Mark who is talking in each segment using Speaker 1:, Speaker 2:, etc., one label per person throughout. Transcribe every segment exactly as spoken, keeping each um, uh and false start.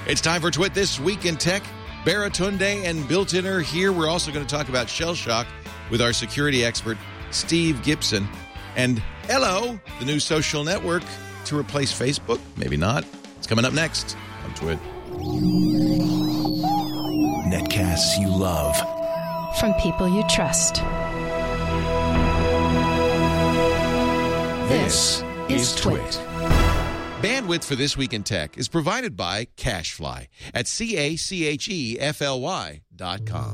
Speaker 1: It's time for Twit This Week in Tech. Baratunde and Built-In are here. We're also going to talk about shell shock with our security expert, Steve Gibson. And Hello, the new social network to replace Facebook. Maybe not. It's coming up next on Twit.
Speaker 2: Netcasts you love.
Speaker 3: From people you trust.
Speaker 2: This is Twit.
Speaker 1: Bandwidth for This Week in Tech is provided by CacheFly at C A C H E F L Y dot com.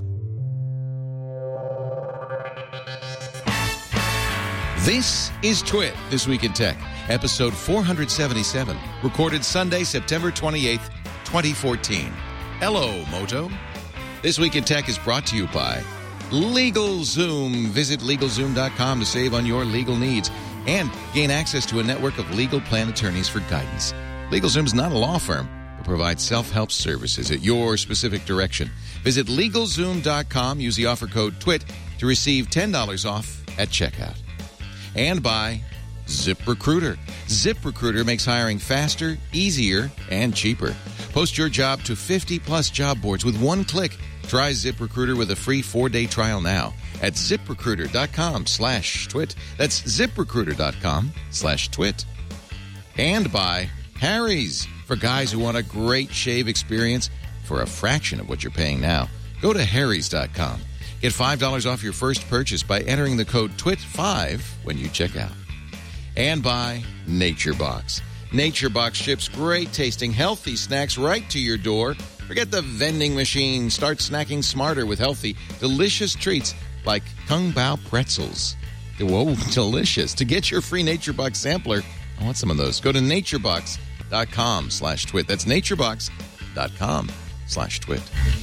Speaker 1: This is Twit, This Week in Tech, episode four seventy-seven, recorded Sunday, September twenty-eighth, twenty fourteen. Hello, Moto. This Week in Tech is brought to you by LegalZoom. Visit LegalZoom dot com to save on your legal needs and gain access to a network of legal plan attorneys for guidance. LegalZoom is not a law firm, but provides self-help services at your specific direction. Visit LegalZoom dot com. Use the offer code TWIT to receive ten dollars off at checkout. And by ZipRecruiter. ZipRecruiter makes hiring faster, easier, and cheaper. Post your job to fifty plus job boards with one click. Try ZipRecruiter with a free four-day trial now at ZipRecruiter dot com slash twit. That's ZipRecruiter dot com slash twit. And by Harry's, for guys who want a great shave experience for a fraction of what you're paying now. Go to Harry's dot com. Get five dollars off your first purchase by entering the code twit five when you check out. And by NatureBox. NatureBox ships great-tasting, healthy snacks right to your door. Forget the vending machine. Start snacking smarter with healthy, delicious treats like Kung Pao pretzels. Whoa, delicious. To get your free NatureBox sampler, I want some of those. Go to naturebox dot com slash twit. That's naturebox dot com slash twit.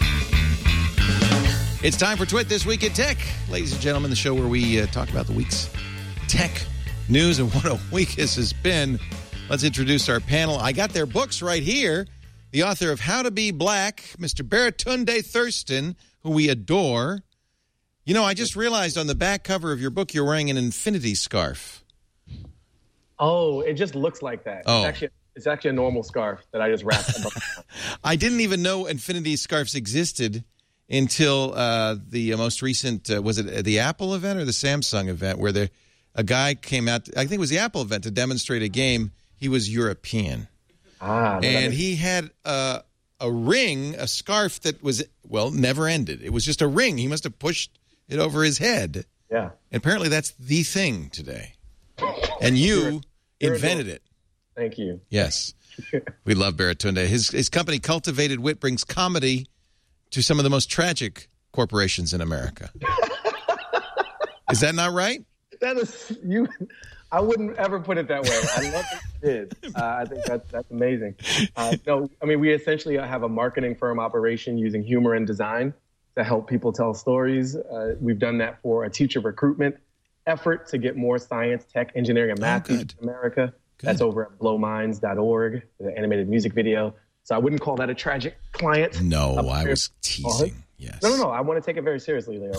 Speaker 1: It's time for Twit This Week in Tech. Ladies and gentlemen, the show where we uh, talk about the week's tech news and what a week this has been. Let's introduce our panel. I got their books right here. The author of How to Be Black, Mister Baratunde Thurston, who we adore. You know, I just realized on the back cover of your book, you're wearing an infinity scarf.
Speaker 4: Oh, it just looks like that.
Speaker 1: Oh.
Speaker 4: It's actually, it's actually a normal scarf that I just wrapped up.
Speaker 1: I didn't even know infinity scarves existed until uh, the most recent, uh, was it the Apple event or the Samsung event, where the, a guy came out, I think it was the Apple event, to demonstrate a game. He was European.
Speaker 4: Ah, no,
Speaker 1: and
Speaker 4: is-
Speaker 1: he had a, a ring, a scarf that was, well, never ended. It was just a ring. He must have pushed it over his head.
Speaker 4: Yeah.
Speaker 1: And apparently that's the thing today. And you
Speaker 4: You're- you're
Speaker 1: invented it.
Speaker 4: Thank you.
Speaker 1: Yes. We love Baratunde. His, his company, Cultivated Wit, brings comedy to some of the most tragic corporations in America. Is that not right?
Speaker 4: That is, you. I wouldn't ever put it that way. I love that you did. Uh, I think that's, that's amazing. Uh, no, I mean, we essentially have a marketing firm operation using humor and design to help people tell stories. Uh, we've done that for a teacher recruitment effort to get more science, tech, engineering, and math
Speaker 1: Oh,
Speaker 4: teachers in America.
Speaker 1: Good.
Speaker 4: That's over at blow minds dot org, the animated music video. So I wouldn't call that a tragic client.
Speaker 1: No,
Speaker 4: Up
Speaker 1: I
Speaker 4: here.
Speaker 1: was teasing. Yes.
Speaker 4: No, no, no. I want to take it very seriously, Leo.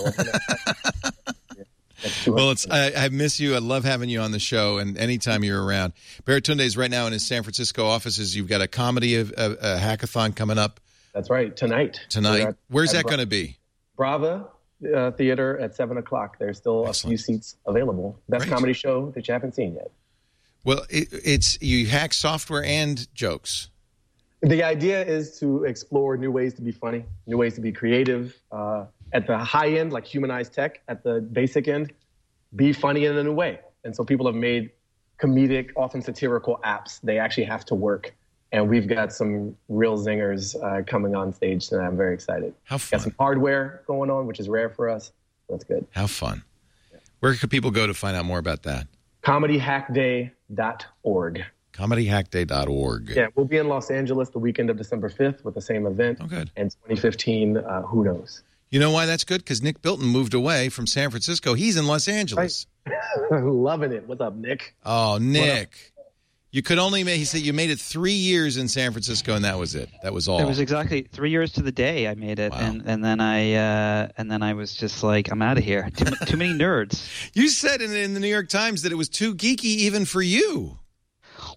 Speaker 1: Well, it's I, I miss you. I love having you on the show, and anytime you're around. Baratunde is right now in his San Francisco offices. You've got a comedy of, a, a hackathon coming up
Speaker 4: That's right. Tonight.
Speaker 1: tonight.
Speaker 4: We're at-
Speaker 1: Where's
Speaker 4: at
Speaker 1: that
Speaker 4: Bra-
Speaker 1: going to be?
Speaker 4: Brava uh, Theater at seven o'clock. There's still
Speaker 1: Excellent.
Speaker 4: a few seats available. Best
Speaker 1: Great.
Speaker 4: comedy show that you haven't seen yet.
Speaker 1: Well, it, it's you hack software and jokes.
Speaker 4: The idea is to explore new ways to be funny, new ways to be creative. Uh, at the high end, like humanized tech. At the basic end, be funny in a new way. And so people have made comedic, often satirical apps. They actually have to work. And we've got some real zingers uh, coming on stage tonight. I'm very excited.
Speaker 1: How
Speaker 4: Got
Speaker 1: fun.
Speaker 4: some hardware going on, which is rare for us. That's good.
Speaker 1: How fun. Where could people go to find out more about that?
Speaker 4: comedy hack day dot org.
Speaker 1: comedy hack day dot org.
Speaker 4: Yeah, we'll be in Los Angeles the weekend of December fifth with the same event.
Speaker 1: Oh, good.
Speaker 4: And twenty fifteen, uh, who knows?
Speaker 1: You know why that's good? Because Nick Bilton moved away from San Francisco. He's in Los Angeles.
Speaker 4: Loving it. What's up, Nick?
Speaker 1: Oh, Nick. You could only make, he said you made it three years in San Francisco, and that was it. That was all.
Speaker 5: It was exactly three years to the day I made it,
Speaker 1: Wow.
Speaker 5: and and then I uh, and then I was just like, I'm out of here. Too, too many nerds.
Speaker 1: You said in, in the New York Times that it was too geeky even for you.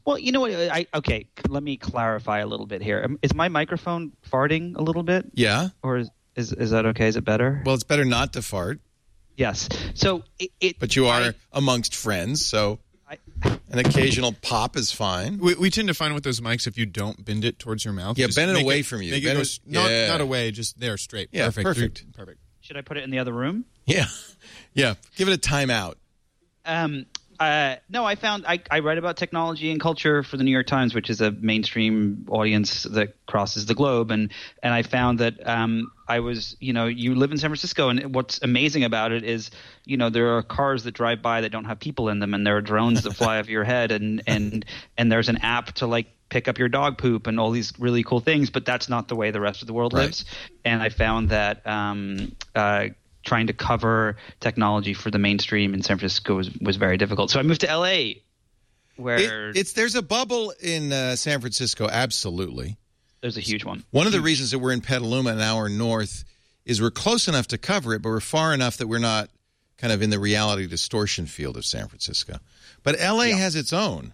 Speaker 5: Well, you know what? I okay. Let me clarify a little bit here. Um, Is my microphone farting a little bit?
Speaker 1: Yeah.
Speaker 5: Or is is, is that okay? Is it better?
Speaker 1: Well, it's better not to fart.
Speaker 5: Yes. So it. it
Speaker 1: but you are
Speaker 5: I,
Speaker 1: amongst friends, so
Speaker 5: I,
Speaker 1: an occasional pop is fine.
Speaker 6: We, we tend to find with those mics, if you don't bend it towards your mouth.
Speaker 1: Yeah,
Speaker 6: just
Speaker 1: bend it
Speaker 6: make
Speaker 1: away from you.
Speaker 6: Make
Speaker 1: Bend
Speaker 6: it go,
Speaker 1: it-
Speaker 6: not,
Speaker 1: yeah.
Speaker 6: not away, just there, straight.
Speaker 1: Yeah,
Speaker 6: perfect.
Speaker 1: perfect.
Speaker 6: Three- perfect.
Speaker 5: should I put it in the other room?
Speaker 1: Yeah. Yeah. Give it a timeout.
Speaker 5: Um. Uh, no, I found I, I write about technology and culture for the New York Times, which is a mainstream audience that crosses the globe, and and I found that um, I was you know you live in San Francisco, and what's amazing about it is you know there are cars that drive by that don't have people in them, and there are drones that fly over your head, and and and there's an app to like pick up your dog poop and all these really cool things, but that's not the way the rest of the world
Speaker 1: Right.
Speaker 5: lives, and I found that. Um, uh, trying to cover technology for the mainstream in San Francisco was, was very difficult. So I moved to L A where
Speaker 1: It, it's there's a bubble in uh, San Francisco, absolutely.
Speaker 5: there's a huge one.
Speaker 1: One of the reasons that we're in Petaluma, an hour north, is we're close enough to cover it, but we're far enough that we're not kind of in the reality distortion field of San Francisco. But L A has its own.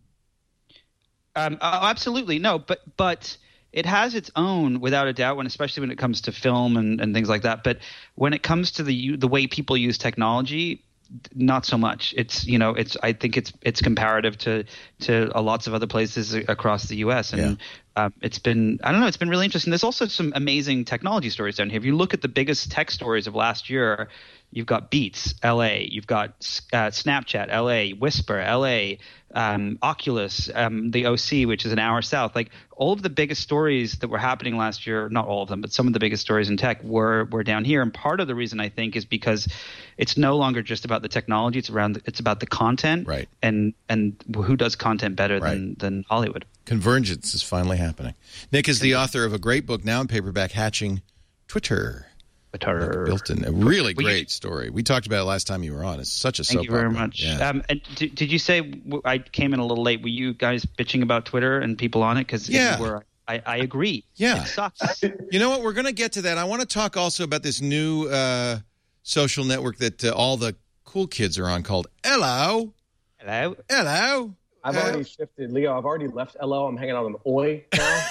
Speaker 5: Um, oh, absolutely. No, but but it has its own without a doubt, when especially when it comes to film and, and things like that. But when it comes to the the way people use technology, not so much. It's you know, it's I think it's it's comparative to to uh, lots of other places across the U S and
Speaker 1: Yeah.
Speaker 5: um, it's been I don't know, it's been really interesting. There's also some amazing technology stories down here. If you look at the biggest tech stories of last year, you've got Beats, L A, you've got uh, Snapchat, L A, Whisper, L A, um, Oculus, um, the O C, which is an hour south. Like all of the biggest stories that were happening last year, not all of them, but some of the biggest stories in tech were were down here. And part of the reason I think is because it's no longer just about the technology; it's around it's about the content,
Speaker 1: Right.
Speaker 5: And and who does content better
Speaker 1: Right.
Speaker 5: than than Hollywood?
Speaker 1: Convergence is finally happening. Nick is the author of a great book now in paperback, Hatching Twitter.
Speaker 5: Twitter.
Speaker 1: Built in a really
Speaker 5: Well, you-
Speaker 1: great story. We talked about it last time you were on. It's such a
Speaker 5: Thank
Speaker 1: soap
Speaker 5: you very
Speaker 1: opera.
Speaker 5: much.
Speaker 1: Yeah.
Speaker 5: Um, and d- did you say w- I came in a little late? Were you guys bitching about Twitter and people on it? Because
Speaker 1: Yeah.
Speaker 5: if you were, I, I agree.
Speaker 1: Yeah.
Speaker 5: It sucks.
Speaker 1: You know what? We're going to get to that. I want to talk also about this new uh, social network that uh, all the cool kids are on called Hello.
Speaker 5: Hello.
Speaker 1: Hello.
Speaker 4: I've
Speaker 1: Uh,
Speaker 4: already shifted, Leo. I've already left L O. I'm hanging out on Oi now.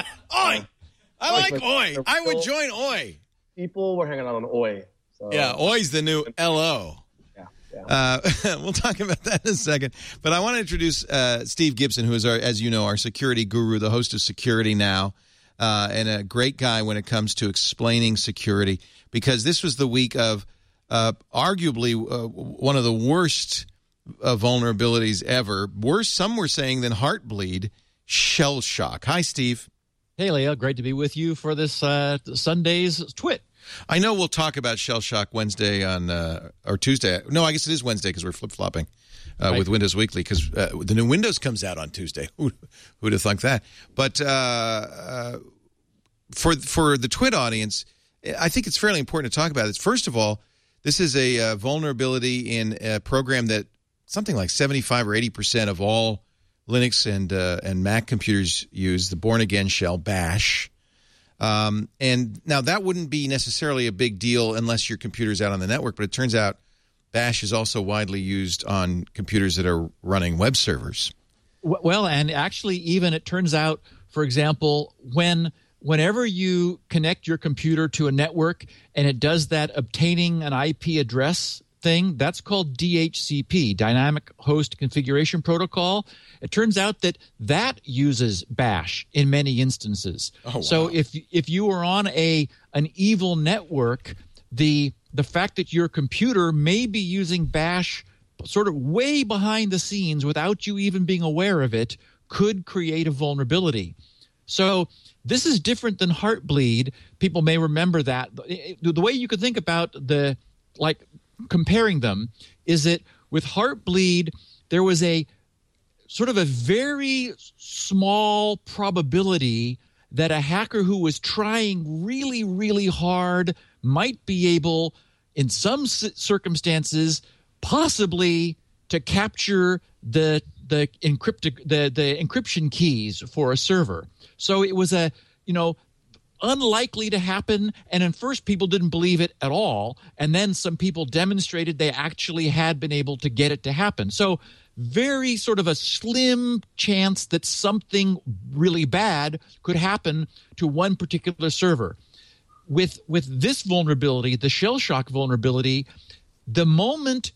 Speaker 1: Oi. I like
Speaker 4: like
Speaker 1: Oi.
Speaker 4: the
Speaker 1: I would
Speaker 4: real-
Speaker 1: join Oi.
Speaker 4: People were hanging out on Oi. So,
Speaker 1: Yeah, Oi's the new L O.
Speaker 4: yeah, yeah.
Speaker 1: Uh, we'll talk about that in a second. But I want to introduce uh, Steve Gibson, who is, our, as you know, our security guru, the host of Security Now, uh, and a great guy when it comes to explaining security, because this was the week of uh, arguably uh, one of the worst uh, vulnerabilities ever. Worse, some were saying, than Heartbleed, shell shock. Hi, Steve.
Speaker 7: Hey, Leah. Great to be with you for this uh, Sunday's Twit.
Speaker 1: I know we'll talk about shell shock Wednesday on uh, or Tuesday. No, I guess it is Wednesday because we're flip flopping uh,
Speaker 7: Right.
Speaker 1: with Windows Weekly because uh, the new Windows comes out on Tuesday. Who who'd have thunk that? But uh, uh, for for the Twit audience, I think it's fairly important to talk about this. First of all, this is a uh, vulnerability in a program that something like seventy-five or eighty percent of all Linux and uh, and Mac computers use, the Born Again shell Bash. Um, and now that wouldn't be necessarily a big deal unless your computer's out on the network, but it turns out Bash is also widely used on computers that are running web servers.
Speaker 7: W- Well, and actually, even it turns out, for example, when whenever you connect your computer to a network and it does that obtaining an I P address thing, that's called D H C P, Dynamic Host Configuration Protocol. It turns out that that uses Bash in many instances.
Speaker 1: Oh, wow.
Speaker 7: So if if you are on a an evil network, the the fact that your computer may be using Bash sort of way behind the scenes without you even being aware of it could create a vulnerability. So this is different than Heartbleed. People may remember that. The way you could think about the like comparing them is that with Heartbleed, there was a sort of a very small probability that a hacker who was trying really, really hard might be able, in some c- circumstances, possibly to capture the the encrypted the the encryption keys for a server. So it was a you know unlikely to happen. And at first, people didn't believe it at all. And then some people demonstrated they actually had been able to get it to happen. So very sort of a slim chance that something really bad could happen to one particular server. With, with this vulnerability, the shell shock vulnerability, the moment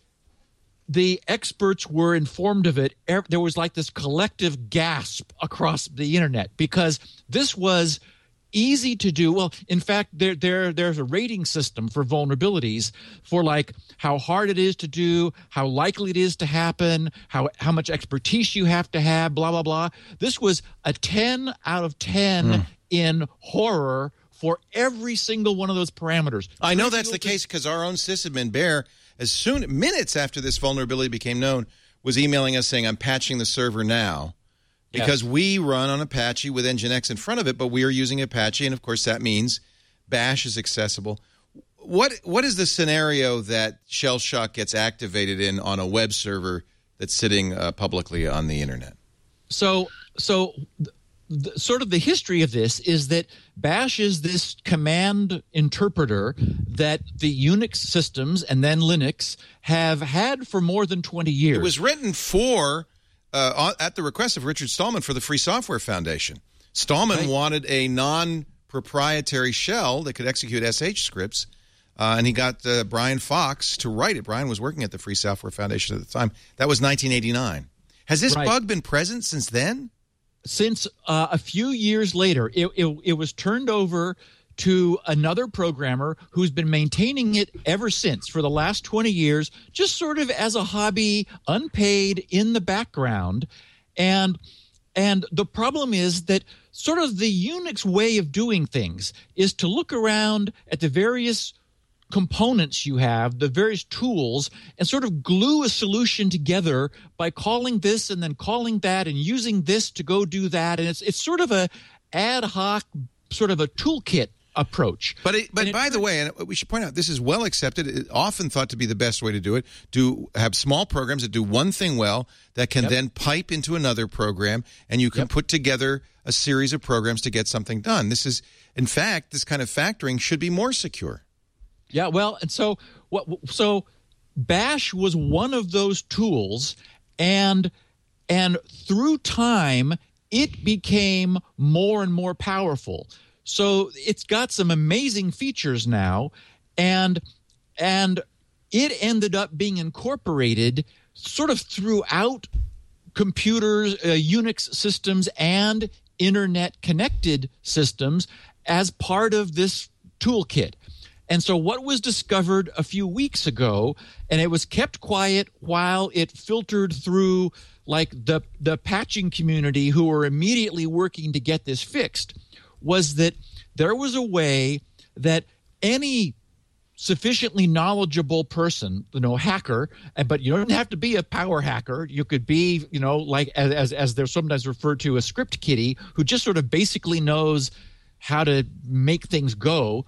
Speaker 7: the experts were informed of it, there was like this collective gasp across the internet, because this was easy to do. Well, in fact, there, there, there's a rating system for vulnerabilities for like how hard it is to do, how likely it is to happen, how, how much expertise you have to have, blah, blah, blah. This was a ten out of ten mm. in horror for every single one of those parameters.
Speaker 1: I know that's the case because our own sysadmin, Bear, as soon, minutes after this vulnerability became known, was emailing us saying, I'm patching the server now. Because yes. we run on Apache with Nginx in front of it, but we are using Apache, and of course that means Bash is accessible. What What is the scenario that shell shock gets activated in on a web server that's sitting uh, publicly on the internet?
Speaker 7: So, so the, sort of the history of this is that Bash is this command interpreter that the Unix systems and then Linux have had for more than twenty years.
Speaker 1: It was written for... Uh, at the request of Richard Stallman for the Free Software Foundation. Stallman right. wanted a non-proprietary shell that could execute S H scripts, uh, and he got uh, Brian Fox to write it. Brian was working at the Free Software Foundation at the time. That was nineteen eighty-nine. Has this right. bug been present since then?
Speaker 7: Since uh, a few years later, it, it, it was turned over to another programmer who's been maintaining it ever since for the last twenty years, just sort of as a hobby, unpaid, in the background. And and the problem is that sort of the Unix way of doing things is to look around at the various components you have, the various tools, and sort of glue a solution together by calling this and then calling that and using this to go do that. And it's it's sort of a ad hoc, sort of a toolkit approach.
Speaker 1: But it, but
Speaker 7: it,
Speaker 1: by the way, and we should point out, this is well accepted, it, often thought to be the best way to do it, to have small programs that do one thing well that can yep. then pipe into another program, and you can yep. put together a series of programs to get something done. This is, in fact, this kind of factoring should be more secure.
Speaker 7: Yeah, well, and so what? So Bash was one of those tools, and and through time, it became more and more powerful. So it's got some amazing features now, and and it ended up being incorporated sort of throughout computers, uh, Unix systems, and internet-connected systems as part of this toolkit. And so what was discovered a few weeks ago, and it was kept quiet while it filtered through like the, the patching community who were immediately working to get this fixed, was that there was a way that any sufficiently knowledgeable person, you know, hacker, but you don't have to be a power hacker. You could be, you know, like as as, as they're sometimes referred to, a script kiddie who just sort of basically knows how to make things go.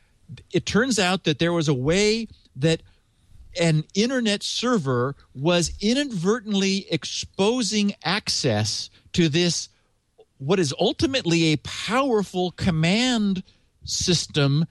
Speaker 7: It turns out that there was a way that an internet server was inadvertently exposing access to this, what is ultimately a powerful command system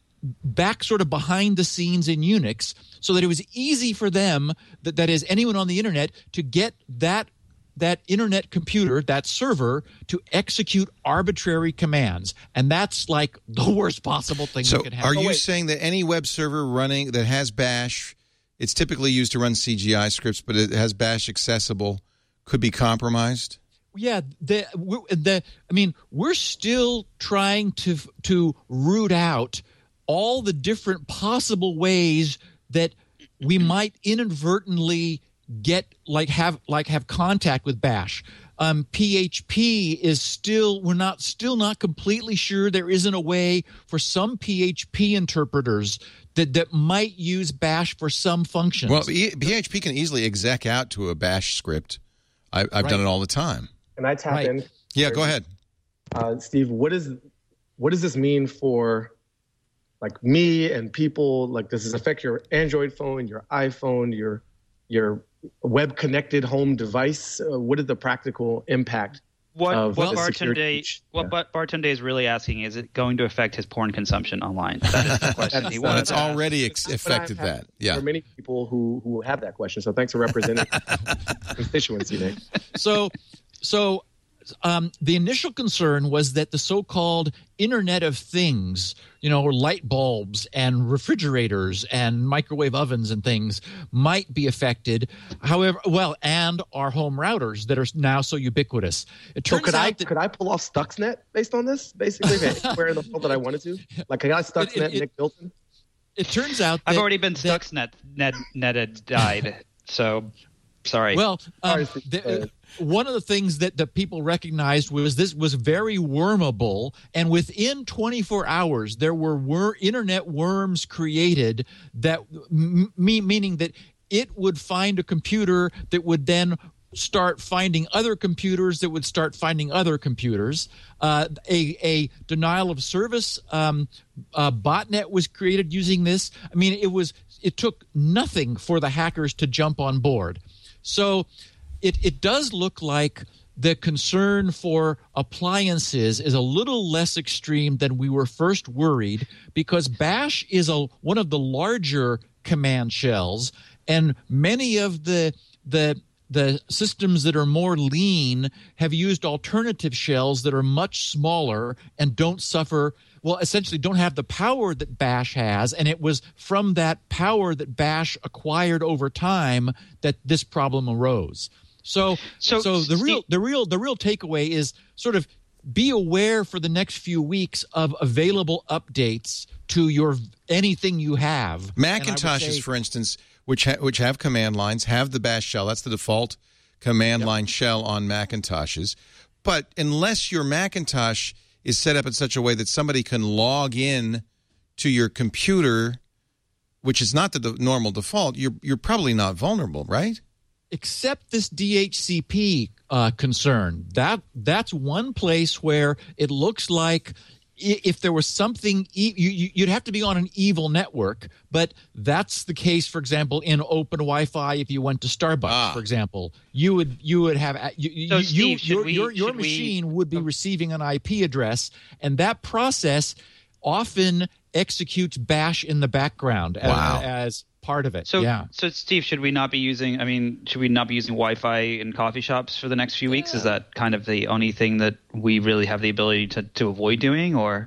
Speaker 7: back sort of behind the scenes in Unix, so that it was easy for them, that, that is anyone on the internet, to get that that internet computer, that server, to execute arbitrary commands. And that's like the worst possible thing
Speaker 1: so
Speaker 7: that could happen.
Speaker 1: Are you
Speaker 7: oh, wait.
Speaker 1: saying that any web server running that has Bash, it's typically used to run C G I scripts, but it has Bash accessible, could be compromised?
Speaker 7: Yeah, the the I mean, we're still trying to to root out all the different possible ways that we might inadvertently get like have like have contact with Bash. Um, P H P is still we're not still not completely sure. There isn't a way for some P H P interpreters that that might use Bash for some functions.
Speaker 1: Well, P H P can easily exec out to a Bash script. I, I've right. done it all the time.
Speaker 4: Can I tap
Speaker 7: right.
Speaker 4: in?
Speaker 1: Yeah, go ahead.
Speaker 4: Uh, Steve, what is what does this mean for like me and people? Like, does this affect your Android phone, your iPhone, your your web connected home device? Uh, what is the practical impact
Speaker 5: What
Speaker 4: of
Speaker 5: what
Speaker 4: the
Speaker 5: Bartender
Speaker 4: security
Speaker 5: Day
Speaker 4: breach.
Speaker 5: what
Speaker 4: Yeah.
Speaker 5: Bar- Bartender Day is really asking is it going to affect his porn consumption online? That is the question he
Speaker 4: That's,
Speaker 5: wanted
Speaker 1: It's
Speaker 5: to ask.
Speaker 1: already ex-
Speaker 4: That's what I
Speaker 1: affected
Speaker 4: have-
Speaker 1: that. Yeah.
Speaker 4: There are many people who, who have that question. So thanks for representing constituency, Nick.
Speaker 7: So, so um, the initial concern was that the so-called Internet of Things, you know, or light bulbs and refrigerators and microwave ovens and things might be affected. However, well, and our home routers that are now so ubiquitous. It
Speaker 4: So
Speaker 7: turns
Speaker 4: could
Speaker 7: out
Speaker 4: I
Speaker 7: that
Speaker 4: could I pull off Stuxnet based on this? Basically, anywhere in the world that I wanted to. Like, could I Stuxnet
Speaker 7: It- it-
Speaker 4: Nick Bilton?
Speaker 7: it turns out that
Speaker 5: I've already been
Speaker 7: that-
Speaker 5: Stuxnet net netted died. So sorry.
Speaker 7: Well, um,
Speaker 4: Sorry,
Speaker 7: the,
Speaker 4: uh,
Speaker 7: one of the things that, that people recognized was this was very wormable, and within twenty-four hours, there were wor- internet worms created that m- meaning that it would find a computer that would then start finding other computers that would start finding other computers. Uh, a, a denial of service um, uh, botnet was created using this. I mean, it was it took nothing for the hackers to jump on board. So it, it does look like the concern for appliances is a little less extreme than we were first worried, because Bash is a one of the larger command shells, and many of the the the systems that are more lean have used alternative shells that are much smaller and don't suffer, well, essentially don't have the power that Bash has. And it was from that power that Bash acquired over time that this problem arose. So, so,
Speaker 5: So,
Speaker 7: the real,
Speaker 5: Steve-
Speaker 7: the real, the real takeaway is sort of be aware for the next few weeks of available updates to your anything you have. And I would
Speaker 1: Macintoshes,
Speaker 7: say-
Speaker 1: for instance, which ha- which have command lines, have the bash shell. That's the default command line shell on Macintoshes. But unless your Macintosh is set up in such a way that somebody can log in to your computer, which is not the de- normal default, you're you're probably not vulnerable, right?
Speaker 7: Except this D H C P uh, concern. That that's one place where it looks like i- if there was something, e- you, you- you'd have to be on an evil network. But that's the case, for example, in open Wi-Fi. If you went to Starbucks,
Speaker 1: Ah.
Speaker 7: for example, you would you would have a- you,
Speaker 5: So,
Speaker 7: you,
Speaker 5: Steve,
Speaker 7: you-
Speaker 5: should
Speaker 7: your
Speaker 5: we-
Speaker 7: your, your
Speaker 5: should we-
Speaker 7: machine would be receiving an I P address, and that process often executes Bash in the background as,
Speaker 1: Wow.
Speaker 7: as part of it.
Speaker 5: So,
Speaker 7: yeah.
Speaker 5: so Steve, should we not be using? I mean, should we not be using Wi-Fi in coffee shops for the next few weeks? Is that kind of the only thing that we really have the ability to, to avoid doing, or?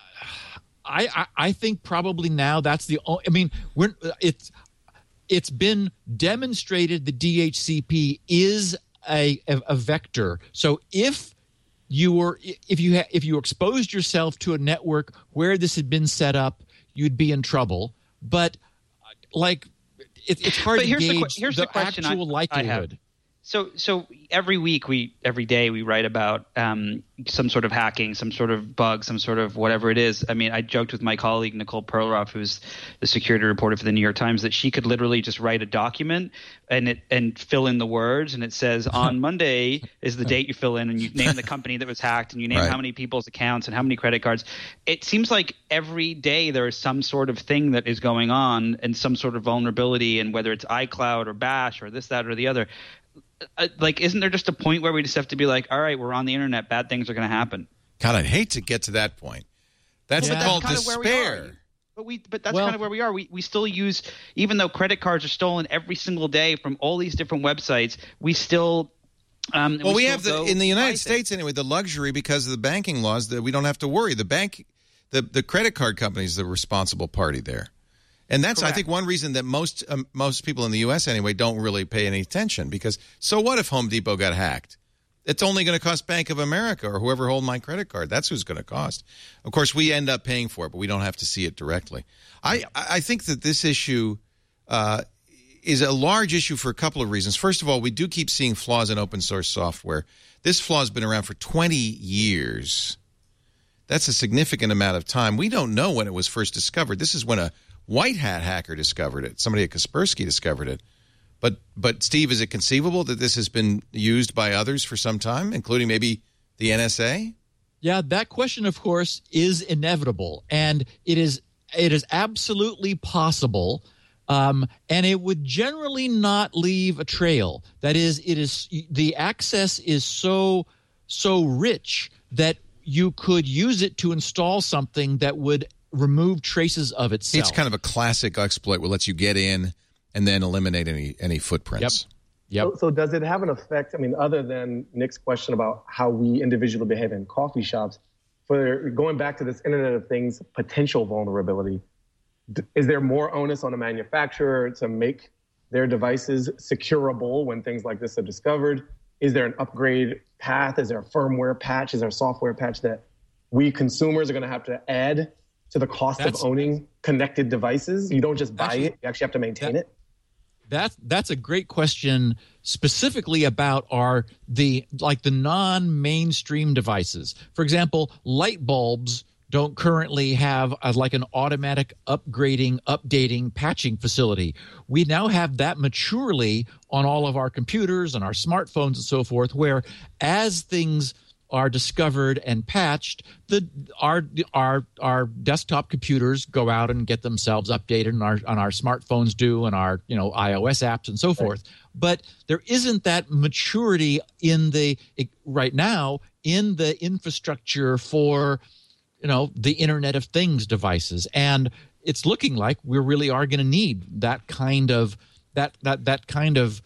Speaker 7: I, I I think probably now that's the only, I mean, we're it's it's been demonstrated the D H C P is a a, a vector. So if you were if you ha, if you exposed yourself to a network where this had been set up, you'd be in trouble. But like it, it's hard
Speaker 5: But
Speaker 7: to
Speaker 5: here's the
Speaker 7: gauge
Speaker 5: que- here's the question I-
Speaker 7: actual
Speaker 5: I have.
Speaker 7: likelihood.
Speaker 5: So, so every week we, every day we write about um, some sort of hacking, some sort of bug, some sort of whatever it is. I mean, I joked with my colleague Nicole Perlroff, who's the security reporter for the New York Times, that she could literally just write a document and it and fill in the words, and it says on Monday is the date you fill in, and you name the company that was hacked, and you name
Speaker 1: Right.
Speaker 5: how many people's accounts and how many credit cards. It seems like every day there is some sort of thing that is going on and some sort of vulnerability, and whether it's iCloud or Bash or this, that, or the other. Uh, like, isn't there just a point where we just have to be like, all right, we're on the internet, bad things are going to happen?
Speaker 1: God, I'd hate to get to that point. That's
Speaker 7: Yeah.
Speaker 1: called
Speaker 5: Kind of where we
Speaker 1: despair.
Speaker 5: are. But we, but that's
Speaker 7: Well-
Speaker 5: kind of where we are. We we still use, even though credit cards are stolen every single day from all these different websites, we still. Um,
Speaker 1: Well, we,
Speaker 5: still
Speaker 1: have the
Speaker 5: go
Speaker 1: in the
Speaker 5: buy
Speaker 1: United
Speaker 5: things.
Speaker 1: States anyway, the luxury because of the banking laws that we don't have to worry. The bank, the the credit card company is the responsible party there, and that's I
Speaker 5: Correct.
Speaker 1: think one reason that most um, most people in the U S anyway don't really pay any attention, because so what if Home Depot got hacked? It's only going to cost Bank of America or whoever hold my credit card. That's who's going to cost. Of course, we end up paying for it, but we don't have to see it directly. I I think that this issue. Uh, is a large issue for a couple of reasons. First of all, we do keep seeing flaws in open source software. This flaw has been around for twenty years. That's a significant amount of time. We don't know when it was first discovered. This is when a white hat hacker discovered it. Somebody at Kaspersky discovered it. But, but Steve, is it conceivable that this has been used by others for some time, including maybe the N S A?
Speaker 7: Yeah, that question, of course, is inevitable, and it is it is absolutely possible. Um, and it would generally not leave a trail. That is, it is the access is so so rich that you could use it to install something that would remove traces of itself.
Speaker 1: It's kind of a classic exploit where it lets you get in and then eliminate any any footprints.
Speaker 7: Yep.
Speaker 4: So, so does it have an effect? I mean, other than Nick's question about how we individually behave in coffee shops, for going back to this Internet of Things potential vulnerability, d- is there more onus on a manufacturer to make their devices securable when things like this are discovered? Is there an upgrade path? Is there a firmware patch? Is there a software patch that we consumers are going to have to add to the cost
Speaker 7: That's,
Speaker 4: of owning connected devices? You don't just buy
Speaker 7: actually,
Speaker 4: it, you actually have to maintain
Speaker 7: that,
Speaker 4: it?
Speaker 7: That's that's a great question, specifically about our the like the non-mainstream devices. For example, light bulbs don't currently have a, like an automatic upgrading, updating, patching facility. We now have that maturely on all of our computers and our smartphones and so forth, where as things are discovered and patched, the our our our desktop computers go out and get themselves updated, and our on our smartphones do, and our you know iOS apps and so forth. But there isn't that maturity in the right now in the infrastructure for you know the Internet of Things devices, and it's looking like we really are going to need that kind of that that that kind of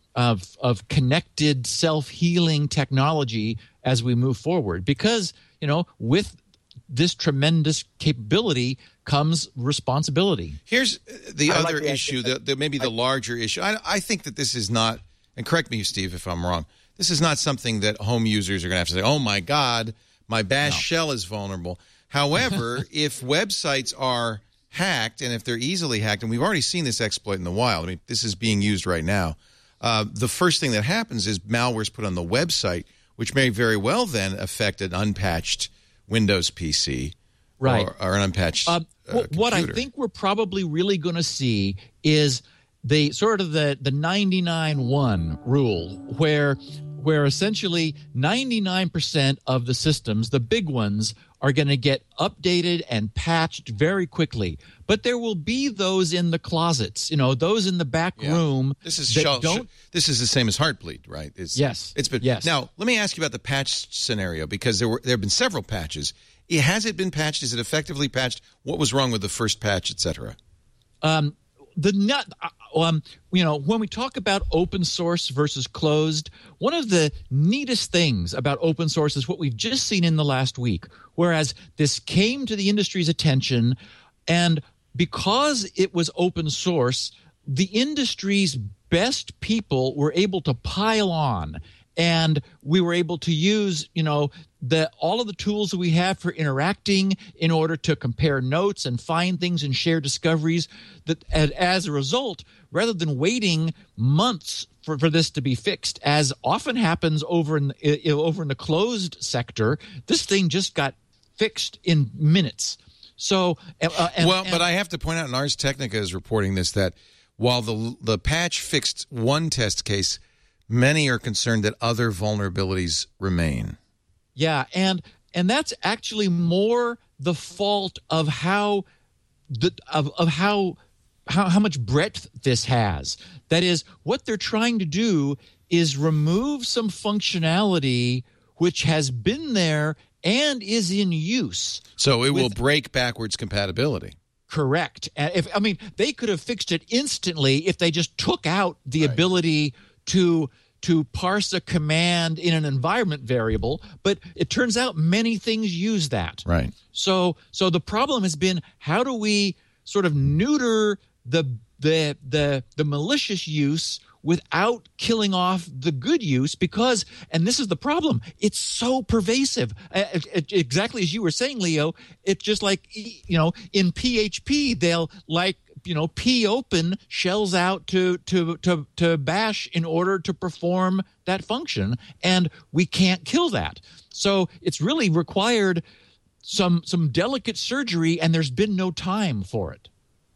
Speaker 7: of of connected self-healing technology as we move forward, because you know with this tremendous capability comes responsibility.
Speaker 1: Here's the
Speaker 4: I
Speaker 1: other
Speaker 4: like the
Speaker 1: issue,
Speaker 4: idea.
Speaker 1: the, the, maybe the larger issue. I, I think that this is not, and correct me, Steve, if I'm wrong, this is not something that home users are going to have to say, oh my God, my bash
Speaker 7: No.
Speaker 1: shell is vulnerable. However, if websites are hacked, and if they're easily hacked, and we've already seen this exploit in the wild, I mean, this is being used right now, uh, the first thing that happens is malware is put on the website, which may very well then affect an unpatched Windows P C,
Speaker 7: Right.
Speaker 1: or, or an unpatched
Speaker 7: Uh,
Speaker 1: uh,
Speaker 7: wh- what I
Speaker 1: computer.
Speaker 7: think we're probably really going to see is the sort of the the ninety-nine one rule, where where essentially ninety-nine percent of the systems, the big ones, are going to get updated and patched very quickly. But there will be those in the closets, you know, those in the back
Speaker 1: Yeah.
Speaker 7: room
Speaker 1: This is
Speaker 7: that
Speaker 1: shell,
Speaker 7: don't.
Speaker 1: this is the same as Heartbleed, right? It's,
Speaker 7: Yes.
Speaker 1: It's been
Speaker 7: Yes.
Speaker 1: Now, let me ask you about the patch scenario, because there were there have been several patches. It, has it been patched? Is it effectively patched? What was wrong with the first patch, et cetera?
Speaker 7: Um, the nut, um, you know, when we talk about open source versus closed, one of the neatest things about open source is what we've just seen in the last week. Whereas this came to the industry's attention, and because it was open source, the industry's best people were able to pile on, and we were able to use, you know, the all of the tools that we have for interacting in order to compare notes and find things and share discoveries. That and as a result, rather than waiting months for, for this to be fixed, as often happens over in the, over in the closed sector, this thing just got fixed in minutes. So, uh, and,
Speaker 1: well,
Speaker 7: and,
Speaker 1: but I have to point out, and Ars Technica is reporting this, that while the the patch fixed one test case, many are concerned that other vulnerabilities remain.
Speaker 7: Yeah, and and that's actually more the fault of how the of, of how, how how much breadth this has. That is, what they're trying to do is remove some functionality which has been there and is in use.
Speaker 1: So it will
Speaker 7: With-
Speaker 1: break backwards compatibility.
Speaker 7: Correct. And if I mean, they could have fixed it instantly if they just took out the ability to to parse a command in an environment variable, but it turns out many things use that.
Speaker 1: Right.
Speaker 7: So so the problem has been, how do we sort of neuter the the the the malicious use without killing off the good use? Because, and this is the problem, it's so pervasive. Uh, it- exactly as you were saying, Leo, it's just like, you know, in P H P, they'll like, you know, P open shells out to to to to bash in order to perform that function, and we can't kill that. So it's really required some some delicate surgery, and there's been no time for it.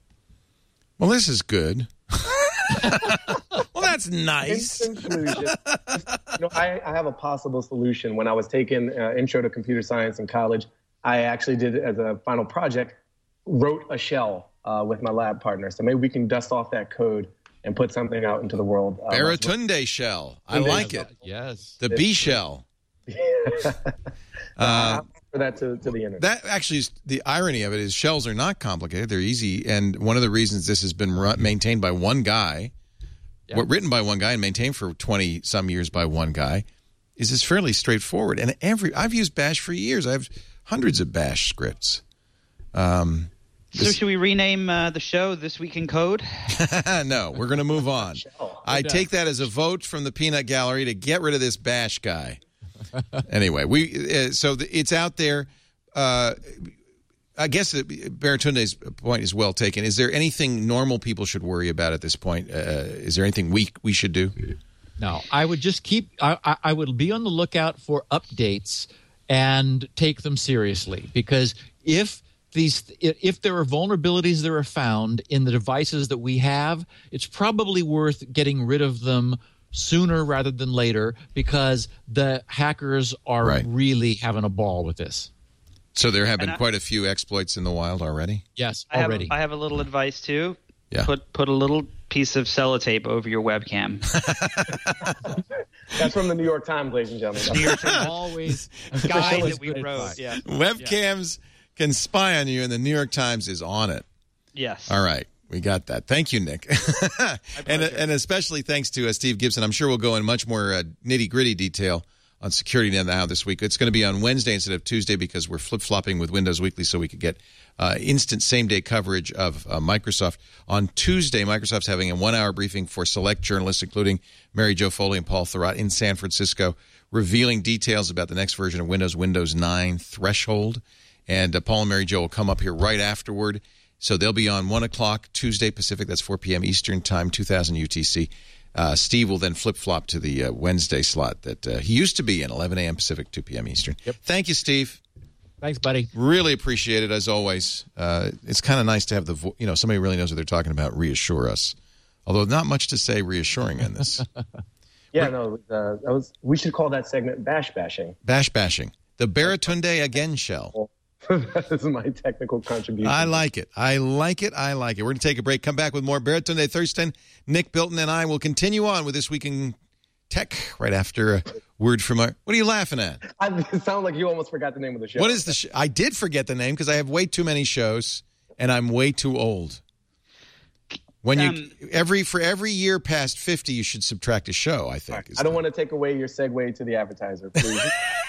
Speaker 1: Well, this is good. Well, that's nice.
Speaker 4: In conclusion, you know, I, I have a possible solution. When I was taking uh, Intro to Computer Science in college, I actually did, as a final project, wrote a shell uh, with my lab partner. So maybe we can dust off that code and put something out into the world. Uh,
Speaker 1: Baratunde shell. I like it.
Speaker 7: Yes.
Speaker 1: The B shell.
Speaker 4: uh, for that to, to the internet.
Speaker 1: That actually is the irony of it is shells are not complicated. They're easy. And one of the reasons this has been run, maintained by one guy, yeah. what, written by one guy and maintained for twenty some years by one guy, is it's fairly straightforward. And every I've used Bash for years. I have hundreds of Bash scripts. Um,
Speaker 5: so this, should we rename uh, the show This Week in Code?
Speaker 1: No, we're going to move on. I take that as a vote from the peanut gallery to get rid of this Bash guy. Anyway, we uh, so the, it's out there. Uh, I guess Baratunde's point is well taken. Is there anything normal people should worry about at this point? Uh, is there anything we we should do?
Speaker 7: No, I would just keep. I, I would be on the lookout for updates and take them seriously, because if these if there are vulnerabilities that are found in the devices that we have, it's probably worth getting rid of them sooner rather than later, because the hackers are right. really having a ball with this.
Speaker 1: So there have been
Speaker 5: I,
Speaker 1: quite a few exploits in the wild already?
Speaker 7: Yes,
Speaker 5: I
Speaker 7: already.
Speaker 5: Have, I have a little advice, too.
Speaker 1: Yeah.
Speaker 5: Put put a little piece of sellotape over your webcam.
Speaker 4: That's from the New York Times, ladies and gentlemen.
Speaker 5: New York Times. Always a guide that we wrote. Yeah.
Speaker 1: Webcams yeah. can spy on you, and the New York Times is on it.
Speaker 5: Yes.
Speaker 1: All right. We got that. Thank you, Nick. and and especially thanks to uh, Steve Gibson. I'm sure we'll go in much more uh, nitty-gritty detail on Security Now this week. It's going to be on Wednesday instead of Tuesday because we're flip-flopping with Windows Weekly so we could get uh, instant same-day coverage of uh, Microsoft. On Tuesday, Microsoft's having a one-hour briefing for select journalists, including Mary Jo Foley and Paul Thurrott in San Francisco, revealing details about the next version of Windows, Windows nine Threshold. And uh, Paul and Mary Jo will come up here right afterward. So they'll be on one o'clock Tuesday Pacific. That's four p.m. Eastern Time, two thousand U T C. Uh, Steve will then flip-flop to the uh, Wednesday slot that uh, he used to be in, eleven a.m. Pacific, two p.m. Eastern.
Speaker 7: Yep.
Speaker 1: Thank you, Steve.
Speaker 7: Thanks, buddy.
Speaker 1: Really appreciate it, as always. Uh, it's kind of nice to have the vo- you know somebody who really knows what they're talking about reassure us. Although not much to say reassuring in this.
Speaker 4: yeah, no, uh, that was. We should call that segment Bash Bashing.
Speaker 1: Bash Bashing. The Baratunde Again Shell.
Speaker 4: That is my technical contribution.
Speaker 1: I like it. I like it. I like it. We're going to take a break. Come back with more. Baratunde Thurston, Nick Bilton, and I will continue on with This Week in Tech right after a word from our... What are you laughing at?
Speaker 4: I, it sounds like you almost forgot the name of the show.
Speaker 1: What is the show? I did forget the name because I have way too many shows, and I'm way too old. When you um, every For every year past fifty, you should subtract a show, I think.
Speaker 4: I don't want to take away your segue to the advertiser, please.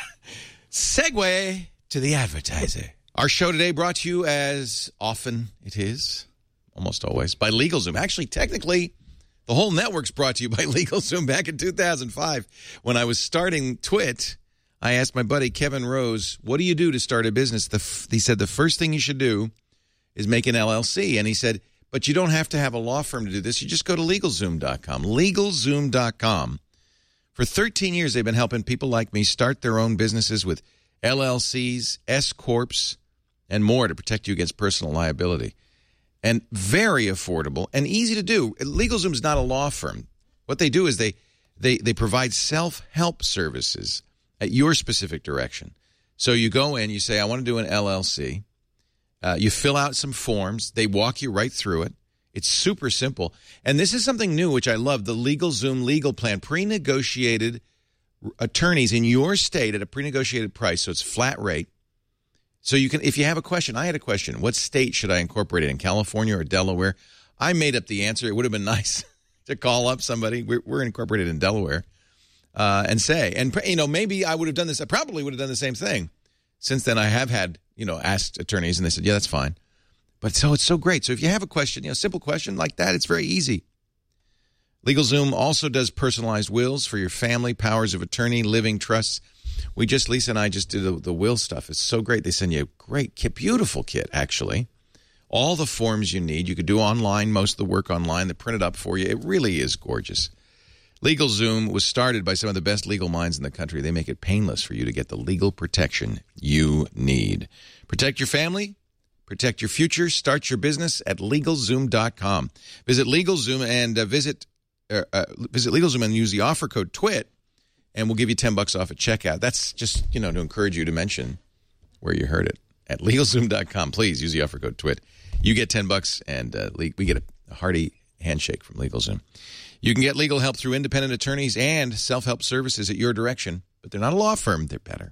Speaker 1: Segue... to the advertiser. Our show today brought to you, as often it is, almost always, by LegalZoom. Actually, technically, the whole network's brought to you by LegalZoom. Back in two thousand five, when I was starting Twit, I asked my buddy Kevin Rose, what do you do to start a business? The f- he said, the first thing you should do is make an L L C. And he said, but you don't have to have a law firm to do this. You just go to LegalZoom dot com. LegalZoom dot com. For thirteen years, they've been helping people like me start their own businesses with L L Cs, S-Corps, and more to protect you against personal liability. And very affordable and easy to do. LegalZoom is not a law firm. What they do is they, they, they provide self-help services at your specific direction. So you go in, you say, I want to do an L L C. Uh, you fill out some forms. They walk you right through it. It's super simple. And this is something new, which I love, the LegalZoom Legal Plan, pre-negotiated attorneys in your state at a pre-negotiated price, so it's flat rate. So you can, if you have a question, I had a question. What state should I incorporate it in, California or Delaware? I made up the answer. It would have been nice to call up somebody. We're, we're incorporated in Delaware uh, and say, and you know, maybe I would have done this. I probably would have done the same thing. Since then, I have had, you know, asked attorneys, and they said, yeah, that's fine. But so it's so great. So if you have a question, you know, simple question like that, it's very easy. LegalZoom also does personalized wills for your family, powers of attorney, living trusts. We just, Lisa and I just did the, the will stuff. It's so great. They send you a great kit, beautiful kit, actually. All the forms you need. You could do online, most of the work online. They print it up for you. It really is gorgeous. LegalZoom was started by some of the best legal minds in the country. They make it painless for you to get the legal protection you need. Protect your family. Protect your future. Start your business at LegalZoom dot com. Visit LegalZoom and uh, visit... Uh, uh, visit LegalZoom and use the offer code TWIT, and we'll give you ten bucks off at checkout. That's just, you know, to encourage you to mention where you heard it. At LegalZoom dot com, please use the offer code TWIT. You get ten bucks, and uh, we get a hearty handshake from LegalZoom. You can get legal help through independent attorneys and self-help services at your direction. but they're not a law firm. They're better.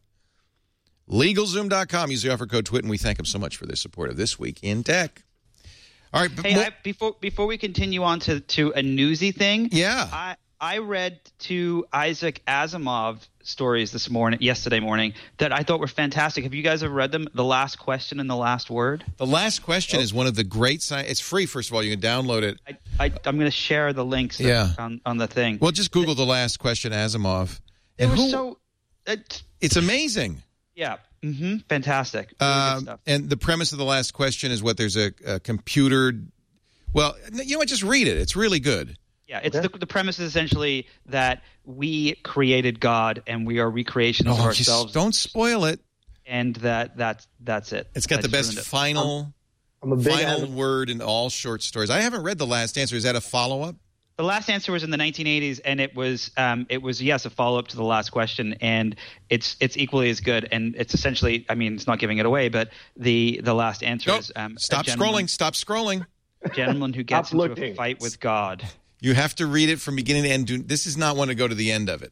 Speaker 1: LegalZoom dot com. Use the offer code TWIT, and we thank them so much for their support of This Week in Tech. All right.
Speaker 5: Hey, I, before before we continue on to, to a newsy thing,
Speaker 1: yeah,
Speaker 5: I I read two Isaac Asimov stories this morning, yesterday morning, that I thought were fantastic. Have you guys ever read them? The Last Question and the Last Word.
Speaker 1: The Last Question oh. is one of the great science. It's free. First of all, you can download it.
Speaker 5: I, I, I'm going to share the links that,
Speaker 1: yeah.
Speaker 5: on on the thing.
Speaker 1: Well, just Google The Last Question Asimov.
Speaker 5: And
Speaker 1: who,
Speaker 5: so it,
Speaker 1: it's amazing.
Speaker 5: Yeah. Mm-hmm. Fantastic. Really
Speaker 1: uh, and the premise of The Last Question is what there's a, a computer. Well, you know what? Just read it. It's really good.
Speaker 5: Yeah, it's the, the premise is essentially that we created God and we are recreations
Speaker 1: oh,
Speaker 5: of ourselves.
Speaker 1: Don't spoil it.
Speaker 5: And that that's that's it.
Speaker 1: It's got
Speaker 5: I
Speaker 1: the best final
Speaker 4: I'm, I'm a big
Speaker 1: final
Speaker 4: advocate.
Speaker 1: word in all short stories. I haven't read The Last Answer. Is that a follow up?
Speaker 5: The Last Answer was in the nineteen eighties, and it was um, it was yes a follow up to The Last Question, and it's it's equally as good. And it's essentially, I mean, it's not giving it away, but the the Last Answer
Speaker 1: Nope.
Speaker 5: is um,
Speaker 1: stop scrolling. Stop scrolling.
Speaker 5: A gentleman who gets
Speaker 4: Stop
Speaker 5: into
Speaker 4: looking.
Speaker 5: a fight with God.
Speaker 1: You have to read it from beginning to end. Do, this is not one to go to the end of it.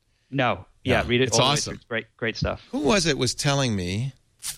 Speaker 5: No, yeah,
Speaker 1: No,
Speaker 5: read it.
Speaker 1: it's
Speaker 5: all the way
Speaker 1: awesome.
Speaker 5: through. Great, great stuff.
Speaker 1: Who was it was telling me?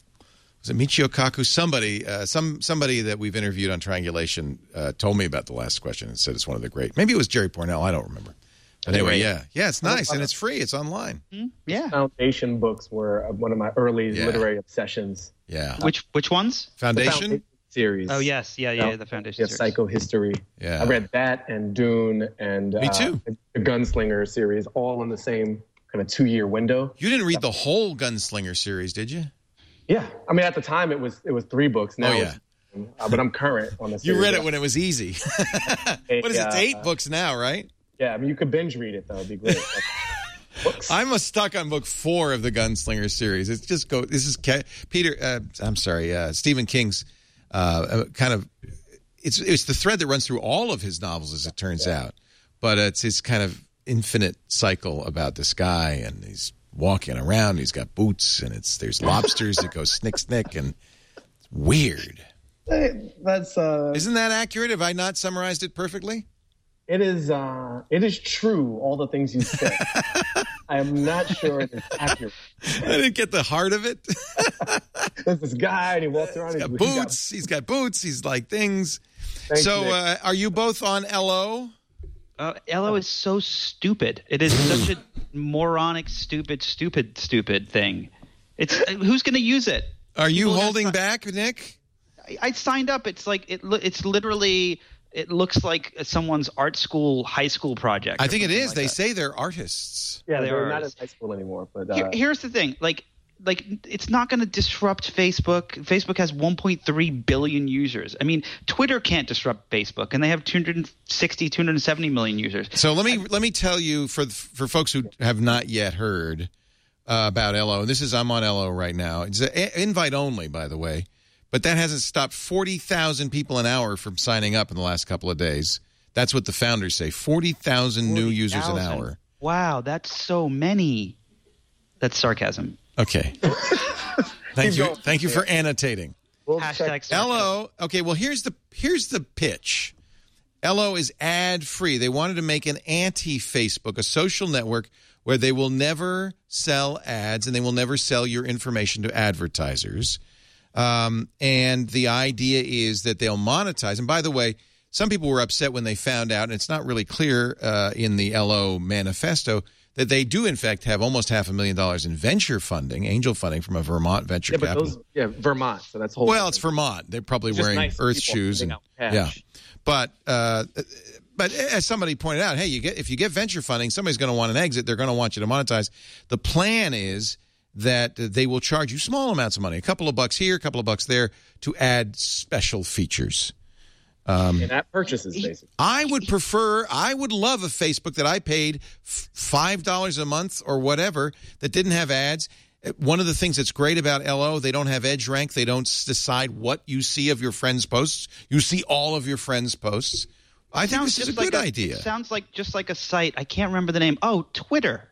Speaker 1: Was it Michio Kaku? Somebody, uh, some somebody that we've interviewed on Triangulation uh, told me about The Last Question and said it's one of the great. Maybe it was Jerry Pornell. I don't remember. But anyway, yeah, yeah, it's nice and it's free. It's online.
Speaker 5: Mm-hmm. Yeah.
Speaker 4: Foundation books were one of my early
Speaker 1: Yeah.
Speaker 4: literary obsessions.
Speaker 1: Yeah.
Speaker 5: Which which ones?
Speaker 4: The
Speaker 1: Foundation.
Speaker 4: Foundation series.
Speaker 5: Oh yes, yeah, yeah,
Speaker 4: Yeah.
Speaker 5: yeah the Foundation
Speaker 4: Yeah,
Speaker 5: series.
Speaker 4: Psychohistory.
Speaker 1: Yeah.
Speaker 4: I read that and Dune and
Speaker 1: Me too.
Speaker 4: Uh, the Gunslinger series, all in the same kind of two-year window.
Speaker 1: You didn't read the whole Gunslinger series, did you?
Speaker 4: Yeah, I mean at the time it was it was three books. Now
Speaker 1: Oh, yeah.
Speaker 4: it's, uh, but I'm current on the series.
Speaker 1: You read it when it was easy. What is it? It's eight
Speaker 4: uh,
Speaker 1: books now, right?
Speaker 4: Yeah, I mean you could binge read it though. It'd be great. Like, books.
Speaker 1: I'm stuck on book four of the Gunslinger series. It's just go. This is Ke- Peter. Uh, I'm sorry, uh, Stephen King's uh, kind of. It's it's the thread that runs through all of his novels, as it turns
Speaker 4: Yeah.
Speaker 1: out. But it's his kind of infinite cycle about this guy, and he's walking around. He's got boots, and it's there's lobsters that go snick snick, and it's weird.
Speaker 4: Hey, That's uh,
Speaker 1: Isn't that accurate? Have I not summarized it perfectly?
Speaker 4: it is uh, it is true. All the things you said. I am not sure it is accurate.
Speaker 1: I didn't get the heart of it.
Speaker 4: There's this guy and he walks around.
Speaker 1: He's got
Speaker 4: he's
Speaker 1: boots. He's got boots. He's like things.
Speaker 4: Thanks,
Speaker 1: So,
Speaker 4: Nick.
Speaker 1: uh, are you both on L O?
Speaker 5: Uh, L O is so stupid. It is such a moronic, stupid, stupid, stupid thing. It's who's going to use it?
Speaker 1: Are you
Speaker 5: People are
Speaker 1: holding
Speaker 5: gonna-
Speaker 1: back, Nick?
Speaker 5: I, I signed up. It's like it. lo- It's literally. It looks like someone's art school, high school project.
Speaker 1: I
Speaker 5: or
Speaker 1: think it
Speaker 5: something
Speaker 1: is.
Speaker 5: like
Speaker 1: they
Speaker 5: that.
Speaker 1: say they're artists.
Speaker 4: yeah,
Speaker 5: they
Speaker 4: they're
Speaker 5: are
Speaker 4: not in
Speaker 5: artists.
Speaker 4: high school anymore. But uh,
Speaker 5: Here, here's the thing. Like, like it's not going to disrupt Facebook. Facebook has one point three billion users. I mean, Twitter can't disrupt Facebook, and they have two hundred sixty, two hundred seventy million users.
Speaker 1: So let me let me tell you for for folks who have not yet heard uh, about L O. This is I'm on L O right now. It's a, invite only, by the way, but that hasn't stopped forty thousand people an hour from signing up in the last couple of days. That's what the founders say. Forty thousand new users an
Speaker 5: forty thousand.
Speaker 1: hour.
Speaker 5: Wow, that's so many. That's sarcasm.
Speaker 1: Okay. Thank
Speaker 4: Keep
Speaker 1: you.
Speaker 4: going.
Speaker 1: Thank you for annotating.
Speaker 4: we'll
Speaker 5: Hashtag
Speaker 4: check-
Speaker 5: sarcasm.
Speaker 1: L O. Okay, well here's the here's the pitch. L O is ad free. They wanted to make an anti-Facebook, a social network where they will never sell ads and they will never sell your information to advertisers. Um, and the idea is that they'll monetize. And by the way, some people were upset when they found out, and it's not really clear uh, in the L O manifesto, that they do, in fact, have almost half a million dollars in venture funding, angel funding from a Vermont venture
Speaker 4: Yeah, but
Speaker 1: capital.
Speaker 4: those, yeah, Vermont. So that's whole.
Speaker 1: Well, it's Vermont. They're probably
Speaker 4: It's just
Speaker 1: wearing
Speaker 4: nice
Speaker 1: earth
Speaker 4: people
Speaker 1: shoes and
Speaker 4: putting out
Speaker 1: yeah.
Speaker 4: cash.
Speaker 1: But uh, but as somebody pointed out, hey, you get if you get venture funding, somebody's going to want an exit. They're going to want you to monetize. The plan is that they will charge you small amounts of money, a couple of bucks here, a couple of bucks there, to add special features.
Speaker 4: and that purchases basically.
Speaker 1: I would prefer, I would love a Facebook that I paid f- five dollars a month or whatever that didn't have ads. One of the things that's great about L O, they don't have edge rank. They don't s- decide what you see of your friends' posts. You see all of your friends' posts. I think this is a good
Speaker 5: like
Speaker 1: idea.
Speaker 5: It sounds like just like a site. I can't remember the name. Oh, Twitter.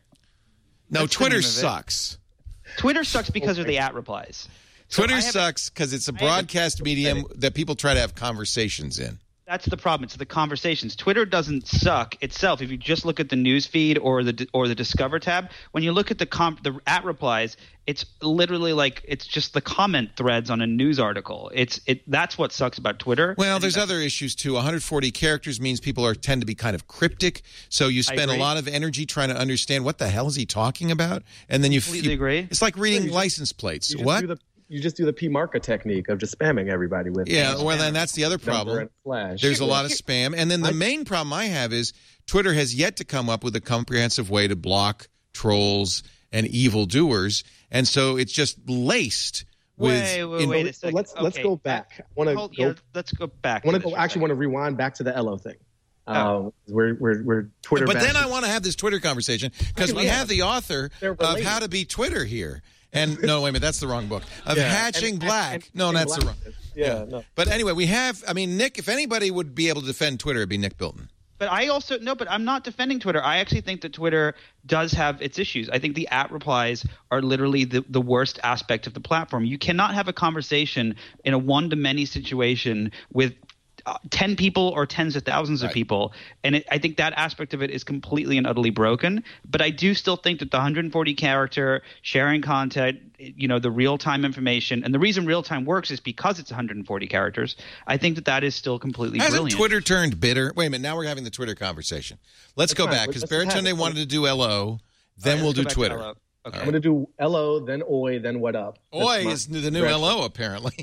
Speaker 1: No,
Speaker 5: That's the
Speaker 1: Twitter
Speaker 5: name of it.
Speaker 1: sucks.
Speaker 5: Twitter sucks because of the at replies. So
Speaker 1: Twitter
Speaker 5: I have-
Speaker 1: sucks because it's a
Speaker 5: I have a-
Speaker 1: broadcast medium that people try to have conversations in.
Speaker 5: That's the problem. It's the conversations. Twitter doesn't suck itself. If you just look at the news feed or the or the Discover tab, when you look at the comp, the at replies, it's literally like it's just the comment threads on a news article. It's it. That's what sucks about Twitter.
Speaker 1: Well, there's other issues too. one hundred forty characters means people are tend to be kind of cryptic, so you spend a lot of energy trying to understand what the hell is he talking about, and then you
Speaker 5: completely
Speaker 1: you,
Speaker 5: agree.
Speaker 1: It's like reading
Speaker 4: just,
Speaker 1: license plates.
Speaker 4: You
Speaker 1: What?
Speaker 4: do the, you just do the P. Marker technique of just spamming everybody with.
Speaker 1: Yeah,
Speaker 4: uh,
Speaker 1: well, then that's the other problem. There's a lot of spam. And then the main problem I have is Twitter has yet to come up with a comprehensive way to block trolls and evildoers. And so it's just laced with.
Speaker 5: Wait, wait,
Speaker 1: in-
Speaker 5: wait a
Speaker 4: So
Speaker 5: second.
Speaker 4: let's let's
Speaker 5: Okay.
Speaker 4: go back. I want to
Speaker 5: Hold-
Speaker 4: go.
Speaker 5: yeah, let's go back.
Speaker 4: I want
Speaker 5: to
Speaker 4: to
Speaker 5: this
Speaker 4: go.
Speaker 5: for a
Speaker 4: Actually, want to rewind back to the Ello thing.
Speaker 5: Oh.
Speaker 4: Um, we're we're we're Twitter.
Speaker 1: But then
Speaker 4: bashes.
Speaker 1: I want to have this Twitter conversation because we
Speaker 4: Yeah.
Speaker 1: have the author
Speaker 4: They're
Speaker 1: of
Speaker 4: related.
Speaker 1: How to Be Twitter here. And no, wait a minute, that's the wrong book. Of
Speaker 4: Yeah.
Speaker 1: Hatching
Speaker 4: And-
Speaker 1: Black.
Speaker 4: and-
Speaker 1: no,
Speaker 4: and
Speaker 1: that's the
Speaker 4: Black.
Speaker 1: wrong.
Speaker 4: Yeah, no.
Speaker 1: But anyway, we have, I mean, Nick, if anybody would be able to defend Twitter, it'd be Nick Bilton.
Speaker 5: But I also no, but I'm not defending Twitter. I actually think that Twitter does have its issues. I think the at replies are literally the, the worst aspect of the platform. You cannot have a conversation in a one-to-many situation with uh, ten people or tens of thousands
Speaker 1: Right.
Speaker 5: of people, and it, I think that aspect of it is completely and utterly broken. But I do still think that the one hundred forty character sharing content, you know, the real-time information, and the reason real-time works is because it's one hundred forty characters. I think that that is still completely
Speaker 1: Hasn't
Speaker 5: brilliant.
Speaker 1: Twitter turned bitter? Wait a minute, now we're having the Twitter conversation. Let's go
Speaker 4: fine.
Speaker 1: back because
Speaker 4: Let's just have
Speaker 1: Baratunde
Speaker 4: it.
Speaker 1: wanted to do L O, then
Speaker 5: All right,
Speaker 1: we'll
Speaker 5: let's go
Speaker 1: do
Speaker 5: back to
Speaker 1: Twitter.
Speaker 5: L O. Okay.
Speaker 4: I'm going to do L O, then Oi, then What Up. That's
Speaker 1: Oi
Speaker 4: my-
Speaker 1: is the new L O, apparently.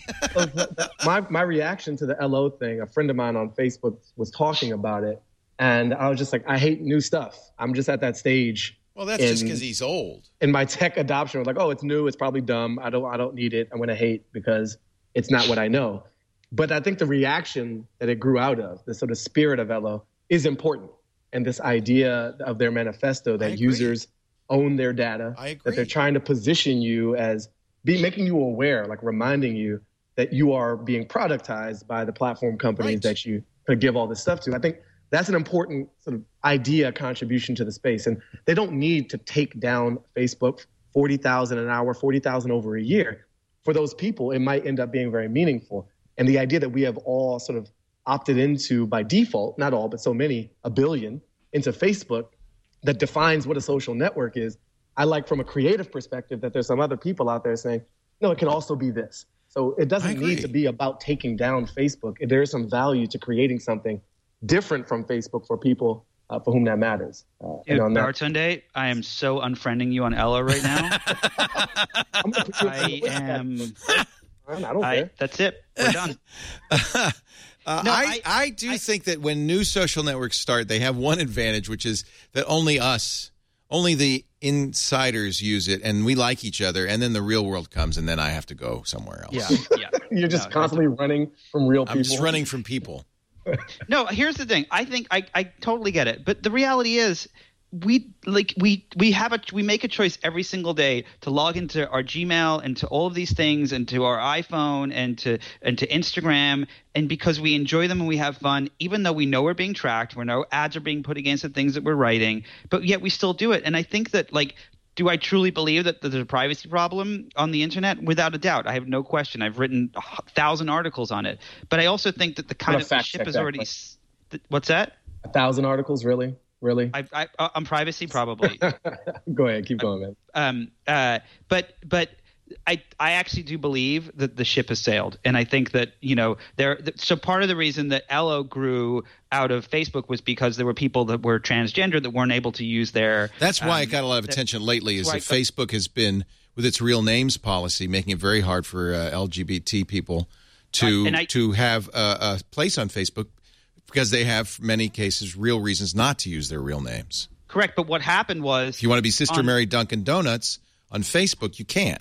Speaker 4: my my reaction to the L O thing, a friend of mine on Facebook was talking about it, and I was just like, I hate new stuff. I'm just at that stage
Speaker 1: well, that's just
Speaker 4: in-
Speaker 1: because he's old.
Speaker 4: in my tech adoption. I was like, oh, it's new, it's probably dumb. I don't I don't need it. I'm going to hate because it's not what I know. But I think the reaction that it grew out of, the sort of spirit of L O, is important. And this idea of their manifesto
Speaker 1: I
Speaker 4: that
Speaker 1: agree.
Speaker 4: users own their data,
Speaker 1: I agree.
Speaker 4: that they're trying to position you as be making you aware, like reminding you that you are being productized by the platform companies
Speaker 1: Right.
Speaker 4: that you could give all this stuff to. I think that's an important sort of idea contribution to the space. And they don't need to take down Facebook forty thousand an hour, forty thousand over a year. For those people, it might end up being very meaningful. And the idea that we have all sort of opted into by default, not all, but so many, a billion, into Facebook that defines what a social network is. I like from a creative perspective that there's some other people out there saying, no, it can also be this. So it
Speaker 1: I
Speaker 4: doesn't
Speaker 1: agree.
Speaker 4: need to be about taking down Facebook. There is some value to creating something different from Facebook for people uh, for whom that matters. Uh,
Speaker 5: Dude,
Speaker 4: and on that,
Speaker 5: Baratunde, I am so unfriending you on Ella right now.
Speaker 4: I'm gonna put you on
Speaker 5: I
Speaker 4: the list.
Speaker 5: am.
Speaker 4: I don't
Speaker 5: I,
Speaker 4: care.
Speaker 5: that's it. We're done.
Speaker 1: Uh,
Speaker 5: No,
Speaker 1: I,
Speaker 5: I-
Speaker 1: I do
Speaker 5: I-
Speaker 1: think that when new social networks start, they have one advantage, which is that only us, only the insiders use it, and we like each other, and then the real world comes, and then I have to go somewhere else.
Speaker 5: Yeah, yeah.
Speaker 4: You're just
Speaker 5: No,
Speaker 4: constantly running from real people.
Speaker 1: I'm just running from people.
Speaker 5: No, here's the thing. I think I, I totally get it, but the reality is, we like we we have a we make a choice every single day to log into our Gmail and to all of these things and to our iPhone and to and to Instagram, and because we enjoy them and we have fun, even though we know we're being tracked, we know ads are being put against the things that we're writing, but yet we still do it. And I think that like. Do I truly believe that there's a privacy problem on the internet? Without a doubt. I have no question. I've written a thousand articles on it. But I also think that the kind
Speaker 4: gonna
Speaker 5: of the
Speaker 4: fact
Speaker 5: ship
Speaker 4: check
Speaker 5: is
Speaker 4: that
Speaker 5: already
Speaker 4: question.
Speaker 5: – th- what's that?
Speaker 4: A thousand articles, really? Really?
Speaker 5: I, I, on privacy, probably.
Speaker 4: Go ahead, keep going, man.
Speaker 5: um, uh, but but I I actually do believe that the ship has sailed, and I think that you know there. So part of the reason that L O grew out of Facebook was because there were people that were transgender that weren't able to use their.
Speaker 1: That's why
Speaker 5: um,
Speaker 1: it got a lot of
Speaker 5: that-
Speaker 1: attention lately, is
Speaker 5: that's
Speaker 1: that
Speaker 5: why it
Speaker 1: Facebook has been, with its real names policy, making it very hard for uh, L G B T people to
Speaker 5: Right, and I-
Speaker 1: to have a, a place on Facebook because they have, in many cases, real reasons not to use their real names.
Speaker 5: Correct, but what happened was
Speaker 1: If you want to be Sister
Speaker 5: on-
Speaker 1: Mary Dunkin' Donuts on Facebook, you can't.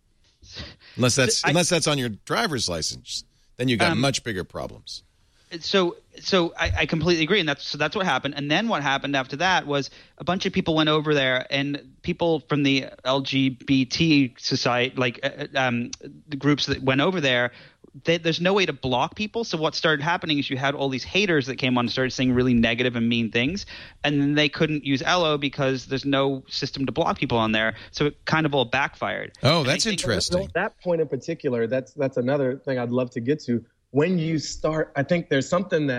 Speaker 1: Unless that's
Speaker 5: I-
Speaker 1: unless that's on your driver's license. Then you got
Speaker 5: Um,
Speaker 1: much bigger problems.
Speaker 5: so so I, I completely agree, and that's so that's what happened. And then what happened after that was a bunch of people went over there, and people from the L G B T society, like uh, um, the groups that went over there, they, there's no way to block people. So what started happening is you had all these haters that came on and started saying really negative and mean things, and then they couldn't use L O because there's no system to block people on there. So it kind of all backfired.
Speaker 1: Oh,
Speaker 5: And I
Speaker 1: that's
Speaker 5: think-
Speaker 1: interesting.
Speaker 4: That point in particular, that's that's another thing I'd love to get to. When you start, I think there's something that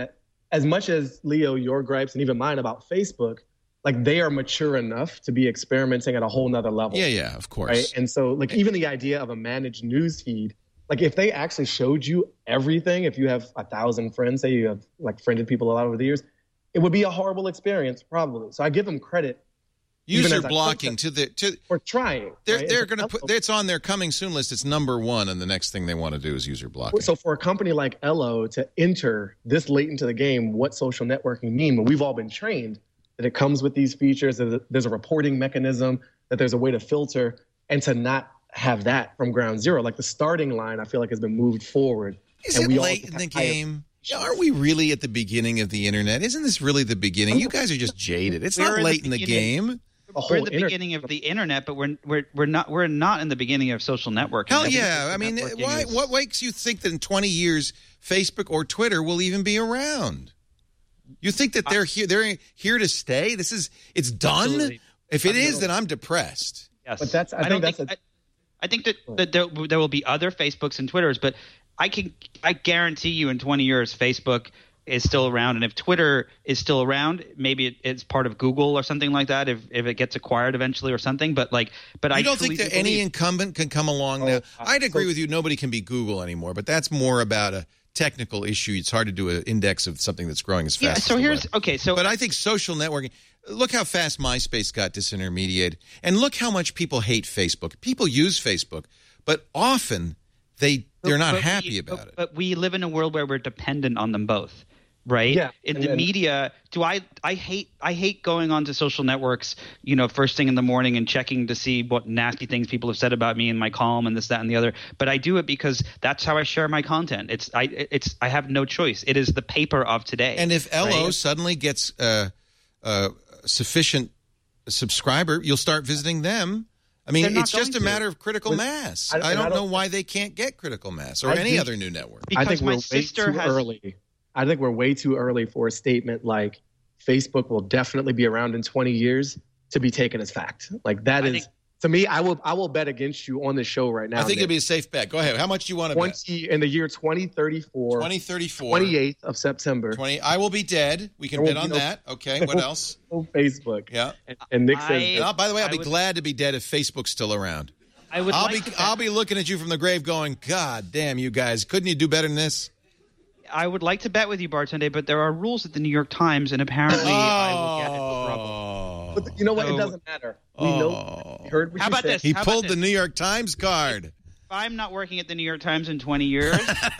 Speaker 4: as much as, Leo, your gripes and even mine about Facebook, like they are mature enough to be experimenting at a whole nother level.
Speaker 1: Yeah, yeah, of course.
Speaker 4: Right? And so like even the idea of a managed news feed, like if they actually showed you everything, if you have a thousand friends, say you have like friended people a lot over the years, it would be a horrible experience probably. So I give them credit.
Speaker 1: User blocking to the to
Speaker 4: for trying.
Speaker 1: They're
Speaker 4: right?
Speaker 1: they're going to put it's on their coming soon list. It's number one, and the next thing they want to do is user blocking.
Speaker 4: So for a company like Ello to enter this late into the game, what social networking mean? When we've all been trained that it comes with these features, that there's a reporting mechanism, that there's a way to filter, and to not have that from ground zero, like the starting line, I feel like has been moved forward.
Speaker 1: Is
Speaker 4: and
Speaker 1: it
Speaker 4: we
Speaker 1: late
Speaker 4: all
Speaker 1: in the game? Are we really at the beginning of the internet? Isn't this really the beginning? You guys are just jaded. It's not
Speaker 5: We're
Speaker 1: late in the,
Speaker 5: in the
Speaker 1: game.
Speaker 5: We're in the beginning of the internet, but we're we're we're not we're not in the beginning of social networking.
Speaker 1: Hell
Speaker 5: I think
Speaker 1: yeah!
Speaker 5: social
Speaker 1: I mean,
Speaker 5: networking
Speaker 1: why?
Speaker 5: is-
Speaker 1: What makes you think that in twenty years, Facebook or Twitter will even be around? You think that they're here? They're here to stay. This is it's done.
Speaker 5: Absolutely.
Speaker 1: If it is, then I'm depressed.
Speaker 5: Yes,
Speaker 4: But that's- I
Speaker 5: don't
Speaker 4: think
Speaker 5: think
Speaker 4: that's
Speaker 5: I, I think that, that there, there will be other Facebooks and Twitters, but I can I guarantee you in twenty years, Facebook is still around, and if Twitter is still around, maybe it, it's part of Google or something like that. If if it gets acquired eventually or something, but like, but I
Speaker 1: You don't
Speaker 5: truly
Speaker 1: think that
Speaker 5: do
Speaker 1: any
Speaker 5: believe-
Speaker 1: incumbent can come along now? I'd agree with you. Nobody can be Google anymore, but that's more about a technical issue. It's hard to do an index of something that's growing as fast.
Speaker 5: Yeah.
Speaker 1: as
Speaker 5: So
Speaker 1: the
Speaker 5: here's
Speaker 1: web.
Speaker 5: okay. So
Speaker 1: But I think social networking. Look how fast MySpace got disintermediated, and look how much people hate Facebook. People use Facebook, but often they they're not
Speaker 5: But we-
Speaker 1: happy about
Speaker 5: but,
Speaker 1: it.
Speaker 5: But we live in a world where we're dependent on them both, right?
Speaker 4: Yeah,
Speaker 5: In
Speaker 4: and
Speaker 5: the
Speaker 4: then-
Speaker 5: media, do I? I hate. I hate going onto social networks, you know, first thing in the morning and checking to see what nasty things people have said about me in my column and this, that, and the other. But I do it because that's how I share my content. It's I. It's I have no choice. It is the paper of today.
Speaker 1: And if Ello
Speaker 5: right?
Speaker 1: suddenly gets uh, uh, sufficient subscriber, you'll start visiting them. I mean,
Speaker 5: They're not
Speaker 1: it's just a
Speaker 5: going to.
Speaker 1: matter of critical
Speaker 4: With-
Speaker 1: mass.
Speaker 4: I-
Speaker 1: I,
Speaker 4: and
Speaker 1: don't
Speaker 4: I
Speaker 1: know
Speaker 4: don't-
Speaker 1: why they can't get critical mass or
Speaker 4: I
Speaker 1: any
Speaker 4: think-
Speaker 1: other new network.
Speaker 4: I
Speaker 5: because
Speaker 4: think
Speaker 5: my
Speaker 4: we're way
Speaker 5: sister
Speaker 4: too
Speaker 5: has.
Speaker 4: early. I think we're way too early for a statement like Facebook will definitely be around in twenty years to be taken as fact. Like that
Speaker 5: I
Speaker 4: is
Speaker 5: think-
Speaker 4: to me. I will I will bet against you on the show right now.
Speaker 1: I think
Speaker 4: Nick.
Speaker 1: it'd be a safe bet. Go ahead. How much do you want to bet?
Speaker 4: twenty in the year twenty thirty-four,
Speaker 1: twenty thirty-four.
Speaker 4: twenty-eighth of September.
Speaker 1: twenty. I will be dead. We can
Speaker 4: There
Speaker 1: bet
Speaker 4: will
Speaker 1: on
Speaker 4: be no-
Speaker 1: that. Okay. What else?
Speaker 4: on Facebook.
Speaker 1: Yeah.
Speaker 4: And, and Nick says,
Speaker 5: I-
Speaker 1: And I'll- by the way, I'll
Speaker 5: I
Speaker 1: be
Speaker 5: would-
Speaker 1: glad to be dead if Facebook's still around.
Speaker 5: I would
Speaker 1: I'll
Speaker 5: like
Speaker 1: be
Speaker 5: to
Speaker 1: I'll
Speaker 5: bet-
Speaker 1: be looking at you from the grave, going, "God damn, you guys! Couldn't you do better than this?"
Speaker 5: I would like to bet with you, Bartunde, but there are rules at the New York Times, and apparently I will get into trouble.
Speaker 1: Oh.
Speaker 4: but you know what?
Speaker 5: So-
Speaker 4: It doesn't matter. We
Speaker 1: Oh.
Speaker 4: know. We heard what
Speaker 5: How
Speaker 4: you
Speaker 5: about
Speaker 4: said.
Speaker 5: this?
Speaker 1: He
Speaker 5: How about
Speaker 1: pulled the
Speaker 5: this?
Speaker 1: New York Times card.
Speaker 5: If I'm not working at the New York Times in twenty years,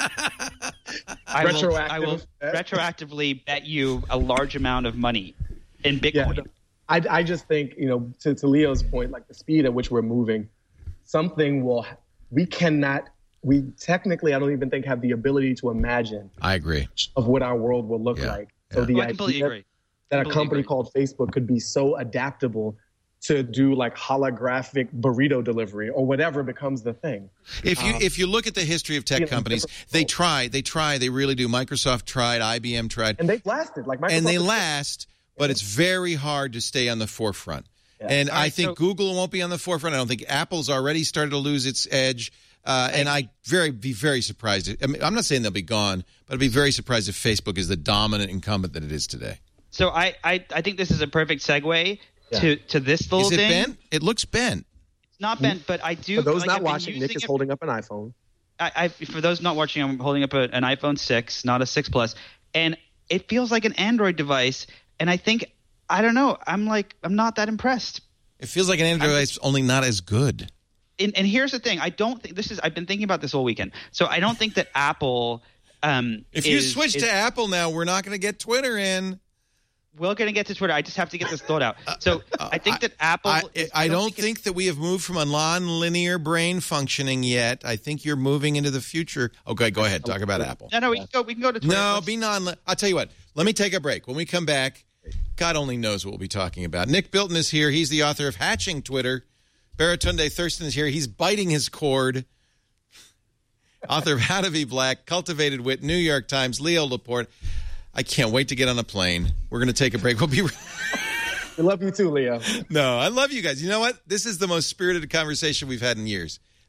Speaker 5: I will,
Speaker 4: Retroactive,
Speaker 5: I will
Speaker 4: eh?
Speaker 5: retroactively bet you a large amount of money in
Speaker 4: Yeah,
Speaker 5: Bitcoin.
Speaker 4: I, I just think, you know, to, to Leo's point, like the speed at which we're moving, something will, we cannot, we technically, I don't even think have the ability to imagine
Speaker 1: I agree.
Speaker 4: of what our world will look
Speaker 1: Yeah,
Speaker 4: like. So
Speaker 1: yeah.
Speaker 4: the
Speaker 5: Oh, I completely
Speaker 4: idea
Speaker 5: agree.
Speaker 4: that a
Speaker 5: Completely
Speaker 4: company
Speaker 5: agree.
Speaker 4: called Facebook could be so adaptable to do like holographic burrito delivery or whatever becomes the thing.
Speaker 1: If you if you look at the history of tech
Speaker 4: Yeah,
Speaker 1: companies,
Speaker 4: different-
Speaker 1: they try, they try, they really do. Microsoft tried, I B M tried,
Speaker 4: And they've lasted. Like Microsoft
Speaker 1: and they
Speaker 4: is-
Speaker 1: last, but it's very hard to stay on the forefront.
Speaker 4: Yeah.
Speaker 1: And
Speaker 5: All
Speaker 1: I
Speaker 5: right,
Speaker 1: think
Speaker 5: so-
Speaker 1: Google won't be on the forefront. I don't think Apple's already started to lose its edge. Uh, and I very be very surprised. I mean, I'm not saying they'll be gone, but I'd be very surprised if Facebook is the dominant incumbent that it is today.
Speaker 5: So I, I, I think this is a perfect segue
Speaker 4: Yeah.
Speaker 5: to, to this little
Speaker 1: Is it
Speaker 5: thing.
Speaker 1: bent? It looks bent.
Speaker 5: It's not bent, but I do.
Speaker 4: For those
Speaker 5: like,
Speaker 4: not
Speaker 5: I've been
Speaker 4: watching, Nick
Speaker 5: using
Speaker 4: is
Speaker 5: it-
Speaker 4: holding up an iPhone.
Speaker 5: I, I, for those not watching, I'm holding up a, an iPhone six, not a six Plus, and it feels like an Android device. And I think, I don't know, I'm like, I'm not that impressed.
Speaker 1: It feels like an Android device, only not as good.
Speaker 5: And, and here's the thing, I don't think this is. I've been thinking about this all weekend, so I don't think that Apple. Um,
Speaker 1: If you
Speaker 5: is-
Speaker 1: switch
Speaker 5: is-
Speaker 1: to Apple now, we're not going to get Twitter in.
Speaker 5: we're going to get to Twitter. I just have to get this thought out. So I think that Apple.
Speaker 1: I,
Speaker 5: is-
Speaker 1: I don't
Speaker 5: it's-
Speaker 1: think that we have moved from a non-linear brain functioning yet. I think you're moving into the future. Okay, go ahead. Talk about Apple.
Speaker 5: No, no, we can go. We can go to Twitter.
Speaker 1: No,
Speaker 5: Let's-
Speaker 1: be non. I'll tell you what. Let me take a break. When we come back, God only knows what we'll be talking about. Nick Bilton is here. He's the author of Hatching Twitter. Baratunde Thurston is here. He's biting his cord. Author of How to Be Black, Cultivated Wit, New York Times, Leo Laporte. I can't wait to get on a plane. We're going to take a break. We'll be right
Speaker 4: We love you too, Leo.
Speaker 1: No, I love you guys. You know what? This is the most spirited conversation we've had in years.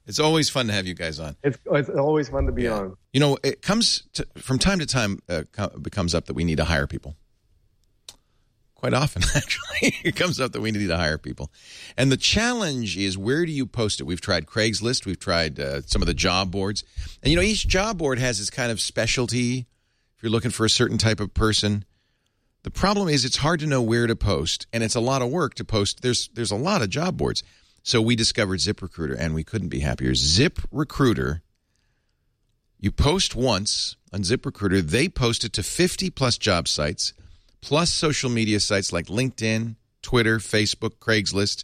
Speaker 1: It's always fun to have you guys on.
Speaker 4: It's it's always fun to be
Speaker 1: Yeah.
Speaker 4: on.
Speaker 1: You know, it comes to, from time to time. Uh, co- it comes up that we need to hire people. Quite often, actually, it comes up that we need to hire people, and the challenge is, where do you post it? We've tried Craigslist, we've tried uh, some of the job boards, and you know, each job board has its kind of specialty. If you're looking for a certain type of person, the problem is it's hard to know where to post, and it's a lot of work to post. There's there's a lot of job boards. So we discovered ZipRecruiter, and we couldn't be happier. ZipRecruiter, you post once on ZipRecruiter, they post it to fifty plus job sites, plus social media sites like LinkedIn, Twitter, Facebook, Craigslist.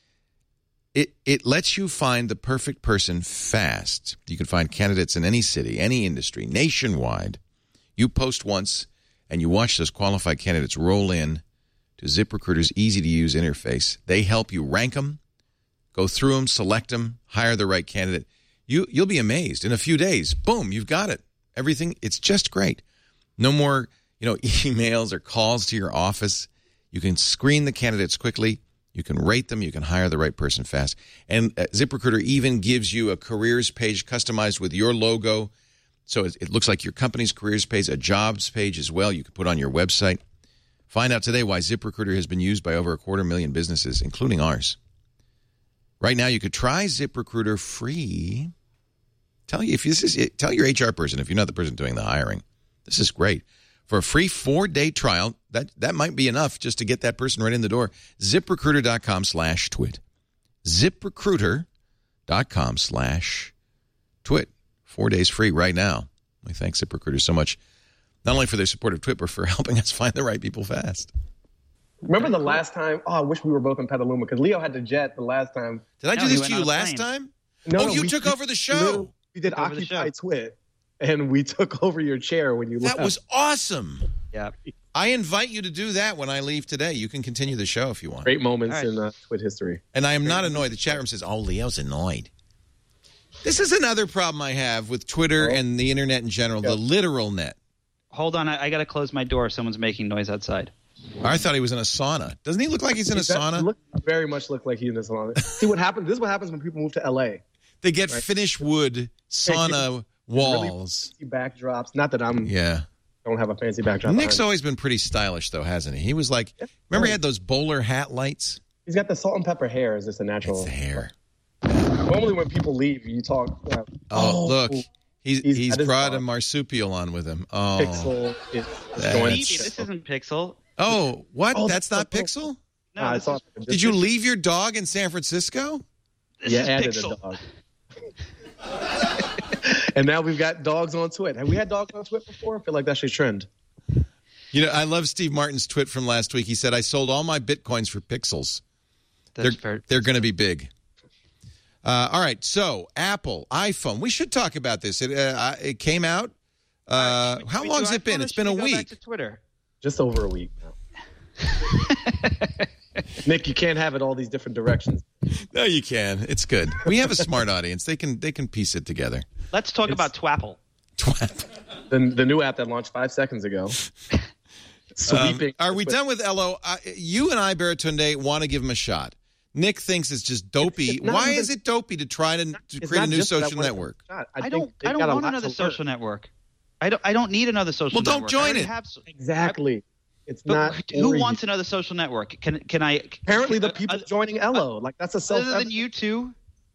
Speaker 1: It it lets you find the perfect person fast. You can find candidates in any city, any industry, nationwide. You post once, and you watch those qualified candidates roll in to ZipRecruiter's easy-to-use interface. They help you rank them, go through them, select them, hire the right candidate. You, you'll be amazed. In a few days, boom, you've got it. Everything, it's just great. No more, you know, emails or calls to your office. You can screen the candidates quickly. You can rate them. You can hire the right person fast. And uh, ZipRecruiter even gives you a careers page customized with your logo. So it, it looks like your company's careers page, a jobs page as well. You can put on your website. Find out today why ZipRecruiter has been used by over a quarter million businesses, including ours. Right now, you could try ZipRecruiter free. Tell you if this is it, tell your H R person if you're not the person doing the hiring. This is great. For a free four-day trial, that, that might be enough just to get that person right in the door. ZipRecruiter.com slash twit. ZipRecruiter.com slash twit. Four days free right now. We thank ZipRecruiter so much, not only for their support of Twit, but for helping us find the right people fast.
Speaker 4: Remember the last time? Oh, I wish we were both in Petaluma because Leo had to jet the last time.
Speaker 1: Did I
Speaker 5: No,
Speaker 1: do
Speaker 5: he
Speaker 1: this
Speaker 5: went
Speaker 1: to
Speaker 5: on
Speaker 1: you
Speaker 5: a
Speaker 1: last
Speaker 5: plane.
Speaker 1: time?
Speaker 4: No,
Speaker 1: oh,
Speaker 4: no,
Speaker 1: you
Speaker 4: we-
Speaker 1: took
Speaker 4: we-
Speaker 1: over the
Speaker 4: we
Speaker 1: show.
Speaker 4: literally- We did
Speaker 5: Over the
Speaker 4: Occupy
Speaker 5: show.
Speaker 4: Twit, and we took over your chair when you
Speaker 1: That
Speaker 4: left.
Speaker 1: was awesome.
Speaker 5: Yeah.
Speaker 1: I invite you to do that when I leave today. You can continue the show if you want.
Speaker 4: Great moments
Speaker 5: All right.
Speaker 4: in uh, Twit history.
Speaker 1: And I am not annoyed. The chat room says, oh, Leo's annoyed. This is another problem I have with Twitter
Speaker 4: Oh.
Speaker 1: and the internet in general,
Speaker 4: Yeah.
Speaker 1: the literal net.
Speaker 5: Hold on, I, I got to close my door. Someone's making noise outside.
Speaker 1: I thought he was in a sauna. Doesn't he look like he's in a
Speaker 4: He does
Speaker 1: sauna?
Speaker 4: Look, very much look like he in this sauna. See what happens? This is what happens when people move to L A.
Speaker 1: They get
Speaker 4: Right.
Speaker 1: finished wood sauna walls.
Speaker 4: Really backdrops. Not that I'm
Speaker 1: Yeah.
Speaker 4: don't have a fancy backdrop.
Speaker 1: Nick's
Speaker 4: behind.
Speaker 1: always been pretty stylish, though, hasn't he? He was like, remember he had those bowler hat lights?
Speaker 4: He's got the salt and pepper hair. Is just a natural
Speaker 1: It's the hair.
Speaker 4: Normally, when people leave, you talk. Uh,
Speaker 1: Oh, look. He's,
Speaker 4: He's-
Speaker 1: he's
Speaker 4: that is
Speaker 1: brought a
Speaker 4: odd.
Speaker 1: marsupial on with him. Oh,
Speaker 4: Pixel is
Speaker 1: That's-
Speaker 4: joined.
Speaker 5: Phoebe, this isn't Pixel.
Speaker 1: oh what?
Speaker 4: Oh,
Speaker 1: That's not
Speaker 4: that's-
Speaker 1: Pixel?
Speaker 5: No,
Speaker 4: Nah, I
Speaker 5: this
Speaker 4: saw
Speaker 5: is,
Speaker 4: it.
Speaker 1: Did you leave your dog in San Francisco?
Speaker 5: this
Speaker 4: Yeah,
Speaker 5: is
Speaker 4: added
Speaker 5: Pixel.
Speaker 4: a dog. And now we've got dogs on Twit. Have we had dogs on Twit before? I feel like that should trend.
Speaker 1: You know, I love Steve Martin's tweet from last week. He said, I sold all my Bitcoins for pixels.
Speaker 5: That's
Speaker 1: They're,
Speaker 5: fair.
Speaker 1: they're going to be big. Uh, all right, so Apple, iPhone. We should talk about this. It, uh, it came out. Uh,
Speaker 5: Should we-
Speaker 1: how
Speaker 5: should we
Speaker 1: long's
Speaker 5: do
Speaker 1: it been?
Speaker 5: iPhone or
Speaker 1: It's
Speaker 5: should
Speaker 1: been a
Speaker 5: we go back
Speaker 1: week.
Speaker 5: to Twitter.
Speaker 4: Just over a week now. Nick, you can't have it all these different directions.
Speaker 1: No, you can. It's good. We have a smart audience. They can they can piece it together.
Speaker 5: Let's talk
Speaker 4: It's-
Speaker 5: about Twapple.
Speaker 1: Twat.
Speaker 4: The, the new app that launched five seconds ago.
Speaker 1: Um,
Speaker 4: Sweeping.
Speaker 1: are we done with L O? Uh, you and I, Baratunde, want to give him a shot. Nick thinks it's just dopey.
Speaker 4: It's not
Speaker 1: Why
Speaker 4: even-
Speaker 1: is it dopey to try to, to
Speaker 4: It's
Speaker 1: create a
Speaker 4: not
Speaker 1: new
Speaker 4: just that I
Speaker 1: social
Speaker 4: wanna-
Speaker 1: network?
Speaker 4: I,
Speaker 5: I
Speaker 4: think
Speaker 5: don't.
Speaker 4: they've
Speaker 5: I don't
Speaker 4: got a
Speaker 5: want
Speaker 4: lot
Speaker 5: another
Speaker 4: to
Speaker 5: social
Speaker 4: learn.
Speaker 5: network. I don't. I don't need another social.
Speaker 1: Well, don't
Speaker 5: network.
Speaker 1: join
Speaker 5: I already
Speaker 1: it.
Speaker 5: have so-
Speaker 4: Exactly. It's
Speaker 5: But
Speaker 4: not.
Speaker 5: who
Speaker 4: for
Speaker 5: wants
Speaker 4: you.
Speaker 5: another social network? Can can I?
Speaker 4: Apparently, the
Speaker 5: uh,
Speaker 4: people
Speaker 5: uh,
Speaker 4: joining Ello. Like that's a self.
Speaker 5: other than you two,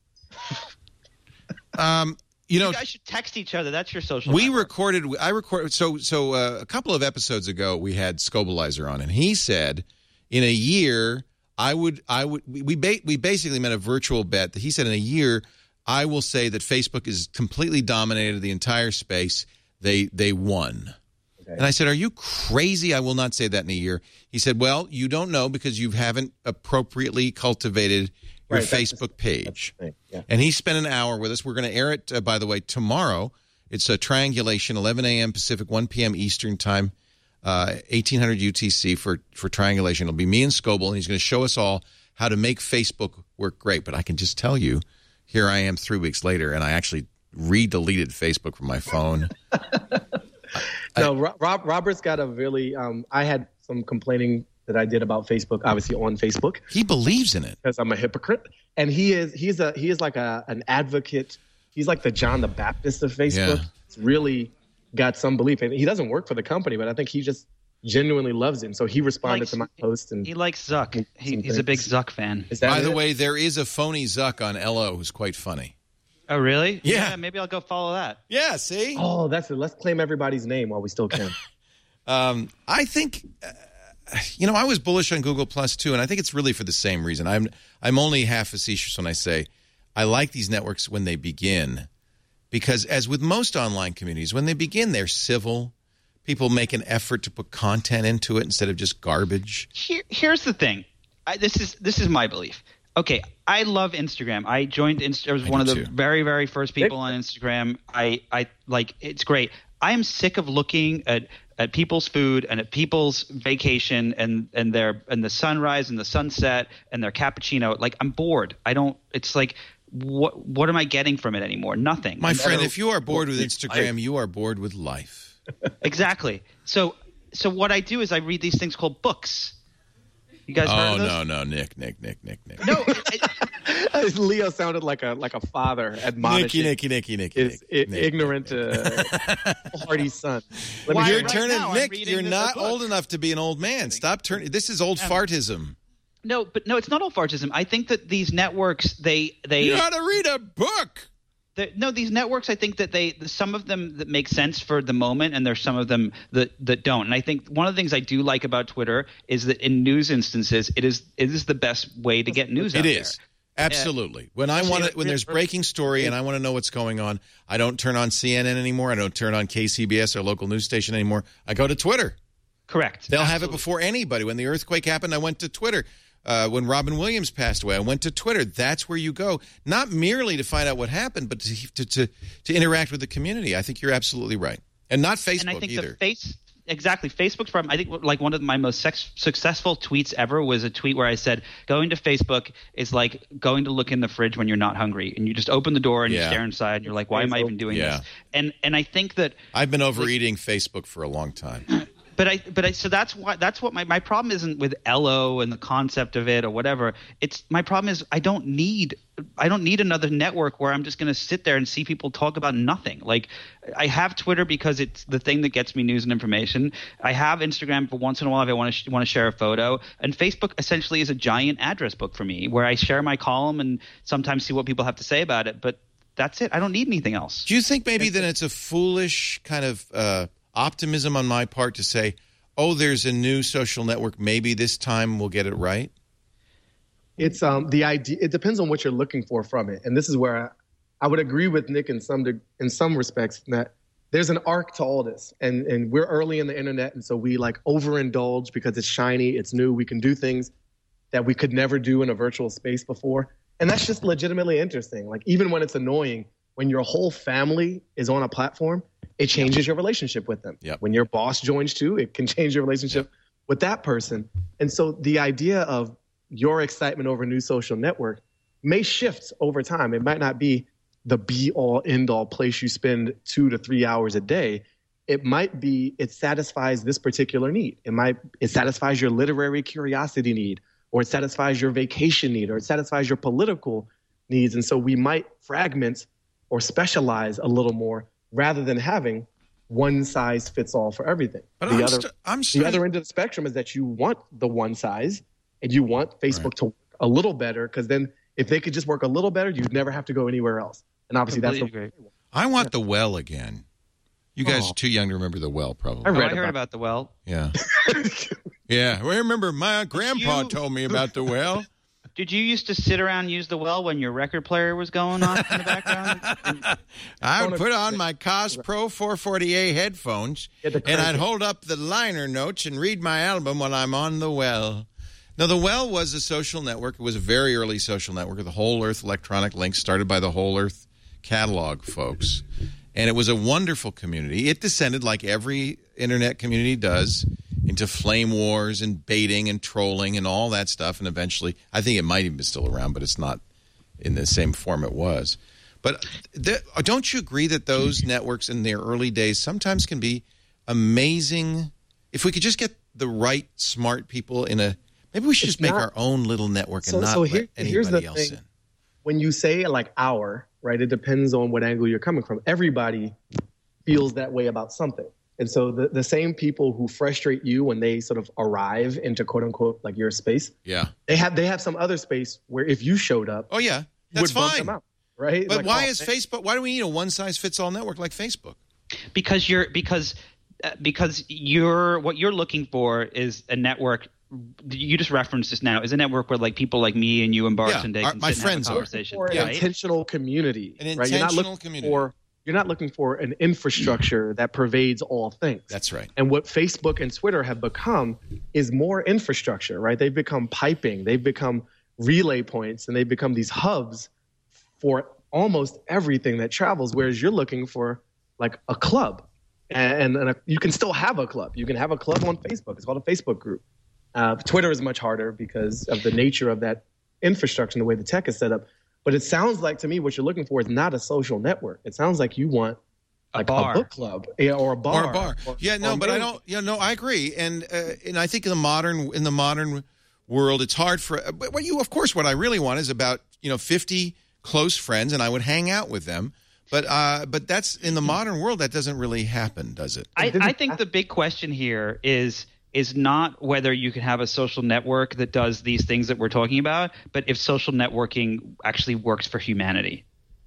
Speaker 1: Um, you know,
Speaker 5: you guys should text each other. That's your social.
Speaker 1: we
Speaker 5: network.
Speaker 1: recorded. I recorded. So, so uh, a couple of episodes ago, we had Scobalizer on, and he said, in a year, I would, I would. We we, ba- we basically made a virtual bet that he said in a year, I will say that Facebook is completely dominated the entire space. They they won.
Speaker 4: Okay.
Speaker 1: And I said, are you crazy? I will not say that in a year. He said, well, you don't know because you haven't appropriately cultivated your
Speaker 4: Right, that's the-
Speaker 1: Facebook page.
Speaker 4: thing, yeah.
Speaker 1: And he spent an hour with us. We're going to air it, uh, by the way, tomorrow. It's a triangulation, eleven a.m. Pacific, one p.m. Eastern time, uh, eighteen hundred U T C for, for triangulation. It'll be me and Scoble, and he's going to show us all how to make Facebook work great. But I can just tell you, here I am three weeks later, and I actually re-deleted Facebook from my phone.
Speaker 4: No, Rob, Rob, Robert's got a really. Um, I had some complaining that I did about Facebook, obviously on Facebook,
Speaker 1: He believes in it.
Speaker 4: because I'm a hypocrite. and he is he's a he is like a an advocate. He's like the John the Baptist of Facebook.
Speaker 1: Yeah.
Speaker 4: It's really got some belief, and he doesn't work for the company, but I think he just genuinely loves it. And so he responded
Speaker 5: Likes-
Speaker 4: to my post, and
Speaker 5: He likes Zuck. He, he's a big Zuck fan.
Speaker 4: is that
Speaker 1: By the
Speaker 4: it?
Speaker 1: way, there is a phony Zuck on L O who's quite funny.
Speaker 5: Oh, really?
Speaker 1: Yeah.
Speaker 5: Maybe I'll go follow that.
Speaker 1: Yeah, see?
Speaker 4: Oh, that's it. Let's claim everybody's name while we still can.
Speaker 1: Um, I think, uh, you know, I was bullish on Google Plus too, and I think it's really for the same reason. I'm I'm only half facetious when I say I like these networks when they begin, because as with most online communities, when they begin, they're civil. People make an effort to put content into it instead of just garbage.
Speaker 5: Here, here's the thing. I, this is this is my belief. Okay, I love Instagram. I joined. Inst- I was
Speaker 1: I
Speaker 5: one of
Speaker 1: do
Speaker 5: the
Speaker 1: too.
Speaker 5: very, very first people on Instagram. I, I like. It's great. I am sick of looking at, at people's food and at people's vacation and and their and the sunrise and the sunset and their cappuccino. Like, I'm bored. I don't. It's like, what what am I getting from it anymore? Nothing.
Speaker 1: My
Speaker 5: And
Speaker 1: friend,
Speaker 5: so-
Speaker 1: if you are bored with Instagram, you are bored with life.
Speaker 5: exactly. So so what I do is I read these things called books. You guys heard
Speaker 1: Oh,
Speaker 5: of those?
Speaker 1: no, no, Nick, Nick, Nick, Nick, Nick.
Speaker 5: No. it- it-
Speaker 4: Leo sounded like a like a father admonishing
Speaker 1: Nicky, Nicky, Nicky, Nicky,
Speaker 4: his
Speaker 1: Nick,
Speaker 4: i-
Speaker 1: Nick.
Speaker 4: ignorant, uh, hardy son. Let
Speaker 5: Why-
Speaker 4: me
Speaker 1: You're
Speaker 4: hear
Speaker 5: right
Speaker 1: turning,
Speaker 5: now I'm
Speaker 1: Nick,
Speaker 5: reading
Speaker 1: you're
Speaker 5: this
Speaker 1: not
Speaker 5: book.
Speaker 1: old enough to be an old man. Stop turning. This is old fartism.
Speaker 5: No, but no, it's not all fartism. I think that these networks, they they
Speaker 1: You ought to read a book.
Speaker 5: the- no, these networks, I think that they some of them that make sense for the moment, and there's some of them that that don't. And I think one of the things I do like about Twitter is that in news instances, it is it is the best way to get news.
Speaker 1: It
Speaker 5: out
Speaker 1: is.
Speaker 5: there.
Speaker 1: Absolutely. When I want to, when there's breaking story and I want to know what's going on, I don't turn on C N N anymore. I don't turn on K C B S or local news station anymore. I go to Twitter.
Speaker 5: Correct.
Speaker 1: They'll have it before anybody. When the earthquake happened, I went to Twitter. Uh, when Robin Williams passed away, I went to Twitter. That's where you go, not merely to find out what happened, but to to to, to interact with the community. I think you're absolutely right, and not Facebook
Speaker 5: and I think
Speaker 1: either.
Speaker 5: the face exactly Facebook's problem. I think like one of my most sex, successful tweets ever was a tweet where I said going to Facebook is like going to look in the fridge when you're not hungry, and you just open the door and
Speaker 1: Yeah.
Speaker 5: you stare inside, and you're like, why am I even doing
Speaker 1: Yeah.
Speaker 5: this? And and I think that
Speaker 1: I've been overeating Facebook for a long time.
Speaker 5: But I, but I, so that's why that's what my, my problem isn't with L O and the concept of it or whatever. It's my problem is I don't need I don't need another network where I'm just going to sit there and see people talk about nothing. Like, I have Twitter because it's the thing that gets me news and information. I have Instagram for once in a while if I want to sh- want to share a photo, and Facebook essentially is a giant address book for me where I share my column and sometimes see what people have to say about it. But that's it. I don't need anything else.
Speaker 1: Do you think maybe that it's a foolish kind of uh, optimism on my part to say, oh, there's a new social network, maybe this time we'll get it right?
Speaker 4: It's um the idea. It depends on what you're looking for from it, and this is where I, I would agree with Nick in some de- in some respects that there's an arc to all this, and and we're early in the internet, and so we like overindulge because it's shiny, it's new, we can do things that we could never do in a virtual space before, and that's just legitimately interesting. Like, even when it's annoying, when your whole family is on a platform, it changes your relationship with them.
Speaker 1: Yep.
Speaker 4: When your boss joins too, it can change your relationship
Speaker 1: Yep.
Speaker 4: with that person. And so the idea of your excitement over a new social network may shift over time. It might not be the be-all, end-all place you spend two to three hours a day. It might be it satisfies this particular need. It might it satisfies your literary curiosity need, or it satisfies your vacation need, or it satisfies your political needs. And so we might fragment or specialize a little more rather than having one size fits all for everything.
Speaker 1: But
Speaker 4: the
Speaker 1: I'm,
Speaker 4: other,
Speaker 1: st- I'm
Speaker 4: the
Speaker 1: starting-
Speaker 4: other end of the spectrum is that you want the one size, and you want Facebook
Speaker 1: Right.
Speaker 4: to work a little better, because then if they could just work a little better, you'd never have to go anywhere else. And obviously that's
Speaker 5: Completely
Speaker 4: the,
Speaker 5: agree.
Speaker 1: I want the well again. You guys
Speaker 4: Oh.
Speaker 1: are too young to remember the well, probably.
Speaker 4: I
Speaker 5: Oh,
Speaker 4: read
Speaker 5: I heard
Speaker 4: about-
Speaker 5: about the well.
Speaker 1: Yeah. Yeah. Well, I remember my grandpa
Speaker 5: you-
Speaker 1: told me about the well.
Speaker 5: Did you used to sit around and use the well when your record player was going on in the background?
Speaker 1: I would put on my Cos Pro four forty A headphones,
Speaker 4: Get the
Speaker 1: and I'd
Speaker 4: crank.
Speaker 1: hold up the liner notes and read my album while I'm on the well. Now, the well was a social network. It was a very early social network. The Whole Earth Electronic Link, started by the Whole Earth catalog folks. And it was a wonderful community. It descended, like every internet community does, into flame wars and baiting and trolling and all that stuff. And eventually, I think it might even be still around, but it's not in the same form it was. But th- don't you agree that those networks in their early days sometimes can be amazing? If we could just get the right, smart people in a – maybe we should
Speaker 4: It's
Speaker 1: just make
Speaker 4: not-
Speaker 1: our own little network and
Speaker 4: So-
Speaker 1: not
Speaker 4: so
Speaker 1: let
Speaker 4: here- here's
Speaker 1: anybody
Speaker 4: the
Speaker 1: else
Speaker 4: thing.
Speaker 1: in.
Speaker 4: when you say like our, right, it depends on what angle you're coming from. Everybody feels that way about something. And so the, the same people who frustrate you when they sort of arrive into quote unquote like your space,
Speaker 1: Yeah.
Speaker 4: they have they have some other space where if you showed up,
Speaker 1: Oh, yeah. That's
Speaker 4: would bump
Speaker 1: fine.
Speaker 4: them out, right?
Speaker 1: But
Speaker 4: Like,
Speaker 1: why
Speaker 4: oh,
Speaker 1: is
Speaker 4: man.
Speaker 1: Facebook, why do we need a one-size-fits-all network like Facebook?
Speaker 5: because you're because uh, because you're what you're looking for is a network. You just referenced this now is a network where like people like me and you and Bart
Speaker 1: Yeah,
Speaker 5: and Dave
Speaker 1: our-
Speaker 5: can
Speaker 1: my
Speaker 5: sit and
Speaker 1: friends
Speaker 5: have a
Speaker 1: are.
Speaker 5: conversation.
Speaker 4: For an
Speaker 5: right?
Speaker 4: intentional community,
Speaker 1: An
Speaker 4: right? You're not
Speaker 1: intentional
Speaker 4: looking
Speaker 1: community.
Speaker 4: for you're not looking for an infrastructure that pervades all things.
Speaker 1: That's right.
Speaker 4: And what Facebook and Twitter have become is more infrastructure, right? They've become piping, they've become relay points, and they've become these hubs for almost everything that travels. Whereas you're looking for like a club, and, and a, you can still have a club. You can have a club on Facebook. It's called a Facebook group. Uh, Twitter is much harder because of the nature of that infrastructure and the way the tech is set up. But it sounds like to me what you're looking for is not a social network. It sounds like you want like a,
Speaker 5: bar.
Speaker 4: book club, yeah, or a bar,
Speaker 1: Or a bar.
Speaker 4: or-
Speaker 1: yeah, no,
Speaker 4: or
Speaker 1: but I
Speaker 4: maybe-
Speaker 1: don't. Yeah, no, I agree, and uh, and I think in the modern in the modern world, it's hard for. But what you, of course, what I really want is about you know fifty close friends, and I would hang out with them. But uh, but that's in the modern world, that doesn't really happen, does it?
Speaker 5: I,
Speaker 4: didn't
Speaker 5: I think the big question here is is not whether you can have a social network that does these things that we're talking about, but if social networking actually works for humanity.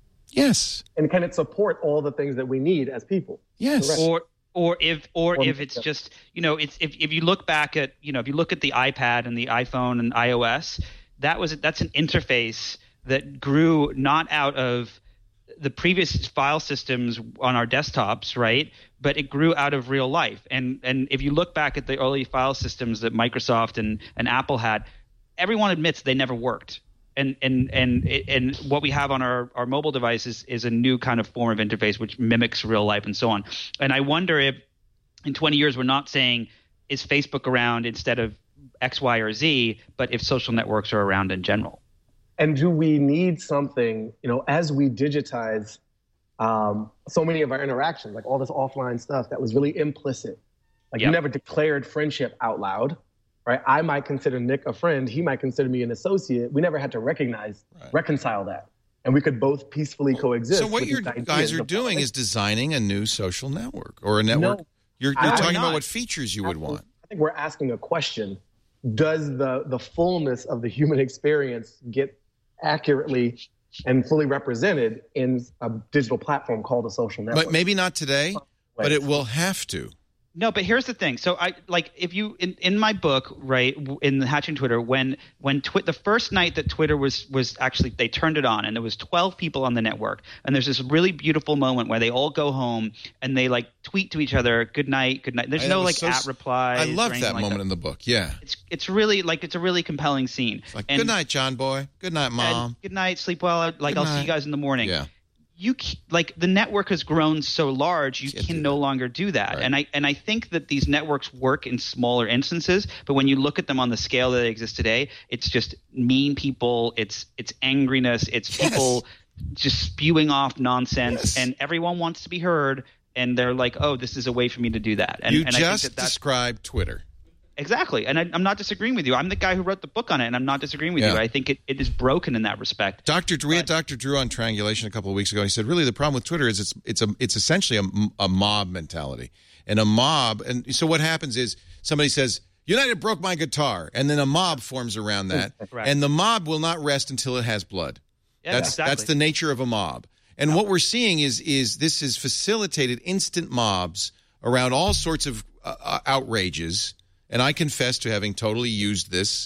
Speaker 1: Yes.
Speaker 4: And can it support all the things that we need as people?
Speaker 1: Yes.
Speaker 4: Correct.
Speaker 5: Or or if or
Speaker 4: Or-
Speaker 5: if it's just you know it's if, if you look back at you know if you look at the iPad and the iPhone and iOS, that was that's an interface that grew not out of the previous file systems on our desktops, right? But it grew out of real life. And and if you look back at the early file systems that Microsoft and, and Apple had, everyone admits they never worked. And and and and what we have on our, our mobile devices is a new kind of form of interface which mimics real life and so on. And I wonder if in twenty years we're not saying is Facebook around instead of X, Y, or Z, but if social networks are around in general.
Speaker 4: And do we need something, you know, as we digitize um, so many of our interactions, like all this offline stuff that was really implicit. Like
Speaker 5: Yep.
Speaker 4: you never declared friendship out loud, right? I might consider Nick a friend. He might consider me an associate. We never had to recognize,
Speaker 1: Right.
Speaker 4: reconcile that. And we could both peacefully coexist.
Speaker 1: So what
Speaker 4: with
Speaker 1: you
Speaker 4: these ideas
Speaker 1: guys are
Speaker 4: of-
Speaker 1: doing is designing a new social network or a network.
Speaker 4: No,
Speaker 1: you're
Speaker 4: I-
Speaker 1: you're
Speaker 4: I'm
Speaker 1: talking about
Speaker 5: not.
Speaker 1: what features you would want.
Speaker 4: I think we're asking a question. Does the, the fullness of the human experience get accurately and fully represented in a digital platform called a social network?
Speaker 1: But maybe not today, but it will have to.
Speaker 5: No, but here's the thing. So I like if you in, in my book, right, w- in the Hatching Twitter, when when twi- the first night that Twitter was was actually they turned it on and there was twelve people on the network, and there's this really beautiful moment where they all go home and they like tweet to each other, good night, good night. There's
Speaker 1: I-
Speaker 5: no
Speaker 1: that was
Speaker 5: like
Speaker 1: so
Speaker 5: at
Speaker 1: s-
Speaker 5: replies.
Speaker 1: I
Speaker 5: or
Speaker 1: love
Speaker 5: anything
Speaker 1: that
Speaker 5: like
Speaker 1: moment in the book. Yeah.
Speaker 5: It's it's really like it's a really compelling scene.
Speaker 1: Like,
Speaker 5: And-
Speaker 1: good night, John boy. Good night,
Speaker 5: and
Speaker 1: mom.
Speaker 5: good night, sleep well. Like
Speaker 1: Good
Speaker 5: I'll see
Speaker 1: night.
Speaker 5: you guys in the morning.
Speaker 1: Yeah.
Speaker 5: You c- like the network has grown so large, you
Speaker 1: Can't
Speaker 5: can
Speaker 1: do
Speaker 5: no
Speaker 1: that.
Speaker 5: longer do that.
Speaker 1: Right.
Speaker 5: And I and I think that these networks work in smaller instances, but when you look at them on the scale that they exist today, it's just mean people, it's it's angriness, it's
Speaker 1: Yes.
Speaker 5: people just spewing off nonsense,
Speaker 1: Yes.
Speaker 5: and everyone wants to be heard, and they're like, oh, this is a way for me to do that. And,
Speaker 1: you
Speaker 5: and I think
Speaker 1: just
Speaker 5: that that's
Speaker 1: described Twitter.
Speaker 5: exactly. And I, I'm not disagreeing with you. I'm the guy who wrote the book on it, and I'm not disagreeing with
Speaker 1: Yeah.
Speaker 5: you. I think it, it is broken in that respect.
Speaker 1: Doctor we had Doctor Drew on Triangulation a couple of weeks ago. And he said, really, the problem with Twitter is it's it's a it's essentially a, a mob mentality, and a mob. And so what happens is somebody says, "United broke my guitar," and then a mob forms around that,
Speaker 5: Correct.
Speaker 1: and the mob will not rest until it has blood.
Speaker 5: Yeah,
Speaker 1: that's
Speaker 5: exactly.
Speaker 1: that's the nature of a mob. And what we're seeing is is this has facilitated instant mobs around all sorts of uh, uh, outrages. And I confess to having totally used this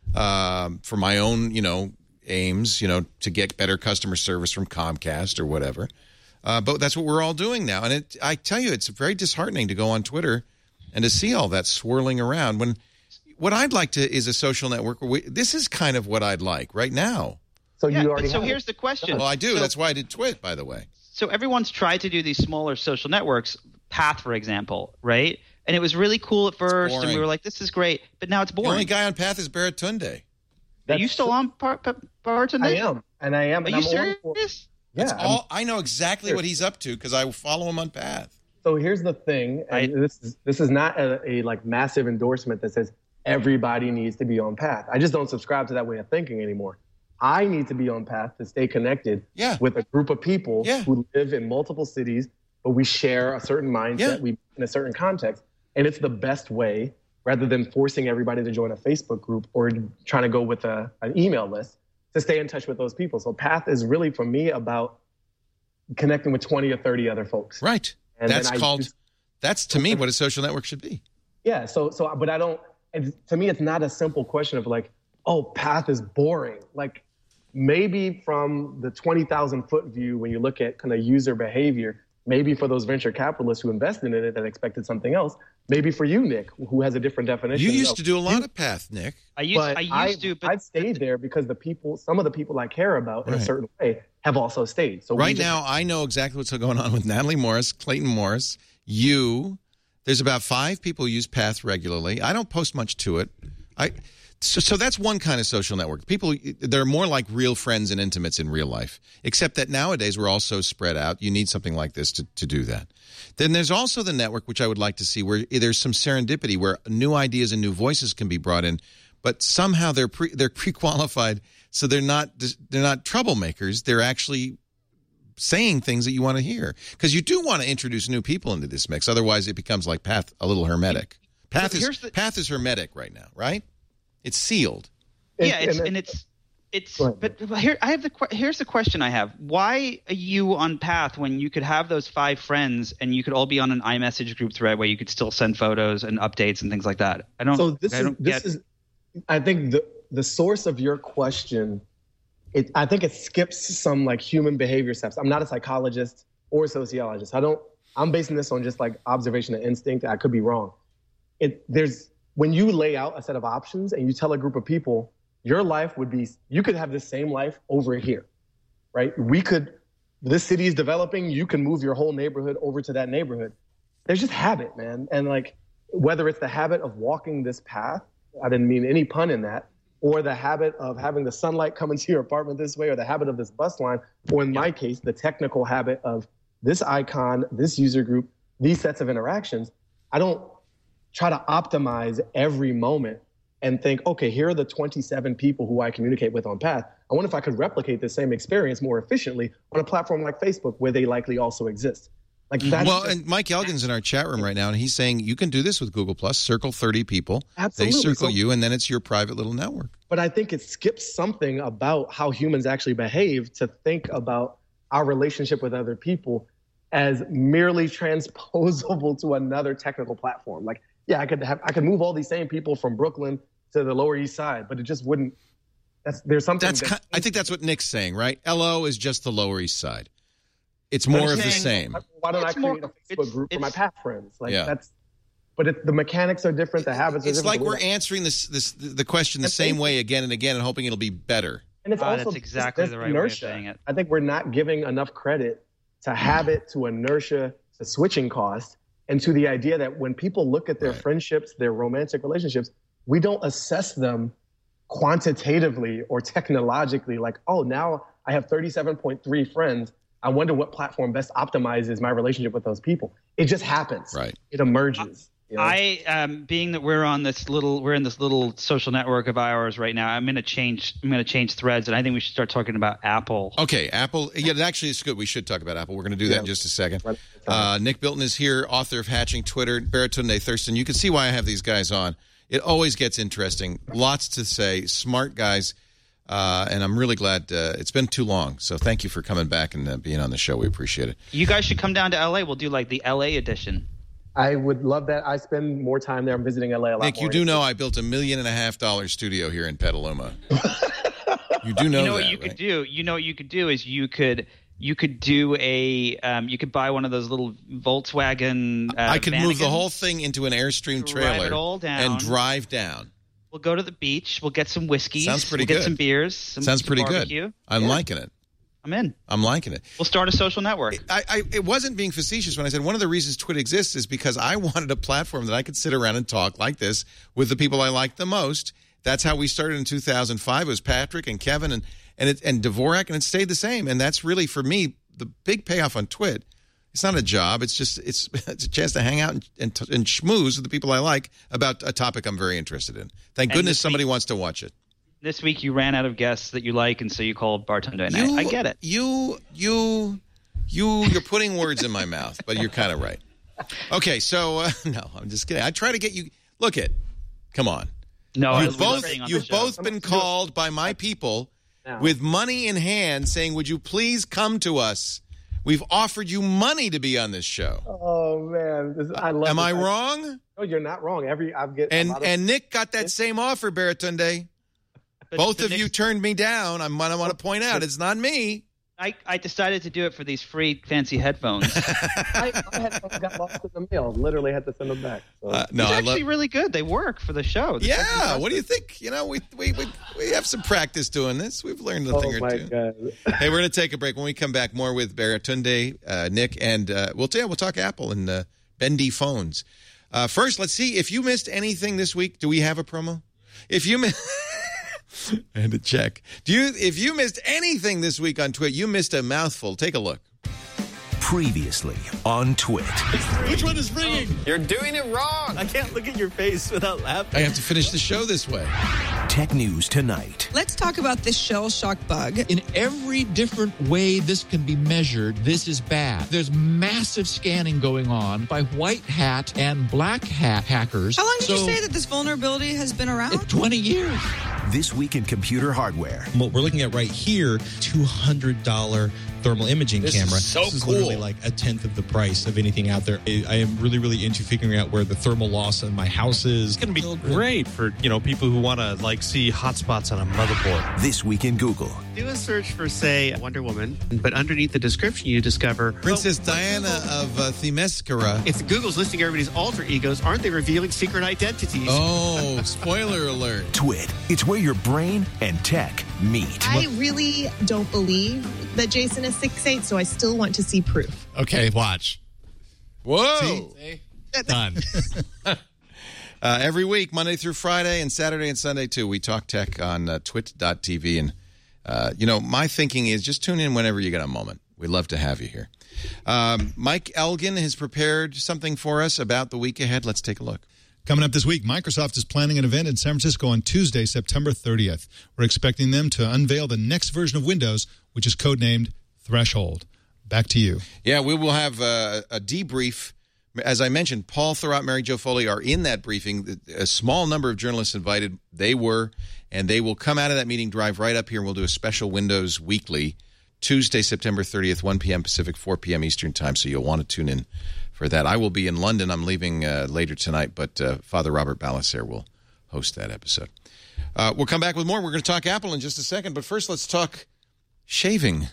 Speaker 1: um, for my own, you know, aims, you know, to get better customer service from Comcast or whatever. Uh, but that's what we're all doing now. And it, I tell you, it's very disheartening to go on Twitter and to see all that swirling around. When what I'd like to is a social network where we, this is kind of what I'd like right now.
Speaker 4: So
Speaker 5: Yeah,
Speaker 4: you
Speaker 5: but
Speaker 4: already
Speaker 5: so
Speaker 4: have
Speaker 5: here's
Speaker 4: it.
Speaker 5: the question.
Speaker 1: Well, I do.
Speaker 5: So-
Speaker 1: That's why I did Twit, by the way.
Speaker 5: So everyone's tried to do these smaller social networks, Path, for example, right? And it was really cool at first, and we
Speaker 1: boring.
Speaker 5: were like, this is great, but now it's
Speaker 1: The only
Speaker 5: boring.
Speaker 1: guy on Path is Barrett Tunde.
Speaker 5: Are
Speaker 4: That's
Speaker 5: you still
Speaker 4: true.
Speaker 5: on Par- Par- Barton?
Speaker 4: I am, and I am.
Speaker 5: Are
Speaker 4: and
Speaker 5: you
Speaker 4: I'm on for-
Speaker 5: serious?
Speaker 4: Yeah.
Speaker 1: That's
Speaker 4: I'm-
Speaker 1: all. I know exactly what he's up to because I follow him on Path.
Speaker 4: So here's the thing, and
Speaker 5: I-
Speaker 4: this is this is not a, a like massive endorsement that says everybody needs to be on Path. I just don't subscribe to that way of thinking anymore. I need to be on Path to stay connected
Speaker 1: Yeah.
Speaker 4: with a group of people
Speaker 1: Yeah.
Speaker 4: who live in multiple cities, but we share a certain mindset,
Speaker 1: Yeah.
Speaker 4: we in a certain context. And it's the best way, rather than forcing everybody to join a Facebook group or trying to go with a, an email list, to stay in touch with those people. So Path is really, for me, about connecting with twenty or thirty other folks.
Speaker 1: Right.
Speaker 4: And
Speaker 1: That's
Speaker 4: then I
Speaker 1: called,
Speaker 4: use-
Speaker 1: that's to me what a social network should be.
Speaker 4: Yeah, so, so, but I don't, it's, to me, it's not a simple question of like, oh, Path is boring. Like, maybe from the twenty thousand foot view, when you look at kind of user behavior, maybe for those venture capitalists who invested in it and expected something else, maybe for you, Nick, who has a different definition.
Speaker 1: You used
Speaker 4: of-
Speaker 1: to do a lot of Path, Nick.
Speaker 5: I used,
Speaker 4: but
Speaker 5: I used
Speaker 4: I've,
Speaker 5: to, but
Speaker 4: I've stayed there because the people, some of the people I care about in
Speaker 1: Right.
Speaker 4: a certain way have also stayed. So we
Speaker 1: Right
Speaker 4: just-
Speaker 1: now, I know exactly what's going on with Natalie Morris, Clayton Morris, you. There's about five people who use Path regularly. I don't post much to it. I so, so that's one kind of social network. People, they're more like real friends and intimates in real life, except that nowadays we're all so spread out. You need something like this to, to do that. Then there's also the network, which I would like to see, where there's some serendipity, where new ideas and new voices can be brought in, but somehow they're pre, they're pre-qualified, so they're not they're not troublemakers. They're actually saying things that you want to hear, because you do want to introduce new people into this mix. Otherwise, it becomes like Path, a little hermetic. Path is
Speaker 5: the,
Speaker 1: Path is hermetic right now, right? It's sealed.
Speaker 5: yeah,
Speaker 4: And-
Speaker 5: it's,
Speaker 4: and-
Speaker 5: and it's it's.
Speaker 4: Go ahead.
Speaker 5: But, but here, I have the que- here's the question I have: why are you on Path when you could have those five friends and you could all be on an iMessage group thread where you could still send photos and updates and things like that? I don't.
Speaker 4: So this
Speaker 5: I
Speaker 4: is
Speaker 5: don't
Speaker 4: this
Speaker 5: get,
Speaker 4: is, I think the the source of your question, it I think it skips some like human behavior steps. I'm not a psychologist or a sociologist. I don't. I'm basing this on just like observation and instinct. I could be wrong. It there's when you lay out a set of options and you tell a group of people, your life would be, you could have the same life over here, right? We could, this city is developing, you can move your whole neighborhood over to that neighborhood. There's just habit, man. And like, whether it's the habit of walking this path, I didn't mean any pun in that, or the habit of having the sunlight come into your apartment this way, or the habit of this bus line, or in my case, the technical habit of this icon, this user group, these sets of interactions. I don't try to optimize every moment and think, okay, here are the twenty-seven people who I communicate with on Path. I wonder if I could replicate the same experience more efficiently on a platform like Facebook, where they likely also exist. Like that's
Speaker 1: Well, and Mike Elgin's in our chat room right now, and he's saying you can do this with Google Plus. Circle thirty people.
Speaker 4: Absolutely.
Speaker 1: They circle
Speaker 4: So-
Speaker 1: you, and then it's your private little network.
Speaker 4: but I think it skips something about how humans actually behave to think about our relationship with other people as merely transposable to another technical platform. Like, yeah, I could have, I could move all these same people from Brooklyn to the Lower East Side, but it just wouldn't. That's there's something.
Speaker 1: That's
Speaker 4: that,
Speaker 1: ki- I think that's what Nick's saying, right? L O is just the Lower East Side. It's more of the
Speaker 5: saying-
Speaker 1: same.
Speaker 4: Why don't I
Speaker 5: It's more-
Speaker 4: create a Facebook
Speaker 5: it's-
Speaker 4: group for my
Speaker 5: it's-
Speaker 4: Path friends? Like
Speaker 1: Yeah.
Speaker 4: that's. But it, the mechanics are different. The habits are
Speaker 1: It's
Speaker 4: different.
Speaker 1: like
Speaker 4: the way
Speaker 1: we're
Speaker 4: that-
Speaker 1: answering this this the question the
Speaker 4: And
Speaker 1: same
Speaker 4: Facebook-
Speaker 1: way again and again and hoping it'll be better.
Speaker 4: And it's
Speaker 5: Ah,
Speaker 4: also
Speaker 5: that's exactly
Speaker 4: this
Speaker 5: the right way of
Speaker 4: inertia.
Speaker 5: saying it.
Speaker 4: I think we're not giving enough credit to habit, to inertia, to switching costs, and to the idea that when people look at their
Speaker 1: Right.
Speaker 4: friendships, their romantic relationships, we don't assess them quantitatively or technologically. Like, oh, now I have thirty-seven point three friends. I wonder what platform best optimizes my relationship with those people. It just happens.
Speaker 1: Right.
Speaker 4: It emerges. you know?
Speaker 5: I um, being that we're on this little we're in this little social network of ours right now. I'm gonna change I'm gonna change threads, and I think we should start talking about Apple.
Speaker 1: Okay, Apple. Yeah, actually, it's good. We should talk about Apple. We're going to do that
Speaker 4: Yeah.
Speaker 1: in just a second.
Speaker 4: Right.
Speaker 1: Uh, Nick Bilton is here, author of Hatching Twitter. Baratunde Thurston. You can see why I have these guys on. It always gets interesting. Lots to say. Smart guys. Uh, and I'm really glad uh, it's been too long. So thank you for coming back and uh, being on the show. We appreciate it.
Speaker 5: You guys should come down to L A. We'll do like the L A edition.
Speaker 4: I would love that. I spend more time there. I'm visiting L A a lot
Speaker 1: Nick,
Speaker 4: more.
Speaker 1: you do know I built a million and a half dollar studio here in Petaluma. You do know
Speaker 5: you know
Speaker 1: that,
Speaker 5: what you
Speaker 1: right?
Speaker 5: could do? You know what you could do is you could you could do a um, you could buy one of those little Volkswagen. Uh,
Speaker 1: I could move the
Speaker 5: Vanagons.
Speaker 1: whole thing into an Airstream
Speaker 5: Drive
Speaker 1: trailer
Speaker 5: it all down.
Speaker 1: and drive down.
Speaker 5: We'll go to the beach. We'll get some whiskeys.
Speaker 1: Sounds pretty
Speaker 5: we'll Get
Speaker 1: good.
Speaker 5: some beers. Some,
Speaker 1: Sounds
Speaker 5: some
Speaker 1: pretty
Speaker 5: barbecue.
Speaker 1: good. I'm
Speaker 5: Yeah,
Speaker 1: liking it.
Speaker 5: I'm in.
Speaker 1: I'm liking it.
Speaker 5: We'll start a social network.
Speaker 1: I, I it wasn't being facetious when I said one of the reasons Twitter exists is because I wanted a platform that I could sit around and talk like this with the people I like the most. That's how we started in two thousand five. It was Patrick and Kevin and and it, and Dvorak, and it stayed the same. And that's really, for me, the big payoff on Twit. It's not a job. It's just it's it's a chance to hang out and and, t- and schmooze with the people I like about a topic I'm very interested in. Thank
Speaker 5: And
Speaker 1: goodness
Speaker 5: this
Speaker 1: somebody
Speaker 5: week-
Speaker 1: wants to watch it.
Speaker 5: This week you ran out of guests that you like, and so you called Bartender. And
Speaker 1: You,
Speaker 5: I, I get it.
Speaker 1: You, you, you, you're putting words in my mouth, but you're kind of right. Okay, so uh, no, I'm just kidding. I try to get you. Look it. Come on.
Speaker 5: No, I
Speaker 1: You've
Speaker 5: was we love
Speaker 1: both
Speaker 5: being on
Speaker 1: you've
Speaker 5: the show.
Speaker 1: both been called by my people
Speaker 4: Now.
Speaker 1: with money in hand, saying, "Would you please come to us? We've offered you money to be on this show."
Speaker 4: Oh man, this, I love.
Speaker 1: Am
Speaker 4: this.
Speaker 1: I wrong?
Speaker 4: No, you're not wrong. Every I've get a
Speaker 1: And
Speaker 4: lot of,
Speaker 1: and Nick got that same offer, Baratunde.
Speaker 5: But-
Speaker 1: Both
Speaker 5: but
Speaker 1: of you
Speaker 5: Nick-
Speaker 1: turned me down. I'm, I want to point out it's not me.
Speaker 5: I, I decided to do it for these free fancy headphones.
Speaker 4: I, I had got lost in the mail. Literally had to send them back. So.
Speaker 1: Uh, no,
Speaker 5: it's
Speaker 1: I
Speaker 5: actually
Speaker 1: love.
Speaker 5: really good. They work for the show. This is
Speaker 1: Yeah,
Speaker 5: impressive.
Speaker 1: what do you think? You know, we we we, we have some practice doing this. We've learned a
Speaker 4: oh
Speaker 1: thing or
Speaker 4: my
Speaker 1: two.
Speaker 4: god.
Speaker 1: Hey, we're going to take a break. When we come back, more with Baratunde, uh, Nick, and uh, we'll tell you, we'll talk Apple and uh, bendy phones. Uh, first, let's see if you missed anything this week. Do we have a promo? If you missed, I had to check. Do you? If you missed anything this week on Twitter, you missed a mouthful. Take a look.
Speaker 2: Previously on Twit.
Speaker 7: Which one is ringing?
Speaker 8: You're doing it wrong. I can't look at your face without laughing.
Speaker 1: I have to finish the show this way.
Speaker 2: Tech News Tonight.
Speaker 9: Let's talk about this shell shock bug.
Speaker 7: In every different way this can be measured, this is bad. There's massive scanning going on by white hat and black hat hackers.
Speaker 9: How long did
Speaker 7: So,
Speaker 9: you say that this vulnerability has been around?
Speaker 7: twenty years.
Speaker 2: This week in computer hardware.
Speaker 10: What we're looking at right here, two hundred dollars thermal imaging
Speaker 1: This is
Speaker 10: camera.
Speaker 1: so
Speaker 10: this is
Speaker 1: cool.
Speaker 10: literally like a tenth of the price of anything out there. I I am really, really into figuring out where the thermal loss in my house is.
Speaker 11: It's going to be great for, you know, people who want to, like, see hotspots on a motherboard.
Speaker 2: This week in Google.
Speaker 11: Do a search for, say, Wonder Woman, but underneath the description you discover...
Speaker 1: Princess Diana of uh, Themyscira.
Speaker 11: If Google's listing everybody's alter egos, aren't they revealing secret identities?
Speaker 1: Oh, spoiler alert.
Speaker 2: Twit. It's where your brain and tech meet.
Speaker 12: I really don't believe that Jason is six eight, so I still want to see proof.
Speaker 6: Okay, watch.
Speaker 1: Whoa.
Speaker 6: Done.
Speaker 1: Uh, every week, Monday through Friday, and Saturday and Sunday, too, we talk tech on uh, twit dot t v. And, uh, you know, my thinking is just tune in whenever you get a moment. We'd love to have you here. Um, Mike Elgin has prepared something for us about the week ahead. Let's take a look.
Speaker 13: Coming up this week, Microsoft is planning an event in San Francisco on Tuesday, September thirtieth. We're expecting them to unveil the next version of Windows, which is codenamed Threshold. Back to you.
Speaker 1: Yeah, we will have uh, a debrief. As I mentioned, Paul Thurrott, Mary Jo Foley are in that briefing. A small number of journalists invited. They were, and they will come out of that meeting, drive right up here, and we'll do a special Windows Weekly, Tuesday, September thirtieth, one p.m. Pacific, four p.m. Eastern Time, so you'll want to tune in for that. I will be in London. I'm leaving uh, later tonight, but uh, Father Robert Balacer will host that episode. Uh, we'll come back with more. We're going to talk Apple in just a second, but first let's talk shaving.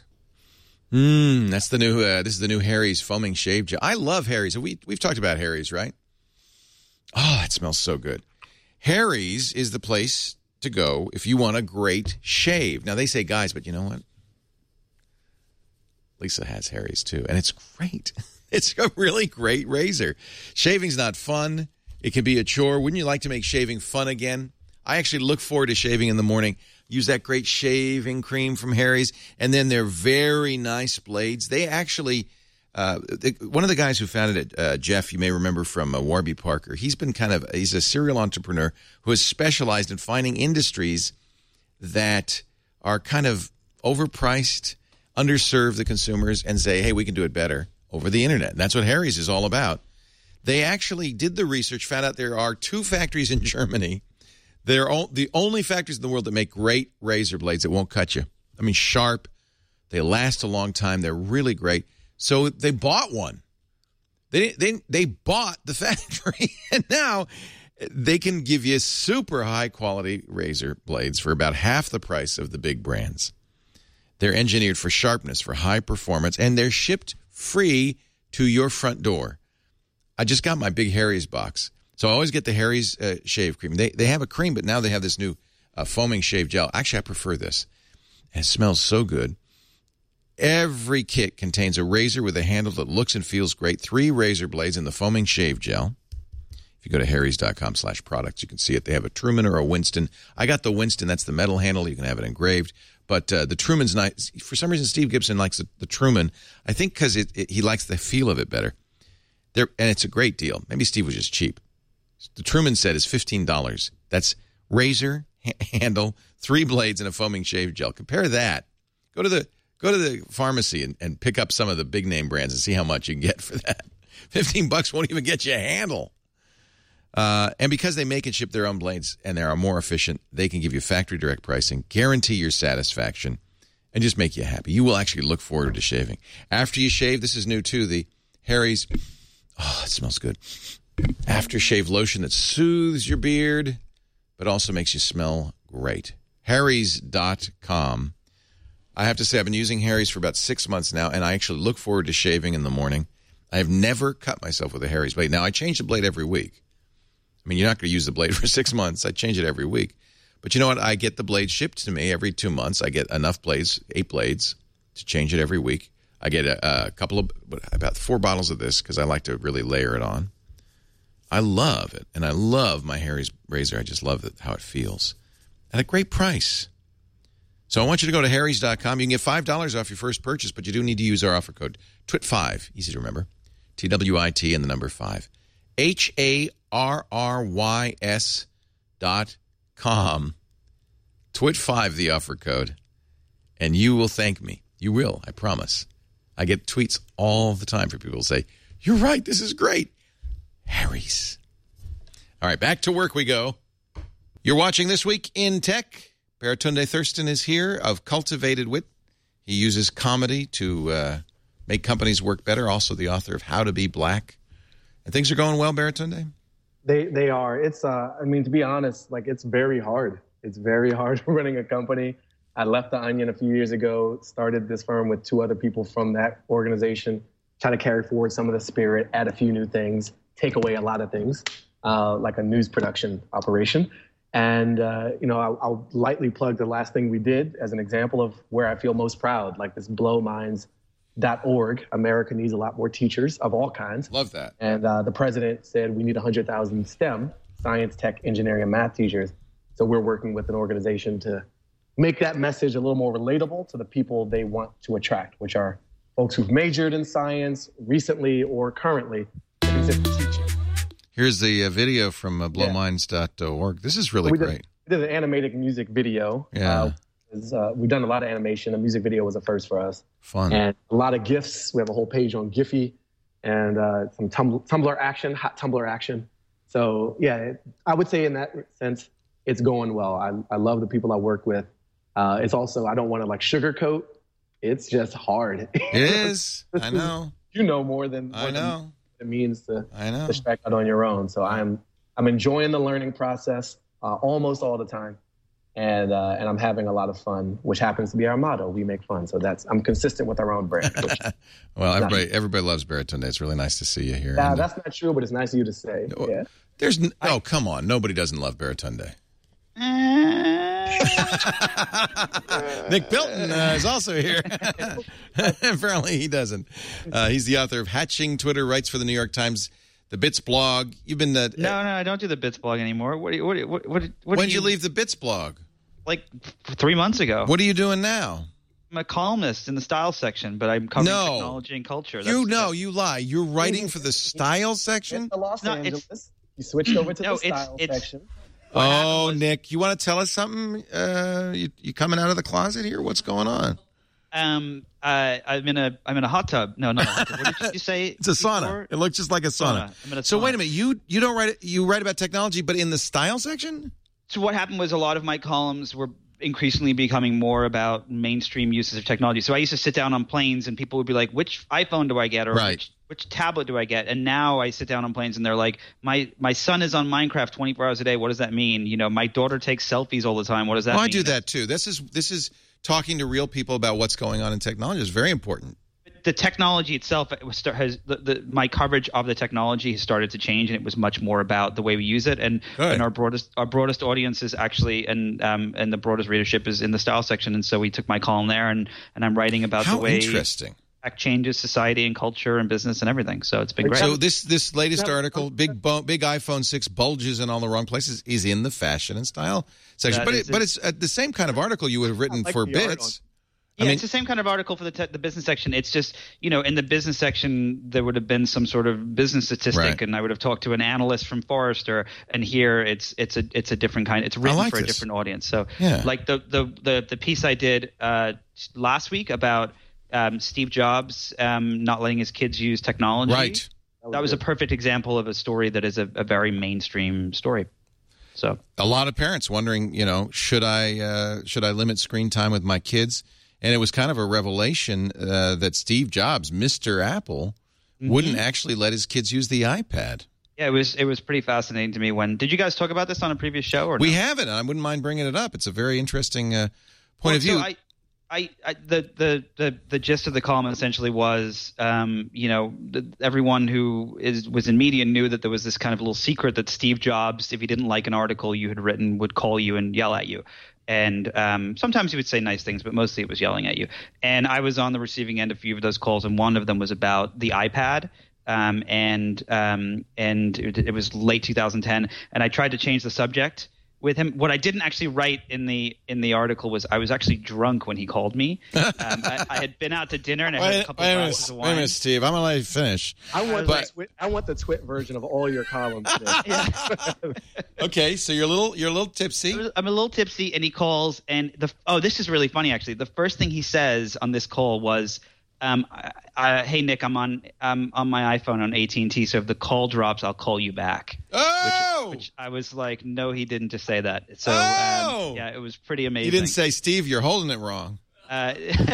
Speaker 1: Mm, that's the new. Uh, this is the new Harry's foaming shave gel. I love Harry's. We we've talked about Harry's, right? Oh, it smells so good. Harry's is the place to go if you want a great shave. Now they say guys, but you know what? Lisa has Harry's too, and it's great. It's a really great razor. Shaving's not fun. It can be a chore. Wouldn't you like to make shaving fun again? I actually look forward to shaving in the morning. Use that great shaving cream from Harry's, and then they're very nice blades. They actually, uh, they, one of the guys who founded it, uh, Jeff, you may remember from uh, Warby Parker, he's been kind of, he's a serial entrepreneur who has specialized in finding industries that are kind of overpriced, underserve the consumers, and say, hey, we can do it better over the internet. And that's what Harry's is all about. They actually did the research, found out there are two factories in Germany. They're the only factories in the world that make great razor blades that won't cut you. I mean, sharp. They last a long time. They're really great. So they bought one. They they they bought the factory, and now they can give you super high quality razor blades for about half the price of the big brands. They're engineered for sharpness, for high performance, and they're shipped free to your front door. I just got my big Harry's box. So I always get the Harry's uh, shave cream. They they have a cream, but now they have this new uh, foaming shave gel. Actually, I prefer this. And it smells so good. Every kit contains a razor with a handle that looks and feels great. Three razor blades in the foaming shave gel. If you go to harrys.com slash products, you can see it. They have a Truman or a Winston. I got the Winston. That's the metal handle. You can have it engraved. But uh, the Truman's nice. For some reason, Steve Gibson likes the, the Truman. I think because it, it, he likes the feel of it better. They're, and it's a great deal. Maybe Steve was just cheap. The Truman set is fifteen dollars. That's razor, ha- handle, three blades, and a foaming shave gel. Compare that. Go to the go to the pharmacy and, and pick up some of the big name brands and see how much you can get for that. Fifteen bucks won't even get you a handle. Uh, and because they make and ship their own blades and they are more efficient, they can give you factory direct pricing, guarantee your satisfaction, and just make you happy. You will actually look forward to shaving. After you shave, this is new too, the Harry's, oh, it smells good. Aftershave lotion that soothes your beard, but also makes you smell great. Harry's dot com. I have to say, I've been using Harry's for about six months now, and I actually look forward to shaving in the morning. I have never cut myself with a Harry's blade. Now, I change the blade every week. I mean, you're not going to use the blade for six months. I change it every week. But you know what? I get the blade shipped to me every two months. I get enough blades, eight blades, to change it every week. I get a, a couple of, about four bottles of this because I like to really layer it on. I love it, and I love my Harry's razor. I just love it, how it feels. At a great price. So I want you to go to harrys dot com. You can get five dollars off your first purchase, but you do need to use our offer code, T W I T five, easy to remember, T W I T and the number five. H A R R Y S dot com. T W I T five, the offer code. And you will thank me. You will, I promise. I get tweets all the time for people who say, you're right, this is great. Harry's. All right, back to work we go. You're watching This Week in Tech. Baratunde Thurston is here of Cultivated Wit. He uses comedy to uh, make companies work better. Also the author of How to Be Black. And things are going well, Baratunde?
Speaker 4: They they are. It's, uh, I mean, to be honest, like it's very hard. It's very hard running a company. I left The Onion a few years ago, started this firm with two other people from that organization, try to carry forward some of the spirit, add a few new things, take away a lot of things, uh, like a news production operation. And, uh, you know, I'll, I'll lightly plug the last thing we did as an example of where I feel most proud, like this blow minds dot org. America needs a lot more teachers of all kinds.
Speaker 1: Love that.
Speaker 4: And uh, the president said we need one hundred thousand STEM, science, tech, engineering, and math teachers. So we're working with an organization to make that message a little more relatable to the people they want to attract, which are folks who've majored in science recently or currently in teaching.
Speaker 1: Here's the uh, video from uh, blow minds dot org. This is really
Speaker 4: we
Speaker 1: great.
Speaker 4: Did, we did an animated music video.
Speaker 1: Yeah.
Speaker 4: Uh, was, uh, we've done a lot of animation. A music video was a first for us.
Speaker 1: Fun.
Speaker 4: And a lot of GIFs. We have a whole page on Giphy and uh, some tum- Tumblr action, hot Tumblr action. So, yeah, it, I would say in that sense, it's going well. I, I love the people I work with. Uh, it's also, I don't want to like sugarcoat. It's just hard.
Speaker 1: It is. I know.
Speaker 4: You know more than
Speaker 1: I know.
Speaker 4: It means to,
Speaker 1: I know.
Speaker 4: to strike out on your own. So I'm I'm enjoying the learning process uh, almost all the time, and uh, and I'm having a lot of fun, which happens to be our motto. We make fun. So that's I'm consistent with our own brand. Which,
Speaker 1: well, everybody nice. everybody loves Baratunde. It's really nice to see you here.
Speaker 4: Yeah,
Speaker 1: and,
Speaker 4: that's not true, but it's nice of you to say.
Speaker 1: Uh,
Speaker 4: yeah.
Speaker 1: There's no, oh come on, nobody doesn't love Baratunde. Nick Bilton uh, is also here. Apparently he doesn't. Uh, he's the author of Hatching Twitter, writes for the New York Times, the Bits blog. You've been the
Speaker 5: no, no, I don't do the Bits blog anymore. What? Do you, what? do you- What? What? what
Speaker 1: when
Speaker 5: do
Speaker 1: did you leave the Bits blog?
Speaker 5: Like f- three months ago.
Speaker 1: What are you doing now?
Speaker 5: I'm a columnist in the style section, but I'm covering
Speaker 1: No.
Speaker 5: technology and culture. That's,
Speaker 1: You know, you lie. You're writing for the style section?
Speaker 4: The Los
Speaker 5: No,
Speaker 4: Angeles. You switched over to
Speaker 5: No,
Speaker 4: the
Speaker 5: it's-
Speaker 4: style
Speaker 5: it's-
Speaker 4: section.
Speaker 1: Oh, Nick, you want to tell us something? Uh, you, you coming out of the closet here? What's going on?
Speaker 5: Um, uh, I'm in a I'm in a hot tub. No, not a hot tub. What did you say?
Speaker 1: It's a sauna.
Speaker 5: before?
Speaker 1: It looks just like a sauna.
Speaker 5: Sauna. I'm in a
Speaker 1: So
Speaker 5: sauna.
Speaker 1: wait a minute. You you don't write you write about technology, but in the style section?
Speaker 5: So what happened was a lot of my columns were increasingly becoming more about mainstream uses of technology. So I used to sit down on planes and people would be like, which iPhone do I get? Or
Speaker 1: Right.
Speaker 5: which, which tablet do I get? And now I sit down on planes and they're like, my, my son is on Minecraft twenty-four hours a day. What does that mean? You know, my daughter takes selfies all the time. What does that
Speaker 1: Well,
Speaker 5: mean?
Speaker 1: I do that too. This is this is talking to real people about what's going on in technology. It's very important.
Speaker 5: The technology itself it was start, has the, the my coverage of the technology has started to change, and it was much more about the way we use it. And, and our broadest our broadest audience is actually and um and the broadest readership is in the style section. And so we took my column there, and and I'm writing about
Speaker 1: How
Speaker 5: the way
Speaker 1: interesting.
Speaker 5: tech changes society and culture and business and everything. So it's been great.
Speaker 1: So this this latest article, big bu- big iPhone six bulges in all the wrong places, is in the fashion and style section.
Speaker 5: That
Speaker 1: But
Speaker 5: is
Speaker 1: it, but
Speaker 5: it.
Speaker 1: it's uh, the same kind of article you would have written
Speaker 4: like
Speaker 1: for
Speaker 4: the art
Speaker 1: Bits.
Speaker 5: Yeah, I mean, it's the same kind of article for the te- the business section. It's just, you know, in the business section, there would have been some sort of business statistic,
Speaker 1: Right.
Speaker 5: and I would have talked to an analyst from Forrester. And here, it's it's a it's a different kind. It's written
Speaker 1: like
Speaker 5: for a
Speaker 1: this.
Speaker 5: different audience. So,
Speaker 1: Yeah.
Speaker 5: like the the the, the piece I did uh, last week about um, Steve Jobs um, not letting his kids use technology.
Speaker 1: Right.
Speaker 5: That was a perfect example of a story that is a, a very mainstream story. So
Speaker 1: a lot of parents wondering, you know, should I uh, should I limit screen time with my kids? And it was kind of a revelation uh, that Steve Jobs, Mister Apple,
Speaker 5: Mm-hmm.
Speaker 1: wouldn't actually let his kids use the iPad.
Speaker 5: yeah, it was it was pretty fascinating to me. When did you guys talk about this on a previous show? Or
Speaker 1: We
Speaker 5: no?
Speaker 1: haven't, and I wouldn't mind bringing it up. It's a very interesting uh, point
Speaker 5: Well,
Speaker 1: of view.
Speaker 5: So I, I, I, the, the, the, the gist of the column essentially was, um, you know, the, everyone who is was in media knew that there was this kind of little secret that Steve Jobs, if he didn't like an article you had written, would call you and yell at you. And um, sometimes he would say nice things, but mostly it was yelling at you. And I was on the receiving end of a few of those calls, and one of them was about the iPad. Um, and um, and it, it was late two thousand ten, and I tried to change the subject with him. What I didn't actually write in the in the article was I was actually drunk when he called me. Um, I, I had been out to dinner and I had a couple
Speaker 1: wait,
Speaker 5: of
Speaker 1: wait,
Speaker 5: glasses of
Speaker 1: wait a
Speaker 5: wine.
Speaker 1: minute, Steve. I'm going to let you finish.
Speaker 4: I want
Speaker 1: But-
Speaker 4: the twit, I want the twit version of all your columns.
Speaker 1: Okay, so you're a little you're a little tipsy.
Speaker 5: I'm a little tipsy, and he calls, and the oh, this is really funny actually. The first thing he says on this call was, um, I, I, "Hey Nick, I'm on I'm on my iPhone on A T and T, so if the call drops, I'll call you back."
Speaker 1: Oh,
Speaker 5: which, which I was like, "No, he didn't just say that." So
Speaker 1: Oh!
Speaker 5: um, yeah, it was pretty amazing.
Speaker 1: You didn't say, Steve, you're holding it wrong.
Speaker 5: Uh,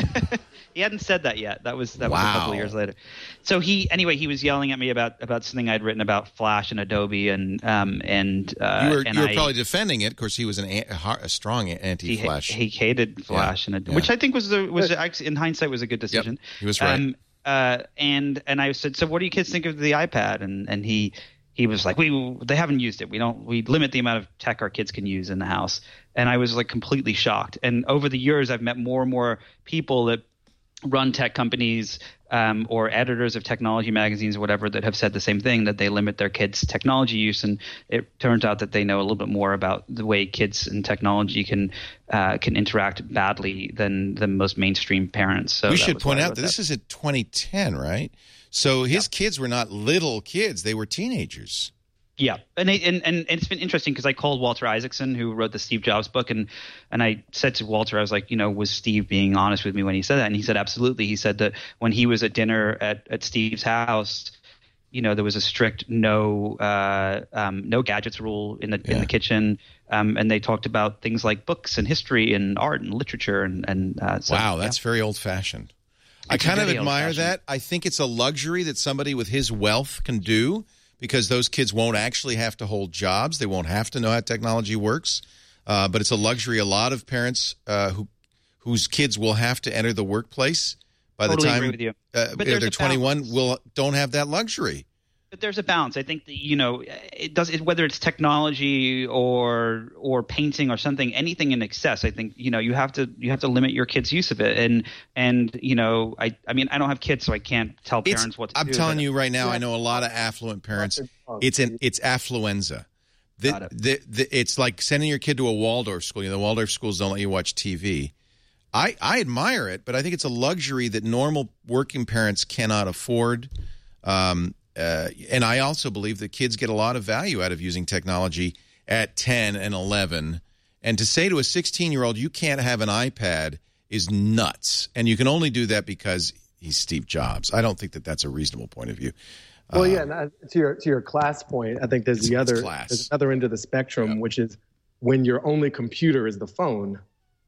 Speaker 5: he hadn't said that yet. That was that was a
Speaker 1: Wow.
Speaker 5: couple of years later. So he anyway he was yelling at me about about something I'd written about Flash and Adobe and um and uh,
Speaker 1: You were,
Speaker 5: and
Speaker 1: you were
Speaker 5: I,
Speaker 1: probably defending it. Of course, he was an a, a har- a strong
Speaker 5: he,
Speaker 1: anti-Flash.
Speaker 5: he hated Flash
Speaker 1: Yeah.
Speaker 5: and Adobe,
Speaker 1: Yeah.
Speaker 5: which I think was the, was actually in hindsight was a good decision.
Speaker 1: he was right.
Speaker 5: Um, uh, and and I said, so what do you kids think of the iPad? And and he he was like, we they haven't used it. We don't we limit the amount of tech our kids can use in the house. And I was like completely shocked. And over the years, I've met more and more people that run tech companies um, or editors of technology magazines or whatever that have said the same thing, that they limit their kids' technology use. And it turns out that they know a little bit more about the way kids and technology can uh, can interact badly than the most mainstream parents. So
Speaker 1: we
Speaker 5: that
Speaker 1: should
Speaker 5: was
Speaker 1: point
Speaker 5: why I
Speaker 1: out
Speaker 5: wrote
Speaker 1: that this is in twenty ten, right? So his kids were not little kids; they were teenagers.
Speaker 5: Yeah, and it, and and it's been interesting because I called Walter Isaacson, who wrote the Steve Jobs book, and and I said to Walter, I was like, you know, was Steve being honest with me when he said that? And he said, absolutely. He said that when he was at dinner at, at Steve's house, you know, there was a strict no uh, um, no gadgets rule in the
Speaker 1: Yeah.
Speaker 5: in the kitchen, um, and they talked about things like books and history and art and literature and and uh, so,
Speaker 1: Wow,
Speaker 5: yeah.
Speaker 1: that's very old-fashioned. I
Speaker 5: It's
Speaker 1: kind of
Speaker 5: very
Speaker 1: admire
Speaker 5: old-fashioned.
Speaker 1: that. I think it's a luxury that somebody with his wealth can do, because those kids won't actually have to hold jobs. They won't have to know how technology works. Uh, but it's a luxury a lot of parents uh, who whose kids will have to enter the workplace by
Speaker 5: Totally
Speaker 1: the time
Speaker 5: agree with you.
Speaker 1: Uh,
Speaker 5: But
Speaker 1: they're
Speaker 5: there's a
Speaker 1: twenty-one
Speaker 5: balance.
Speaker 1: will don't have that luxury.
Speaker 5: But there's a balance. I think that, you know, it does it, whether it's technology or or painting or something, anything in excess. I think, you know, you have to you have to limit your kids' use of it. And and you know, I I mean, I don't have kids, so I can't tell
Speaker 1: It's-
Speaker 5: parents what to
Speaker 1: I'm
Speaker 5: do.
Speaker 1: telling
Speaker 5: but-
Speaker 1: you right now, I know a lot of affluent parents. It's an it's affluenza. The,
Speaker 5: Got it.
Speaker 1: the, the, it's like sending your kid to a Waldorf school. You know, the Waldorf schools don't let you watch T V. I, I admire it, but I think it's a luxury that normal working parents cannot afford. Um, uh, and I also believe that kids get a lot of value out of using technology at ten and eleven. And to say to a sixteen-year-old, you can't have an iPad is nuts. And you can only do that because he's Steve Jobs. I don't think that that's a reasonable point of view.
Speaker 4: Well,
Speaker 1: Uh,
Speaker 4: yeah, and I- to your to your class point, I think there's
Speaker 1: It's-
Speaker 4: the
Speaker 1: it's
Speaker 4: other
Speaker 1: class.
Speaker 4: there's another end of the spectrum, which is when your only computer is the phone.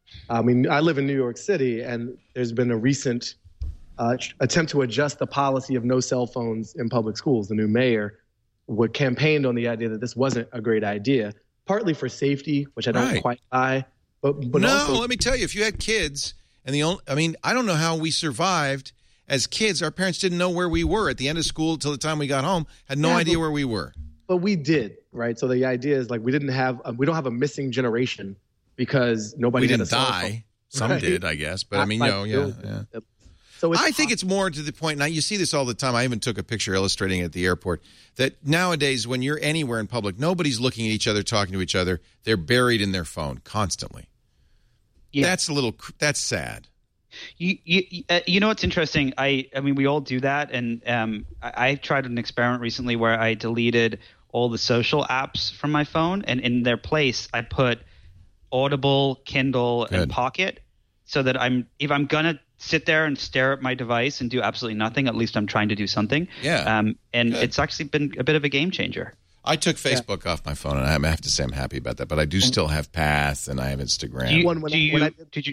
Speaker 4: I mean, I live in New York City, and there's been a recent uh, attempt to adjust the policy of no cell phones in public schools. The new mayor would campaigned on the idea that this wasn't a great idea, partly for safety, which I don't
Speaker 1: Right.
Speaker 4: quite buy, but but
Speaker 1: no,
Speaker 4: also
Speaker 1: let me tell you, if you had kids and the only, I mean, I don't know how we survived as kids. Our parents didn't know where we were at the end of school till the time we got home, had no
Speaker 4: Yeah,
Speaker 1: idea
Speaker 4: but-
Speaker 1: where we were.
Speaker 4: But we did, right? So the idea is like we didn't have a, we don't have a missing generation because nobody
Speaker 1: We
Speaker 4: had
Speaker 1: didn't
Speaker 4: a cell phone.
Speaker 1: die. Some
Speaker 4: Right?
Speaker 1: did, I guess. But I mean,
Speaker 4: Not
Speaker 1: you know,
Speaker 4: by
Speaker 1: yeah,
Speaker 4: billions.
Speaker 1: yeah.
Speaker 4: So it's
Speaker 1: I think it's more to the point. Now, you see this all the time. I even took a picture illustrating it at the airport that nowadays, when you're anywhere in public, nobody's looking at each other, talking to each other. They're buried in their phone constantly.
Speaker 5: Yeah.
Speaker 1: That's a little, cr- that's sad.
Speaker 5: You you uh, you know what's interesting? I I mean we all do that, and um I, I tried an experiment recently where I deleted all the social apps from my phone, and in their place I put Audible, Kindle,
Speaker 1: Good.
Speaker 5: and Pocket, so that I'm if I'm gonna sit there and stare at my device and do absolutely nothing, at least I'm trying to do something.
Speaker 1: Yeah.
Speaker 5: Um, and
Speaker 1: Good.
Speaker 5: it's actually been a bit of a game changer.
Speaker 1: I took Facebook yeah. off my phone, and I have to say I'm happy about that. But I do still have Path, and I have Instagram.
Speaker 5: Do you,
Speaker 4: One, when
Speaker 5: do
Speaker 4: I,
Speaker 5: you,
Speaker 4: when I did,
Speaker 5: did you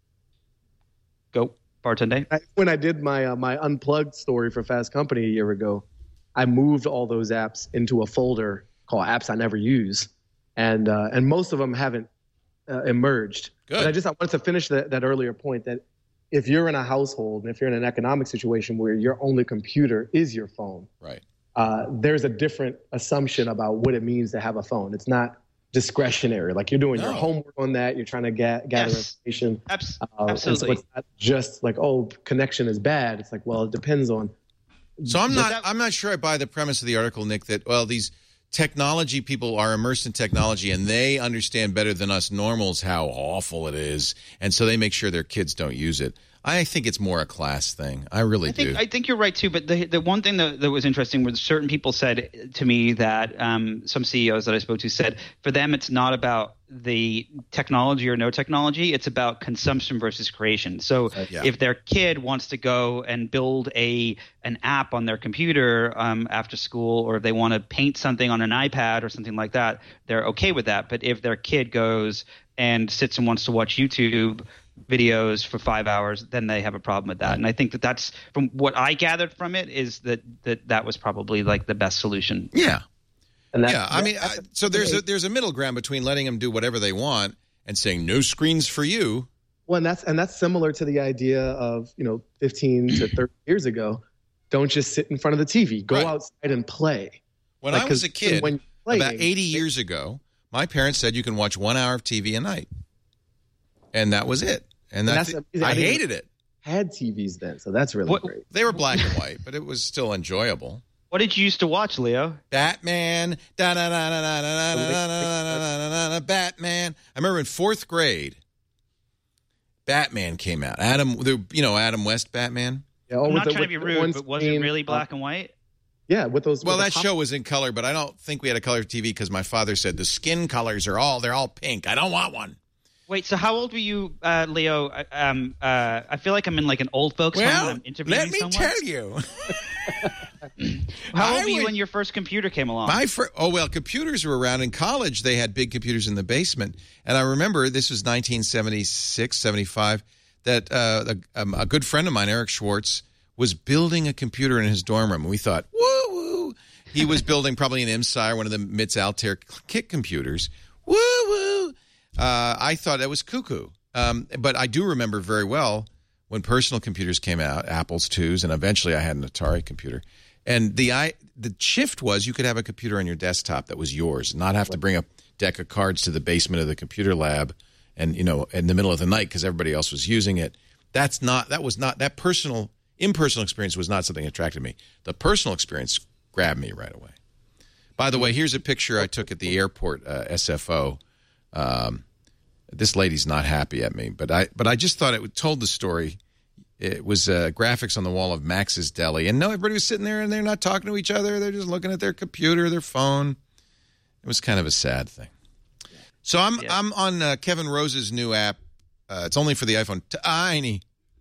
Speaker 5: go, bartender?
Speaker 4: I, when I did my uh, my unplugged story for Fast Company a year ago, I moved all those apps into a folder called Apps I Never Use, and uh, and most of them haven't uh, emerged.
Speaker 1: Good.
Speaker 4: But I just I wanted to finish that, that earlier point that if you're in a household and if you're in an economic situation where your only computer is your phone,
Speaker 1: right.
Speaker 4: Uh, there's a different assumption about what it means to have a phone. It's not discretionary. Like you're doing
Speaker 1: No.
Speaker 4: your homework on that. You're trying to ga- gather
Speaker 5: Yes.
Speaker 4: information.
Speaker 5: Abs-
Speaker 4: Uh, and
Speaker 5: absolutely.
Speaker 4: so it's not just like, oh, connection is bad. It's like, well, it depends on.
Speaker 1: So I'm
Speaker 5: But
Speaker 1: not.
Speaker 5: that-
Speaker 1: I'm not sure I buy the premise of the article, Nick. That well, these technology people are immersed in technology, and they understand better than us normals how awful it is, and so they make sure their kids don't use it. I think it's more a class thing. I really
Speaker 5: I think
Speaker 1: do.
Speaker 5: I think you're right too. But the the one thing that, that was interesting was certain people said to me that um, some C E Os that I spoke to said for them it's not about the technology or no technology. It's about consumption versus creation. So
Speaker 1: Yeah.
Speaker 5: if their kid wants to go and build a an app on their computer um, after school, or if they want to paint something on an iPad or something like that, they're okay with that. But if their kid goes and sits and wants to watch YouTube videos for five hours, then they have a problem with that. And I think that that's from what I gathered from it is that that, that was probably like the best solution.
Speaker 1: yeah.
Speaker 4: And that,
Speaker 1: Yeah, I mean, I, so there's a there's a middle ground between letting them do whatever they want and saying no screens for you.
Speaker 4: Well, and that's and that's similar to the idea of, you know, fifteen to thirty years ago. Don't just sit in front of the T V. Go
Speaker 1: Right.
Speaker 4: outside and play.
Speaker 1: When
Speaker 4: Like,
Speaker 1: I was
Speaker 4: 'cause
Speaker 1: a kid,
Speaker 4: when you're playing,
Speaker 1: about eighty years ago, my parents said you can watch one hour of T V a night, and that was it. And,
Speaker 4: And
Speaker 1: that's,
Speaker 4: that's-
Speaker 1: I
Speaker 4: I didn't-
Speaker 1: hated it.
Speaker 4: had T Vs then, so that's really
Speaker 5: What-
Speaker 4: great.
Speaker 1: They were black and white, but it was still enjoyable.
Speaker 5: What did you used to watch, Leo?
Speaker 1: Batman, da da da da da da da da da da da Batman. I remember in fourth grade, Batman came out. Adam, the you know Adam West Batman.
Speaker 4: Yeah, oh,
Speaker 5: I'm
Speaker 4: with
Speaker 5: not
Speaker 4: the-
Speaker 5: trying to be
Speaker 4: with the
Speaker 5: rude,
Speaker 4: one
Speaker 5: but was it
Speaker 4: screen,
Speaker 5: really
Speaker 4: uh,
Speaker 5: black and white?
Speaker 4: Yeah, with those.
Speaker 1: Well,
Speaker 4: with the
Speaker 1: that
Speaker 4: top-
Speaker 1: show was in color, but I don't think we had a color T V because my father said the skin colors are all they're all pink. I don't want one.
Speaker 5: Wait, so how old were you, uh, Leo? Uh, Um, uh, I feel like I'm in like an old folks home.
Speaker 1: Well,
Speaker 5: And I'm interviewing
Speaker 1: let me
Speaker 5: someone.
Speaker 1: tell you.
Speaker 5: How old
Speaker 1: I
Speaker 5: were you
Speaker 1: would-
Speaker 5: when your first computer came along?
Speaker 1: My fir- oh well, computers were around in college. They had big computers in the basement, and I remember this was nineteen seventy-six, seventy-five. That uh, a, um, a good friend of mine, Eric Schwartz, was building a computer in his dorm room. And we thought, woo woo. He was building probably an M S I or one of the M I T S Altair kit computers. Woo woo. Uh, I thought that was cuckoo. Um, but I do remember very well when personal computers came out, Apple's twos, and eventually I had an Atari computer. And the I the shift was you could have a computer on your desktop that was yours, not have to bring a deck of cards to the basement of the computer lab, and you know, in the middle of the night because everybody else was using it. That's not that was not that personal impersonal experience was not something that attracted me. The personal experience grabbed me right away. By the way, here's a picture I took at the airport, uh, S F O. Um, this lady's not happy at me, but I but I just thought it told the story. It was uh, graphics on the wall of Max's Deli, and no, everybody was sitting there and they're not talking to each other. They're just looking at their computer, their phone. It was kind of a sad thing. So I'm
Speaker 5: Yeah.
Speaker 1: I'm on uh, Kevin Rose's new app. Uh, it's only for the iPhone. Tiny,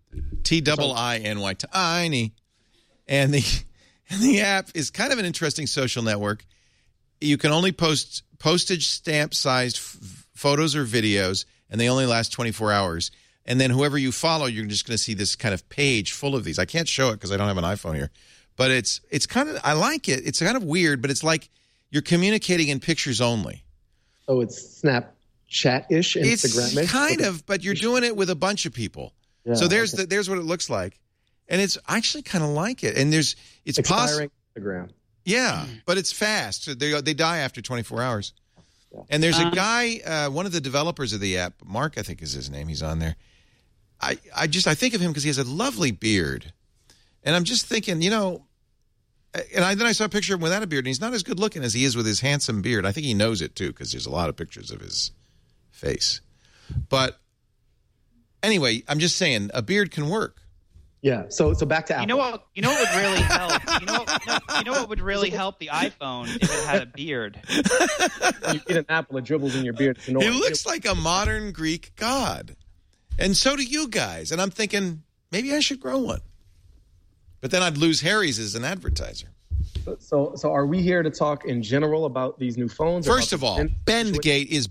Speaker 1: T double I N Y, Tiny, and the and the app is kind of an interesting social network. You can only post postage stamp sized f- photos or videos, and they only last twenty-four hours. And then whoever you follow, you're just going to see this kind of page full of these. I can't show it because I don't have an iPhone here, but it's it's kind of I like it. It's kind of weird, but it's like you're communicating in pictures only.
Speaker 4: Oh, it's Snapchat-ish, Instagram-ish.
Speaker 1: It's kind of, but you're doing it with a bunch of people.
Speaker 4: Yeah,
Speaker 1: so there's
Speaker 4: okay.
Speaker 1: the, there's what it looks like, and it's I actually kind of like it. And there's it's possible.
Speaker 4: Expiring Instagram.
Speaker 1: Yeah, but it's fast. They they die after twenty-four hours. And there's a
Speaker 5: Um,
Speaker 1: guy, uh, one of the developers of the app, Mark, I think is his name. He's on there. I, I just I think of him because he has a lovely beard, and I'm just thinking, you know, and I, then I saw a picture of him without a beard, and he's not as good looking as he is with his handsome beard. I think he knows it too because there's a lot of pictures of his face. But Anyway, I'm just saying a beard can work.
Speaker 4: Yeah. So so back to Apple.
Speaker 5: You know what? You know what would really help. You know, what, you know, you know what would really help the iPhone if it had a beard.
Speaker 4: You get an apple, it dribbles in your beard. It's annoying.
Speaker 1: He looks like a modern Greek god, and so do you guys. And I'm thinking maybe I should grow one, but then I'd lose Harry's as an advertiser.
Speaker 4: So so are we here to talk in general about these new phones?
Speaker 1: First of all, Bendgate is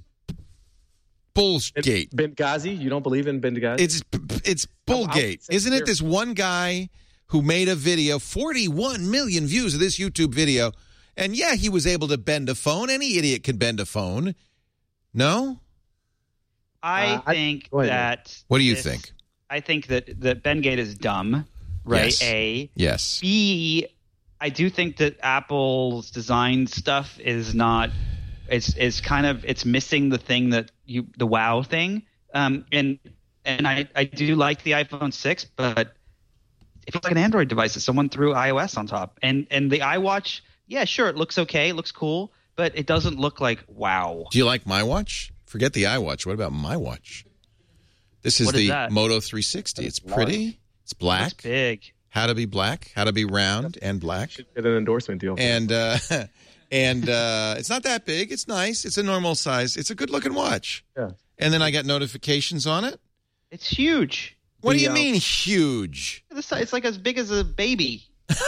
Speaker 1: bullshit.
Speaker 4: Benghazi? You don't believe in Benghazi?
Speaker 1: It's it's bullgate, isn't it? This one guy who made a video, forty-one million views of this YouTube video, and yeah, he was able to bend a phone. Any idiot can bend a phone. No?
Speaker 5: I
Speaker 4: Uh, I-
Speaker 5: think
Speaker 4: go ahead,
Speaker 5: that.
Speaker 1: What do you
Speaker 5: this-
Speaker 1: think?
Speaker 5: I think that that Bengate is dumb. Right?
Speaker 1: Yes.
Speaker 5: A.
Speaker 1: Yes.
Speaker 5: B. I do think that Apple's design stuff is not. It's is kind of it's missing the thing that you the wow thing. Um, and and I I do like the iPhone six, but it feels like an Android device that someone threw iOS on top. And and the iWatch, yeah, sure, it looks okay, it looks cool, but it doesn't look like wow.
Speaker 1: Do you like my watch? Forget the iWatch. What about my watch? This is
Speaker 5: What is
Speaker 1: the
Speaker 5: that?
Speaker 1: Moto three sixty. It's pretty. It's black.
Speaker 5: It's big.
Speaker 1: How to be black. How to be round and black.
Speaker 4: Should get an endorsement deal.
Speaker 1: And uh, and uh, it's not that big. It's nice. It's a normal size. It's a good looking watch.
Speaker 4: Yeah.
Speaker 1: And then I got notifications on it.
Speaker 5: It's huge.
Speaker 1: What do
Speaker 4: The,
Speaker 1: you
Speaker 4: uh,
Speaker 1: mean huge?
Speaker 5: It's it's like as big as a baby.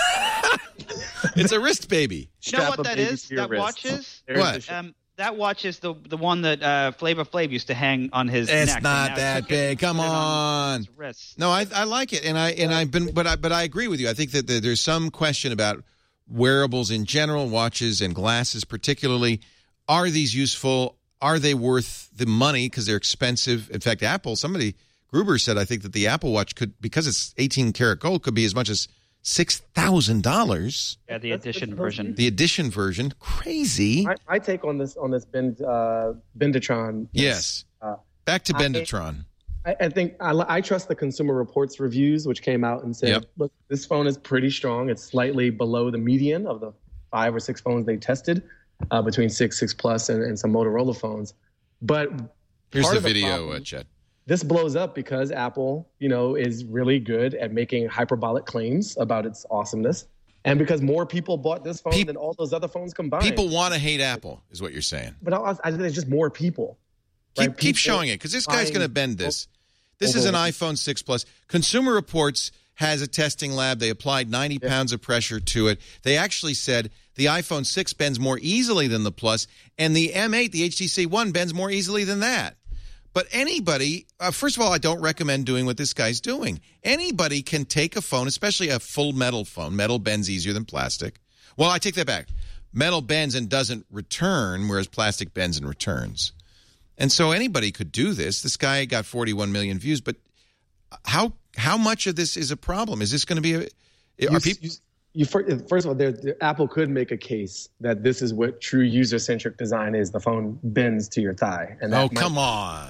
Speaker 1: It's a wrist baby.
Speaker 5: You know
Speaker 4: Strap
Speaker 5: what
Speaker 4: a
Speaker 5: that
Speaker 4: baby
Speaker 5: is?
Speaker 4: to your
Speaker 5: That
Speaker 4: wrist.
Speaker 5: watch is?
Speaker 4: There's
Speaker 1: What?
Speaker 4: the shit.
Speaker 5: Um, that watch is the the one that uh, Flavor Flav used to hang on his
Speaker 1: It's
Speaker 5: neck. and
Speaker 1: not
Speaker 5: now
Speaker 1: that
Speaker 5: took it
Speaker 1: big.
Speaker 5: and
Speaker 1: Come
Speaker 5: put it
Speaker 1: on.
Speaker 5: his wrist.
Speaker 1: No, I I like it, and I and I've been, but I but I agree with you. I think that there's some question about wearables in general, watches and glasses particularly. Are these useful? Are they worth the money because they're expensive? In fact, Apple. Somebody Gruber said I think that the Apple Watch could, because it's eighteen karat gold, could be as much as six thousand dollars.
Speaker 5: Yeah, the
Speaker 4: That's-
Speaker 5: edition
Speaker 4: that's-
Speaker 5: version.
Speaker 1: The edition version, crazy.
Speaker 4: My, my take on this on this Bend uh, Bendatron. is,
Speaker 1: Yes.
Speaker 4: Uh,
Speaker 1: Back to
Speaker 4: I-
Speaker 1: Bendatron.
Speaker 4: I, I think I, I trust the Consumer Reports reviews, which came out and said,
Speaker 1: Yep.
Speaker 4: look, this phone is pretty strong. It's slightly below the median of the five or six phones they tested, uh, between six, six plus, and, and some Motorola phones. But
Speaker 1: Here's
Speaker 4: part
Speaker 1: the
Speaker 4: of the
Speaker 1: video,
Speaker 4: problem-
Speaker 1: uh, Chet.
Speaker 4: this blows up because Apple, you know, is really good at making hyperbolic claims about its awesomeness, and because more people bought this phone
Speaker 1: Peop-
Speaker 4: than all those other phones combined.
Speaker 1: People want to hate Apple, is what you're saying.
Speaker 4: but I, I think it's just more people.
Speaker 1: Keep,
Speaker 4: right?
Speaker 1: keep
Speaker 4: People
Speaker 1: showing it, because this guy's
Speaker 4: buying-
Speaker 1: going to bend this. This is an iPhone six Plus. Consumer Reports has a testing lab. They applied ninety pounds of pressure to it. They actually said the iPhone six bends more easily than the Plus, and the M eight, the H T C One, bends more easily than that. But anybody, uh, first of all, I don't recommend doing what this guy's doing. Anybody can take a phone, especially a full metal phone. Metal bends easier than plastic. Well, I take that back. Metal bends and doesn't return, whereas plastic bends and returns. And so anybody could do this. This guy got forty-one million views, but how how much of this is a problem? Is this going to be a? Are
Speaker 4: You,
Speaker 1: people?
Speaker 4: you, you, fir- first of all, there, there- Apple could make a case that this is what true user-centric design is. The phone bends to your thigh. And that
Speaker 1: Oh,
Speaker 4: might-
Speaker 1: come on!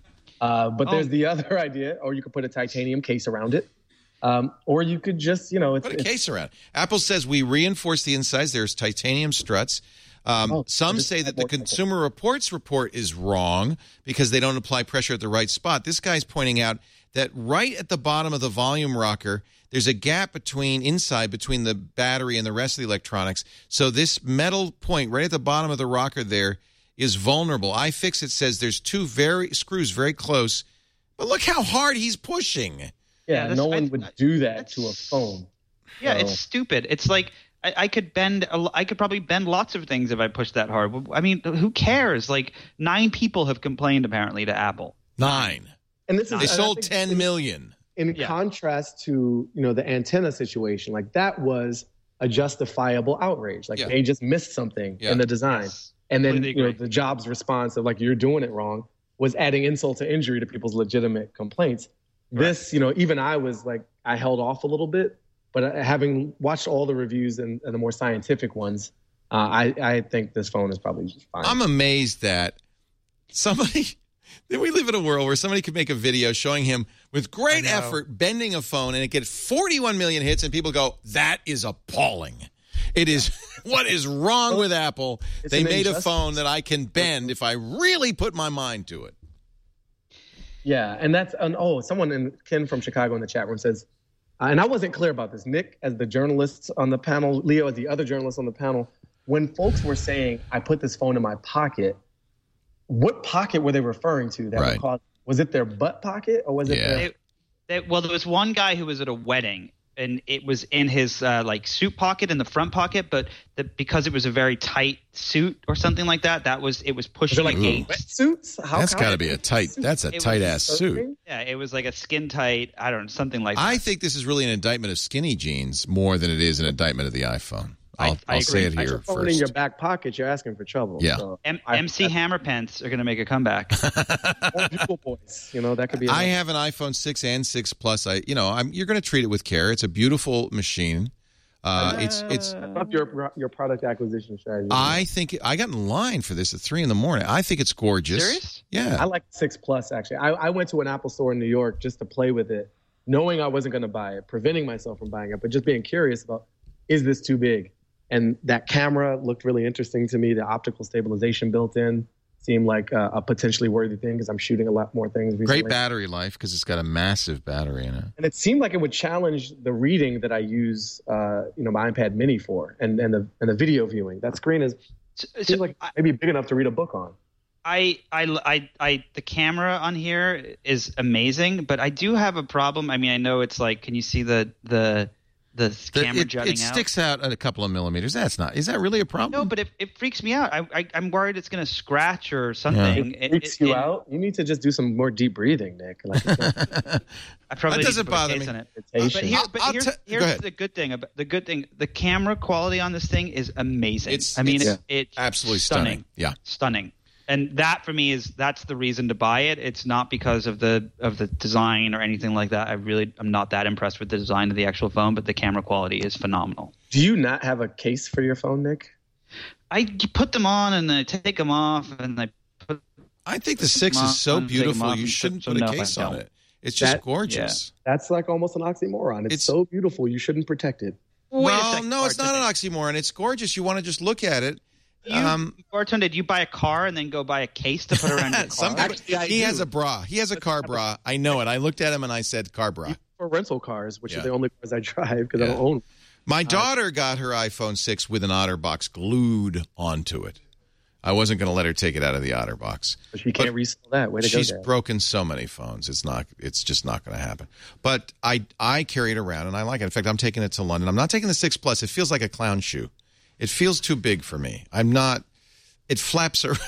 Speaker 4: Uh, but
Speaker 5: Oh.
Speaker 4: there's the other idea, or you could put a titanium case around it, um, or you could just, you know, it's,
Speaker 1: Put a
Speaker 4: it's
Speaker 1: case around. Apple says we reinforce the insides. There's titanium struts. Um,
Speaker 4: Oh,
Speaker 1: some
Speaker 4: just
Speaker 1: say
Speaker 4: add
Speaker 1: that the
Speaker 4: more-
Speaker 1: Consumer Reports report is wrong because they don't apply pressure at the right spot. This guy's pointing out that right at the bottom of the volume rocker, there's a gap between inside between the battery and the rest of the electronics. So this metal point right at the bottom of the rocker there is vulnerable. iFixit says there's two very screws very close, but look how hard he's pushing.
Speaker 4: yeah,
Speaker 5: Yeah, this-
Speaker 4: no one
Speaker 5: I-
Speaker 4: would
Speaker 5: I-
Speaker 4: do that
Speaker 5: that's-
Speaker 4: to a phone.
Speaker 5: Yeah,
Speaker 4: So-
Speaker 5: it's stupid. It's like I, I could bend. a l- I could probably bend lots of things if I pushed that hard. I mean, who cares? Like nine people have complained apparently to Apple.
Speaker 1: Nine.
Speaker 4: And this is
Speaker 1: They
Speaker 4: and I
Speaker 1: sold
Speaker 4: think
Speaker 1: ten
Speaker 4: in-
Speaker 1: million.
Speaker 4: In
Speaker 5: Yeah.
Speaker 4: contrast to, you know, the antenna situation, like that was a justifiable outrage. Like
Speaker 1: Yeah.
Speaker 4: they just missed something
Speaker 1: Yeah.
Speaker 4: in the design.
Speaker 5: Yes.
Speaker 4: And then,
Speaker 5: Completely
Speaker 4: you know,
Speaker 5: agree.
Speaker 4: the Jobs response of like, you're doing it wrong was adding insult to injury to people's legitimate complaints. This, you know, even I was like, I held off a little bit, but uh, having watched all the reviews and, and the more scientific ones, uh, I, I think this phone is probably just fine.
Speaker 1: I'm amazed that somebody, that we live in a world where somebody could make a video showing him with great
Speaker 5: I know.
Speaker 1: effort bending a phone and it gets forty-one million hits and people go, that is appalling. It is, what is wrong with Apple?
Speaker 4: It's
Speaker 1: They
Speaker 4: an
Speaker 1: made a
Speaker 4: injustice.
Speaker 1: phone that I can bend if I really put my mind to it.
Speaker 4: Yeah, and that's and oh, someone in Ken from Chicago in the chat room says, uh, and I wasn't clear about this. Nick, as the journalist on the panel, Leo, as the other journalist on the panel, when folks were saying, "I put this phone in my pocket," what pocket were they referring to? That
Speaker 1: right.
Speaker 4: would cause, was it their butt pocket or was it?
Speaker 1: Yeah.
Speaker 4: Their-
Speaker 5: They, they, well, there was one guy who was at a wedding. And it was in his uh, like suit pocket in the front pocket, but the, because it was a very tight suit or something like that, that was it was pushing
Speaker 4: like
Speaker 5: against
Speaker 4: suits. How
Speaker 1: That's got to be a tight. That's a
Speaker 5: It
Speaker 1: tight
Speaker 5: was
Speaker 1: ass suit.
Speaker 5: Yeah, it was like a skin tight. I don't know, something like that.
Speaker 1: I think this is really an indictment of skinny jeans more than it is an indictment of the iPhone. I'll,
Speaker 5: I
Speaker 1: I'll say it
Speaker 5: agree.
Speaker 1: here
Speaker 4: phone
Speaker 1: first.
Speaker 4: in your back pocket, you're asking for trouble.
Speaker 1: Yeah.
Speaker 4: So
Speaker 5: M-
Speaker 4: I,
Speaker 5: M C Hammerpants are going to make a comeback.
Speaker 4: or Bugle Boys, you know, that could be.
Speaker 1: I have an iPhone six and six Plus. I, you know, I'm. You're going to treat it with care. It's a beautiful machine. Uh, it's it's.
Speaker 4: I love your your product acquisition strategy.
Speaker 1: I think I got in line for this at three in the morning. I think it's gorgeous.
Speaker 5: Serious?
Speaker 1: Yeah.
Speaker 4: I like six Plus actually. I, I went to an Apple store in New York just to play with it, knowing I wasn't going to buy it, preventing myself from buying it, but just being curious about, is this too big? And that camera looked really interesting to me. The optical stabilization built in seemed like a, a potentially worthy thing because I'm shooting a lot more things recently.
Speaker 1: Great battery life because it's got a massive battery in it.
Speaker 4: And it seemed like it would challenge the reading that I use, uh, you know, my iPad Mini for, and and the and the video viewing. That screen is
Speaker 5: So,
Speaker 4: seems
Speaker 5: so
Speaker 4: like maybe big enough to read a book on.
Speaker 5: I, I, I, I, the camera on here is amazing, but I do have a problem. I mean, I know it's like, can you see the the the
Speaker 1: The-
Speaker 5: camera
Speaker 1: it,
Speaker 5: jutting
Speaker 1: it
Speaker 5: out?
Speaker 1: sticks out at a couple of millimeters. That's not. Is that really a problem?
Speaker 5: No, but it, it freaks me out. I, I, I'm worried it's going to scratch or something.
Speaker 4: It freaks you out. You need to just do some more deep breathing, Nick. Like,
Speaker 5: I probably
Speaker 1: That
Speaker 5: need
Speaker 1: doesn't
Speaker 5: to put a
Speaker 1: bother
Speaker 5: case
Speaker 1: me.
Speaker 5: on it.
Speaker 4: Meditation.
Speaker 5: But, here,
Speaker 1: I'll-
Speaker 5: but
Speaker 1: I'll
Speaker 5: here's,
Speaker 1: te- go
Speaker 5: here's
Speaker 1: ahead.
Speaker 5: the good thing. About, the good thing, the camera quality on this thing is amazing.
Speaker 1: It's-
Speaker 5: I mean,
Speaker 1: it's
Speaker 5: it's, it's
Speaker 1: absolutely
Speaker 5: stunning.
Speaker 1: stunning. Yeah.
Speaker 5: Stunning. And that for me is that's the reason to buy it. It's not because of the of the design or anything like that. I really I'm not that impressed with the design of the actual phone, but the camera quality is phenomenal.
Speaker 4: Do you not have a case for your phone, Nick?
Speaker 5: I put them on and I take them off and I put.
Speaker 1: I think the six is so
Speaker 5: on, take 'em
Speaker 1: beautiful.
Speaker 5: off,
Speaker 1: You
Speaker 5: and
Speaker 1: shouldn't
Speaker 5: so
Speaker 1: put a
Speaker 5: no, I
Speaker 1: case on
Speaker 5: don't.
Speaker 1: it. It's just
Speaker 4: That-
Speaker 1: gorgeous.
Speaker 4: That's like almost an oxymoron. It's,
Speaker 1: It's-
Speaker 4: so beautiful. You shouldn't protect it.
Speaker 5: Wait a
Speaker 1: Well,
Speaker 5: second,
Speaker 1: no, it's not an
Speaker 5: bartender.
Speaker 1: oxymoron. It's gorgeous. You want to just look at it.
Speaker 5: You,
Speaker 1: Um,
Speaker 5: bartender, do you buy a car and then go buy a case to put around your car?
Speaker 1: Some people,
Speaker 4: Actually, I
Speaker 1: he
Speaker 4: do.
Speaker 1: has a bra. He has a car bra. I know it. I looked at him and I said, car bra.
Speaker 4: For rental cars, which
Speaker 1: Yeah.
Speaker 4: are the only cars I drive because I
Speaker 1: Yeah.
Speaker 4: don't own.
Speaker 1: My daughter got her iPhone six with an OtterBox glued onto it. I wasn't going to let her take it out of the OtterBox.
Speaker 4: But she can't
Speaker 1: But
Speaker 4: resell that. Way to
Speaker 1: She's
Speaker 4: go, Dad.
Speaker 1: broken so many phones. It's not. It's just not going to happen. But I I carry it around and I like it. In fact, I'm taking it to London. I'm not taking the six Plus. It feels like a clown shoe. It feels too big for me. I'm not. It flaps around.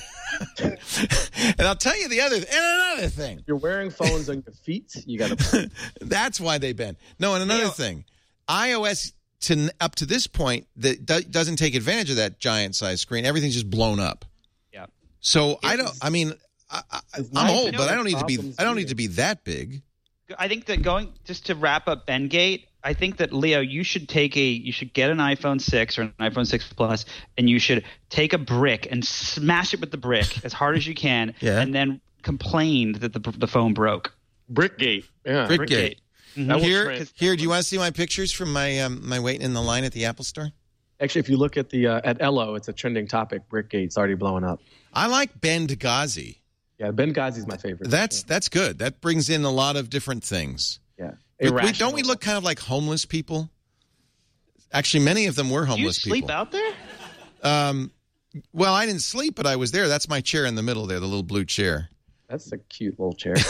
Speaker 1: And I'll tell you the other and another thing.
Speaker 4: You're wearing phones on your feet. You got to.
Speaker 1: That's why they bend. No, and another thing, iOS to up to this point that do, doesn't take advantage of that giant size screen. Everything's just blown up.
Speaker 5: Yeah.
Speaker 1: So I don't. I mean, I, I, I'm
Speaker 4: nice
Speaker 1: old,
Speaker 4: to
Speaker 1: but
Speaker 4: know
Speaker 1: I don't
Speaker 4: the
Speaker 1: need to be.
Speaker 4: problems
Speaker 1: I don't
Speaker 4: here.
Speaker 1: need to be that big.
Speaker 5: I think that going just to wrap up Bengate, I think that Leo, you should take a you should get an iPhone six or an iPhone six Plus, and you should take a brick and smash it with the brick as hard as you can,
Speaker 1: Yeah.
Speaker 5: and then complain that the the phone broke.
Speaker 4: Brickgate. Yeah.
Speaker 1: Brickgate.
Speaker 5: Mhm.
Speaker 4: That will
Speaker 1: Here,
Speaker 4: trans-
Speaker 1: here. Do you want to see my pictures from my um, my waiting in the line at the Apple Store?
Speaker 4: Actually, if you look at the uh, at Ello, it's a trending topic. Brickgate's already blowing up.
Speaker 1: I like Benghazi.
Speaker 4: Yeah, Benghazi's my favorite.
Speaker 1: That's that's good. That brings in a lot of different things.
Speaker 4: yeah.
Speaker 1: But we,
Speaker 4: Irrational.
Speaker 1: don't we look kind of like homeless people? Actually, many of them were
Speaker 5: Do you
Speaker 1: homeless
Speaker 5: sleep
Speaker 1: people.
Speaker 5: out there?
Speaker 1: Um, well, I didn't sleep, but I was there. That's my chair in the middle there, the little blue chair.
Speaker 4: That's a cute little chair.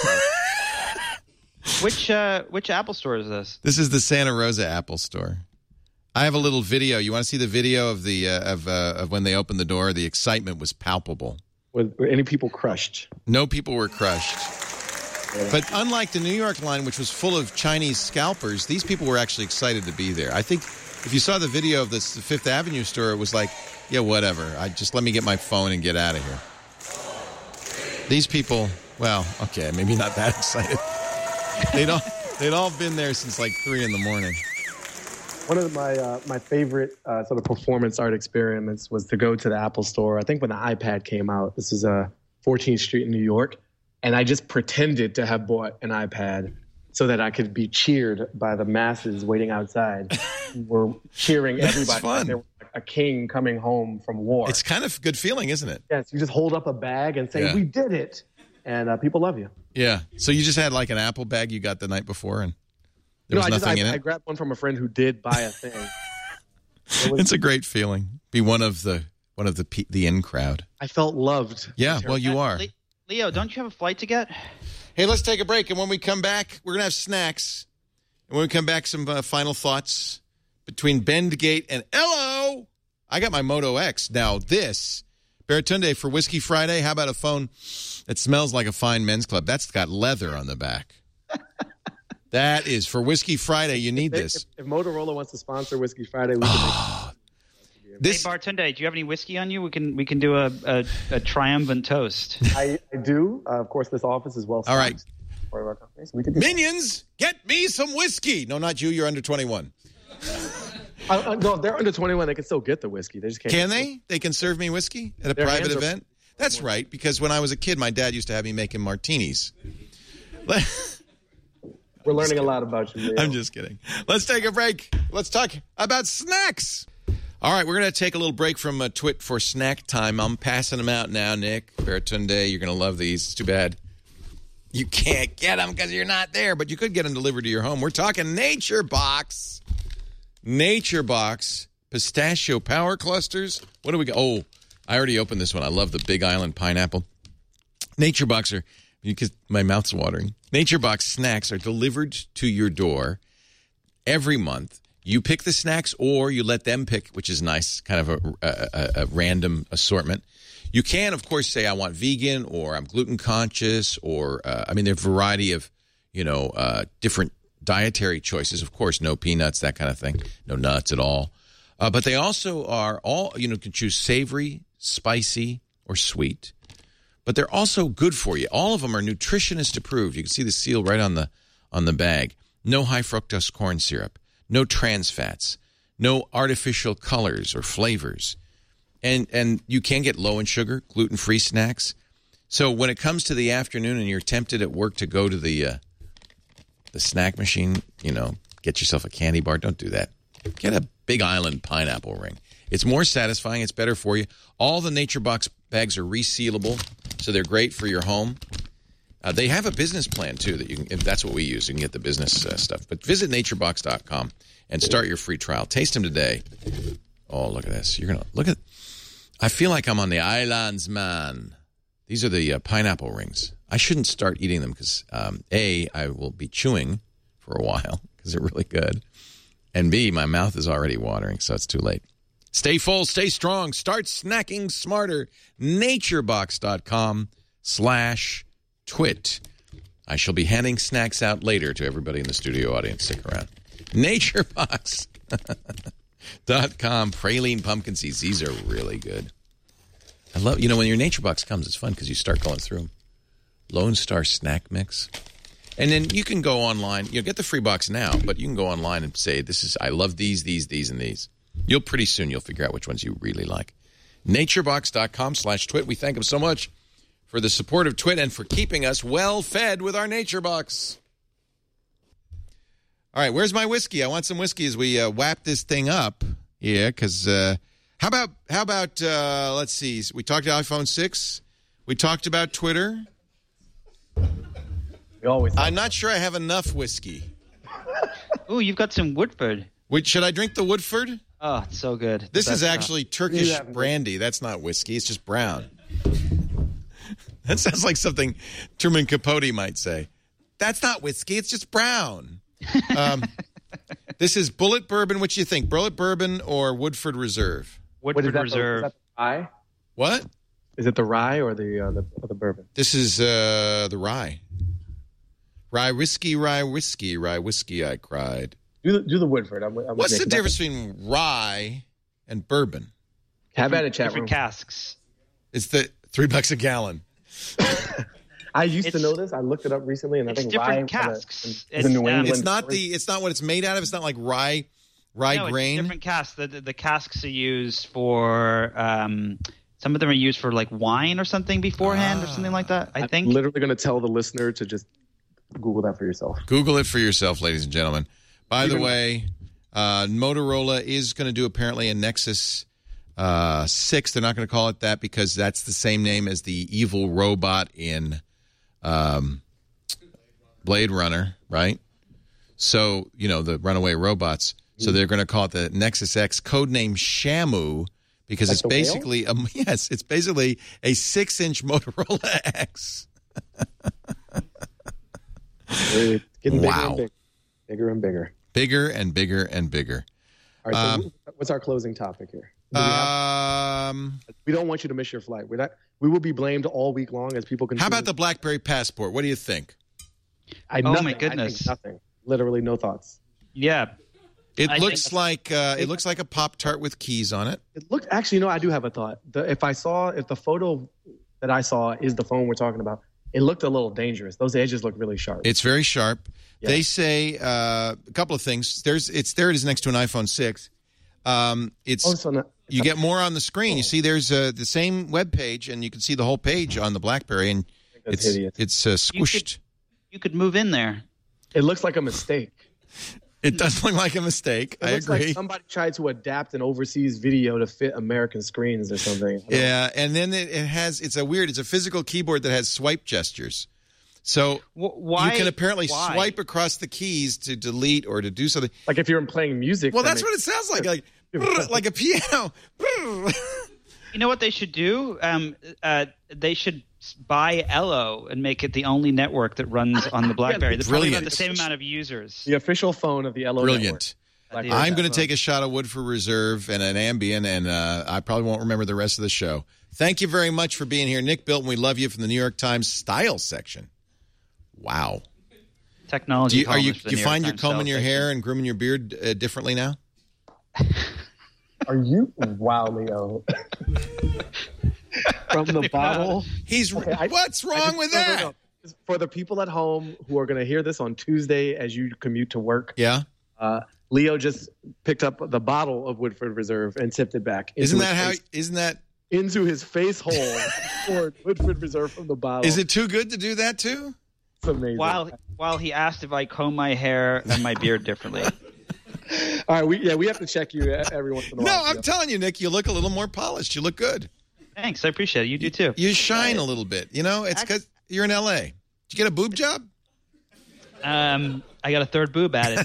Speaker 5: Which uh, which Apple store is this?
Speaker 1: This is the Santa Rosa Apple Store. I have a little video. You want to see the video of the uh, of uh, of when they opened the door? The excitement was palpable.
Speaker 4: Were, were any people crushed?
Speaker 1: No people were crushed. But unlike the New York line, which was full of Chinese scalpers, these people were actually excited to be there. I think if you saw the video of this the Fifth Avenue store, it was like, yeah, whatever. I just let me get my phone and get out of here. These people, well, okay, maybe not that excited. They'd all they'd all been there since like three in the morning.
Speaker 4: One of my uh, my favorite uh, sort of performance art experiments was to go to the Apple store. I think when the iPad came out, this is uh, fourteenth Street in New York, and I just pretended to have bought an iPad so that I could be cheered by the masses waiting outside. who were cheering
Speaker 1: That's
Speaker 4: everybody.
Speaker 1: fun.
Speaker 4: Like they were like a king coming home from war.
Speaker 1: It's kind of a good feeling, isn't it?
Speaker 4: Yes, you just hold up a bag and say,
Speaker 1: Yeah.
Speaker 4: "We did it." and uh, people love you.
Speaker 1: Yeah. So you just had like an apple bag you got the night before, and there
Speaker 4: no,
Speaker 1: was
Speaker 4: I
Speaker 1: nothing
Speaker 4: just, I,
Speaker 1: in it?
Speaker 4: I grabbed one from a friend who did buy a thing. It was,
Speaker 1: It's a great feeling. Be one of the one of the pe- the in crowd.
Speaker 4: I felt loved.
Speaker 1: Yeah, well, you are.
Speaker 5: Le- Leo, don't you have a flight to get?
Speaker 1: Hey, let's take a break, and when we come back, we're gonna have snacks. And when we come back, some uh, final thoughts between Bendgate and Hello. I got my Moto X. Now this, Baratunde, for Whiskey Friday, how about a phone that smells like a fine men's club? That's got leather on the back. That is, for Whiskey Friday, you need
Speaker 4: if,
Speaker 1: this.
Speaker 4: If, if Motorola wants to sponsor Whiskey Friday, we can make
Speaker 5: This, hey, Bartunde, do you have any whiskey on you? We can we can do a, a, a triumphant toast.
Speaker 4: I, I do. Uh, of course, this office is well.
Speaker 1: All right.
Speaker 4: For our companies. We can do
Speaker 1: Minions, get me some whiskey. No, not you. You're under twenty-one.
Speaker 4: Uh, uh, no, if they're under twenty-one, they can still get the whiskey. They just can't.
Speaker 1: Can they? They can serve me whiskey at a
Speaker 4: Their
Speaker 1: private
Speaker 4: hands are-
Speaker 1: event? That's right, because when I was a kid, my dad used to have me making martinis.
Speaker 4: We're learning a lot about you, Leo.
Speaker 1: I'm just kidding. Let's take a break. Let's talk about snacks. All right, we're going to take a little break from uh, Twit for snack time. I'm passing them out now, Nick. Baratunde, you're going to love these. It's too bad you can't get them because you're not there, but you could get them delivered to your home. We're talking Nature Box. Nature Box pistachio power clusters. What do we got? Oh, I already opened this one. I love the Big Island pineapple. Nature Box are, because my mouth's watering. Nature Box snacks are delivered to your door every month. You pick the snacks or you let them pick, which is nice, kind of a, a, a random assortment. You can, of course, say I want vegan or I'm gluten conscious or, uh, I mean, there are a variety of, you know, uh, different dietary choices. Of course, no peanuts, that kind of thing. No nuts at all. Uh, but they also are all, you know, can choose savory, spicy, or sweet. But they're also good for you. All of them are nutritionist approved. You can see the seal right on the on the bag. No high fructose corn syrup. No trans fats. No artificial colors or flavors. And and you can get low in sugar, gluten-free snacks. So when it comes to the afternoon and you're tempted at work to go to the uh, the snack machine, you know, get yourself a candy bar, don't do that. Get a Big Island pineapple ring. It's more satisfying. It's better for you. All the Nature Box bags are resealable, so they're great for your home. Uh, they have a business plan, too, that you can, if that's what we use. You can get the business uh, stuff. But visit nature box dot com and start your free trial. Taste them today. Oh, look at this. You're going to look at I feel like I'm on the islands, man. These are the uh, pineapple rings. I shouldn't start eating them because, um, A, I will be chewing for a while because they're really good. And B, my mouth is already watering, so it's too late. Stay full, stay strong, start snacking smarter. nature box dot com slash twit. I shall be handing snacks out later to everybody in the studio audience. Stick around. nature box dot com. Praline pumpkin seeds. These are really good. I love, you know, when your Nature Box comes, it's fun because you start going through them. Lone Star Snack Mix. And then you can go online. You know, get the free box now, but you can go online and say, "This is I love these, these, these, and these." You'll pretty soon you'll figure out which ones you really like. nature box dot com slash twit. We thank them so much for the support of Twit and for keeping us well fed with our Nature Box. All right, where's my whiskey? I want some whiskey as we uh, wrap this thing up. Yeah, because uh, how about how about uh, let's see. We talked about iPhone six. We talked about Twitter.
Speaker 4: We always.
Speaker 1: I'm not sure I have enough whiskey.
Speaker 5: Ooh, you've got some Woodford.
Speaker 1: Wait, should I drink the Woodford?
Speaker 5: Oh, it's so good.
Speaker 1: This
Speaker 5: The
Speaker 1: is
Speaker 5: best
Speaker 1: actually
Speaker 5: stuff.
Speaker 1: Turkish
Speaker 4: Yeah.
Speaker 1: brandy. That's not whiskey. It's just brown. That sounds like something Truman Capote might say. That's not whiskey. It's just brown. Um, this is Bullet Bourbon. What do you think? Bullet Bourbon or Woodford Reserve?
Speaker 5: Woodford
Speaker 4: What is that?
Speaker 5: Reserve.
Speaker 4: The, is that the rye?
Speaker 1: What?
Speaker 4: Is it the rye or the uh, the, or the bourbon?
Speaker 1: This is uh, the rye. Rye whiskey, rye whiskey, rye whiskey, I cried.
Speaker 4: Do the, do the Woodford. I'm, I'm
Speaker 1: What's the
Speaker 4: making-
Speaker 1: difference between rye and bourbon?
Speaker 4: Have at it, chat
Speaker 5: Different
Speaker 4: room.
Speaker 5: casks.
Speaker 1: It's the three bucks a gallon.
Speaker 4: I used to
Speaker 5: It's-
Speaker 4: know this. I looked it up recently, and I
Speaker 5: it's
Speaker 4: think
Speaker 5: different
Speaker 4: rye kinda-
Speaker 5: casks.
Speaker 4: is
Speaker 5: It's,
Speaker 4: a New
Speaker 5: um,
Speaker 4: England.
Speaker 1: It's not the. It's not what it's made out of. It's not like rye, rye
Speaker 5: no,
Speaker 1: grain.
Speaker 5: It's different casks. The, the, the casks are used for um, some of them are used for like wine or something beforehand
Speaker 1: Ah.
Speaker 5: or something like that. I
Speaker 4: I'm
Speaker 5: think.
Speaker 4: literally going to tell the listener to just Google that for yourself.
Speaker 1: Google it for yourself, ladies and gentlemen. By the
Speaker 4: Even-
Speaker 1: way, uh, Motorola is going to do apparently a Nexus uh, six. They're not going to call it that because that's the same name as the evil robot in um, Blade Runner, right? So, you know, the runaway robots. So they're going to call it the Nexus X, codename Shamu, because
Speaker 4: Like
Speaker 1: it's
Speaker 4: the
Speaker 1: basically, a, yes, it's basically a six-inch Motorola X.
Speaker 4: It's getting bigger
Speaker 1: Wow.
Speaker 4: and bigger, bigger and bigger.
Speaker 1: Bigger and bigger and bigger.
Speaker 4: All right, so
Speaker 1: Um,
Speaker 4: what's our closing topic here? Do we, have-
Speaker 1: Um,
Speaker 4: we don't want you to miss your flight. We're not, we will be blamed all week long as people continue.
Speaker 1: how about the BlackBerry Passport? What do you think?
Speaker 4: I,
Speaker 5: Oh,
Speaker 4: nothing.
Speaker 5: my
Speaker 4: I think
Speaker 5: goodness.
Speaker 4: nothing. Literally no thoughts.
Speaker 5: Yeah.
Speaker 1: It
Speaker 5: I
Speaker 1: looks
Speaker 5: think-
Speaker 1: like uh, it looks like a Pop-Tart with keys on it.
Speaker 4: It looked actually, no, I do have a thought. The, if I saw, if the photo that I saw is the phone we're talking about, it looked a little dangerous. Those edges look really sharp.
Speaker 1: It's very sharp.
Speaker 4: Yeah.
Speaker 1: They say uh, a couple of things. There's it's there. It is next to an iPhone six. Um, it's
Speaker 4: Oh, so not-
Speaker 1: you get more on the screen. You see, there's uh, the same web page, and you can see the whole page on the BlackBerry, and
Speaker 4: That's
Speaker 1: it's
Speaker 4: hideous.
Speaker 1: it's uh,
Speaker 5: You
Speaker 1: squished.
Speaker 5: could, you could move in there.
Speaker 4: It looks like a mistake.
Speaker 1: It does look like a mistake.
Speaker 4: It
Speaker 1: I
Speaker 4: looks
Speaker 1: agree.
Speaker 4: like somebody tried to adapt an overseas video to fit American screens or something. I don't know.
Speaker 1: Yeah, and then it, it has it's a weird. It's a physical keyboard that has swipe gestures. So
Speaker 5: Wh- Why?
Speaker 1: you can apparently
Speaker 5: why?
Speaker 1: swipe across the keys to delete or to do something.
Speaker 4: Like if you're playing music.
Speaker 1: Well,
Speaker 4: then
Speaker 1: that's
Speaker 4: it-
Speaker 1: what it sounds like, like like a piano.
Speaker 5: You know what they should do? Um, uh, they should s- buy Ello and make it the only network that runs on the BlackBerry. There's probably about
Speaker 1: Brilliant.
Speaker 5: the same amount of users.
Speaker 4: The official phone of the L O
Speaker 1: Brilliant.
Speaker 4: Network.
Speaker 5: Idea.
Speaker 1: I'm going to take a shot of Woodford Reserve and an Ambien, and uh, I probably won't remember the rest of the show. Thank you very much for being here. Nick Bilton, we love you from the New York Times Style section. Wow.
Speaker 5: Technology.
Speaker 1: Do you, are you,
Speaker 5: columnist for
Speaker 1: do you
Speaker 5: the New York
Speaker 1: find you're
Speaker 5: Times
Speaker 1: combing your
Speaker 5: Style
Speaker 1: hair and grooming your beard uh, differently now?
Speaker 4: Are you? Wow, Leo. From the bottle.
Speaker 1: He's
Speaker 4: Okay, I-
Speaker 1: What's wrong
Speaker 4: I just-
Speaker 1: with
Speaker 4: no, no,
Speaker 1: that?
Speaker 4: no. For the people at home who are going to hear this on Tuesday as you commute to work,
Speaker 1: Yeah.
Speaker 4: uh, Leo just picked up the bottle of Woodford Reserve and tipped it back. into
Speaker 1: Isn't
Speaker 4: his
Speaker 1: that how?
Speaker 4: face-
Speaker 1: Isn't that?
Speaker 4: into his face hole? Poured Woodford Reserve from the bottle.
Speaker 1: Is it too good to do that too?
Speaker 4: It's amazing.
Speaker 5: While while he asked if I comb my hair and my beard differently.
Speaker 4: All right, we yeah we have to check you every once in a
Speaker 1: No,
Speaker 4: while.
Speaker 1: I'm telling you, Nick, you look a little more polished. You look good.
Speaker 5: Thanks, I appreciate it. You do too.
Speaker 1: You shine a little bit. You know, it's because you're in L A. Did you get a boob job?
Speaker 5: Um, I got a third boob added.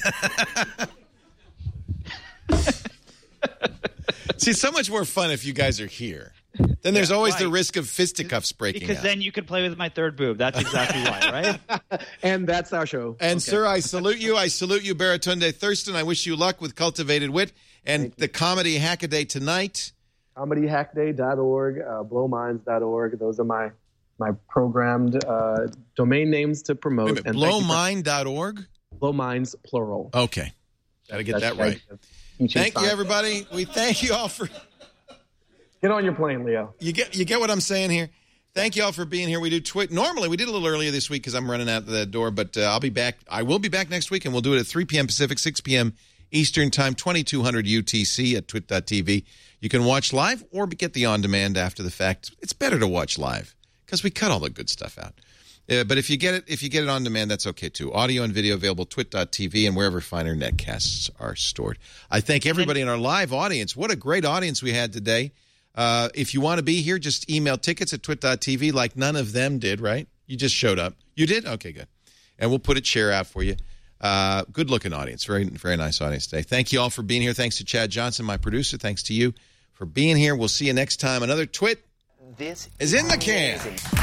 Speaker 1: See, it's so much more fun if you guys are here. Then there's always
Speaker 5: right.
Speaker 1: the risk of fisticuffs breaking
Speaker 5: Because
Speaker 1: out.
Speaker 5: then you could play with my third boob. That's exactly why, right?
Speaker 4: And that's our show.
Speaker 1: And, sir, I salute you. I salute you, Baratunde Thurston. I wish you luck with Cultivated Wit and the Comedy Hackaday tonight.
Speaker 4: comedy hackday dot org, uh, blowminds dot org. Those are my my programmed uh, domain names to promote.
Speaker 1: Wait a minute, blowmind dot org?
Speaker 4: Blowminds, plural.
Speaker 1: Okay. Got to get
Speaker 4: That's
Speaker 1: that right.
Speaker 4: teaching
Speaker 1: Thank you,
Speaker 4: science.
Speaker 1: everybody. We thank you all for...
Speaker 4: Get on your plane, Leo.
Speaker 1: You get you get what I'm saying here? Thank you all for being here. We do twit. Normally, we did a little earlier this week because I'm running out the door, but uh, I'll be back. I will be back next week, and we'll do it at three p.m. Pacific, six p.m. Eastern Time, twenty-two hundred U T C at twit dot t v. You can watch live or get the on-demand after the fact. It's better to watch live because we cut all the good stuff out. Uh, but if you get it, if you get it on demand, that's okay too. Audio and video available twit dot t v and wherever finer netcasts are stored. I thank everybody in our live audience. What a great audience we had today. Uh, if you want to be here, just email tickets at twit dot t v like none of them did, right? You just showed up. You did? Okay, good. And we'll put a chair out for you. Uh, good-looking audience. Very, very nice audience today. Thank you all for being here. Thanks to Chad Johnson, my producer. Thanks to you for being here. We'll see you next time. Another Twit
Speaker 14: This
Speaker 1: is in the can.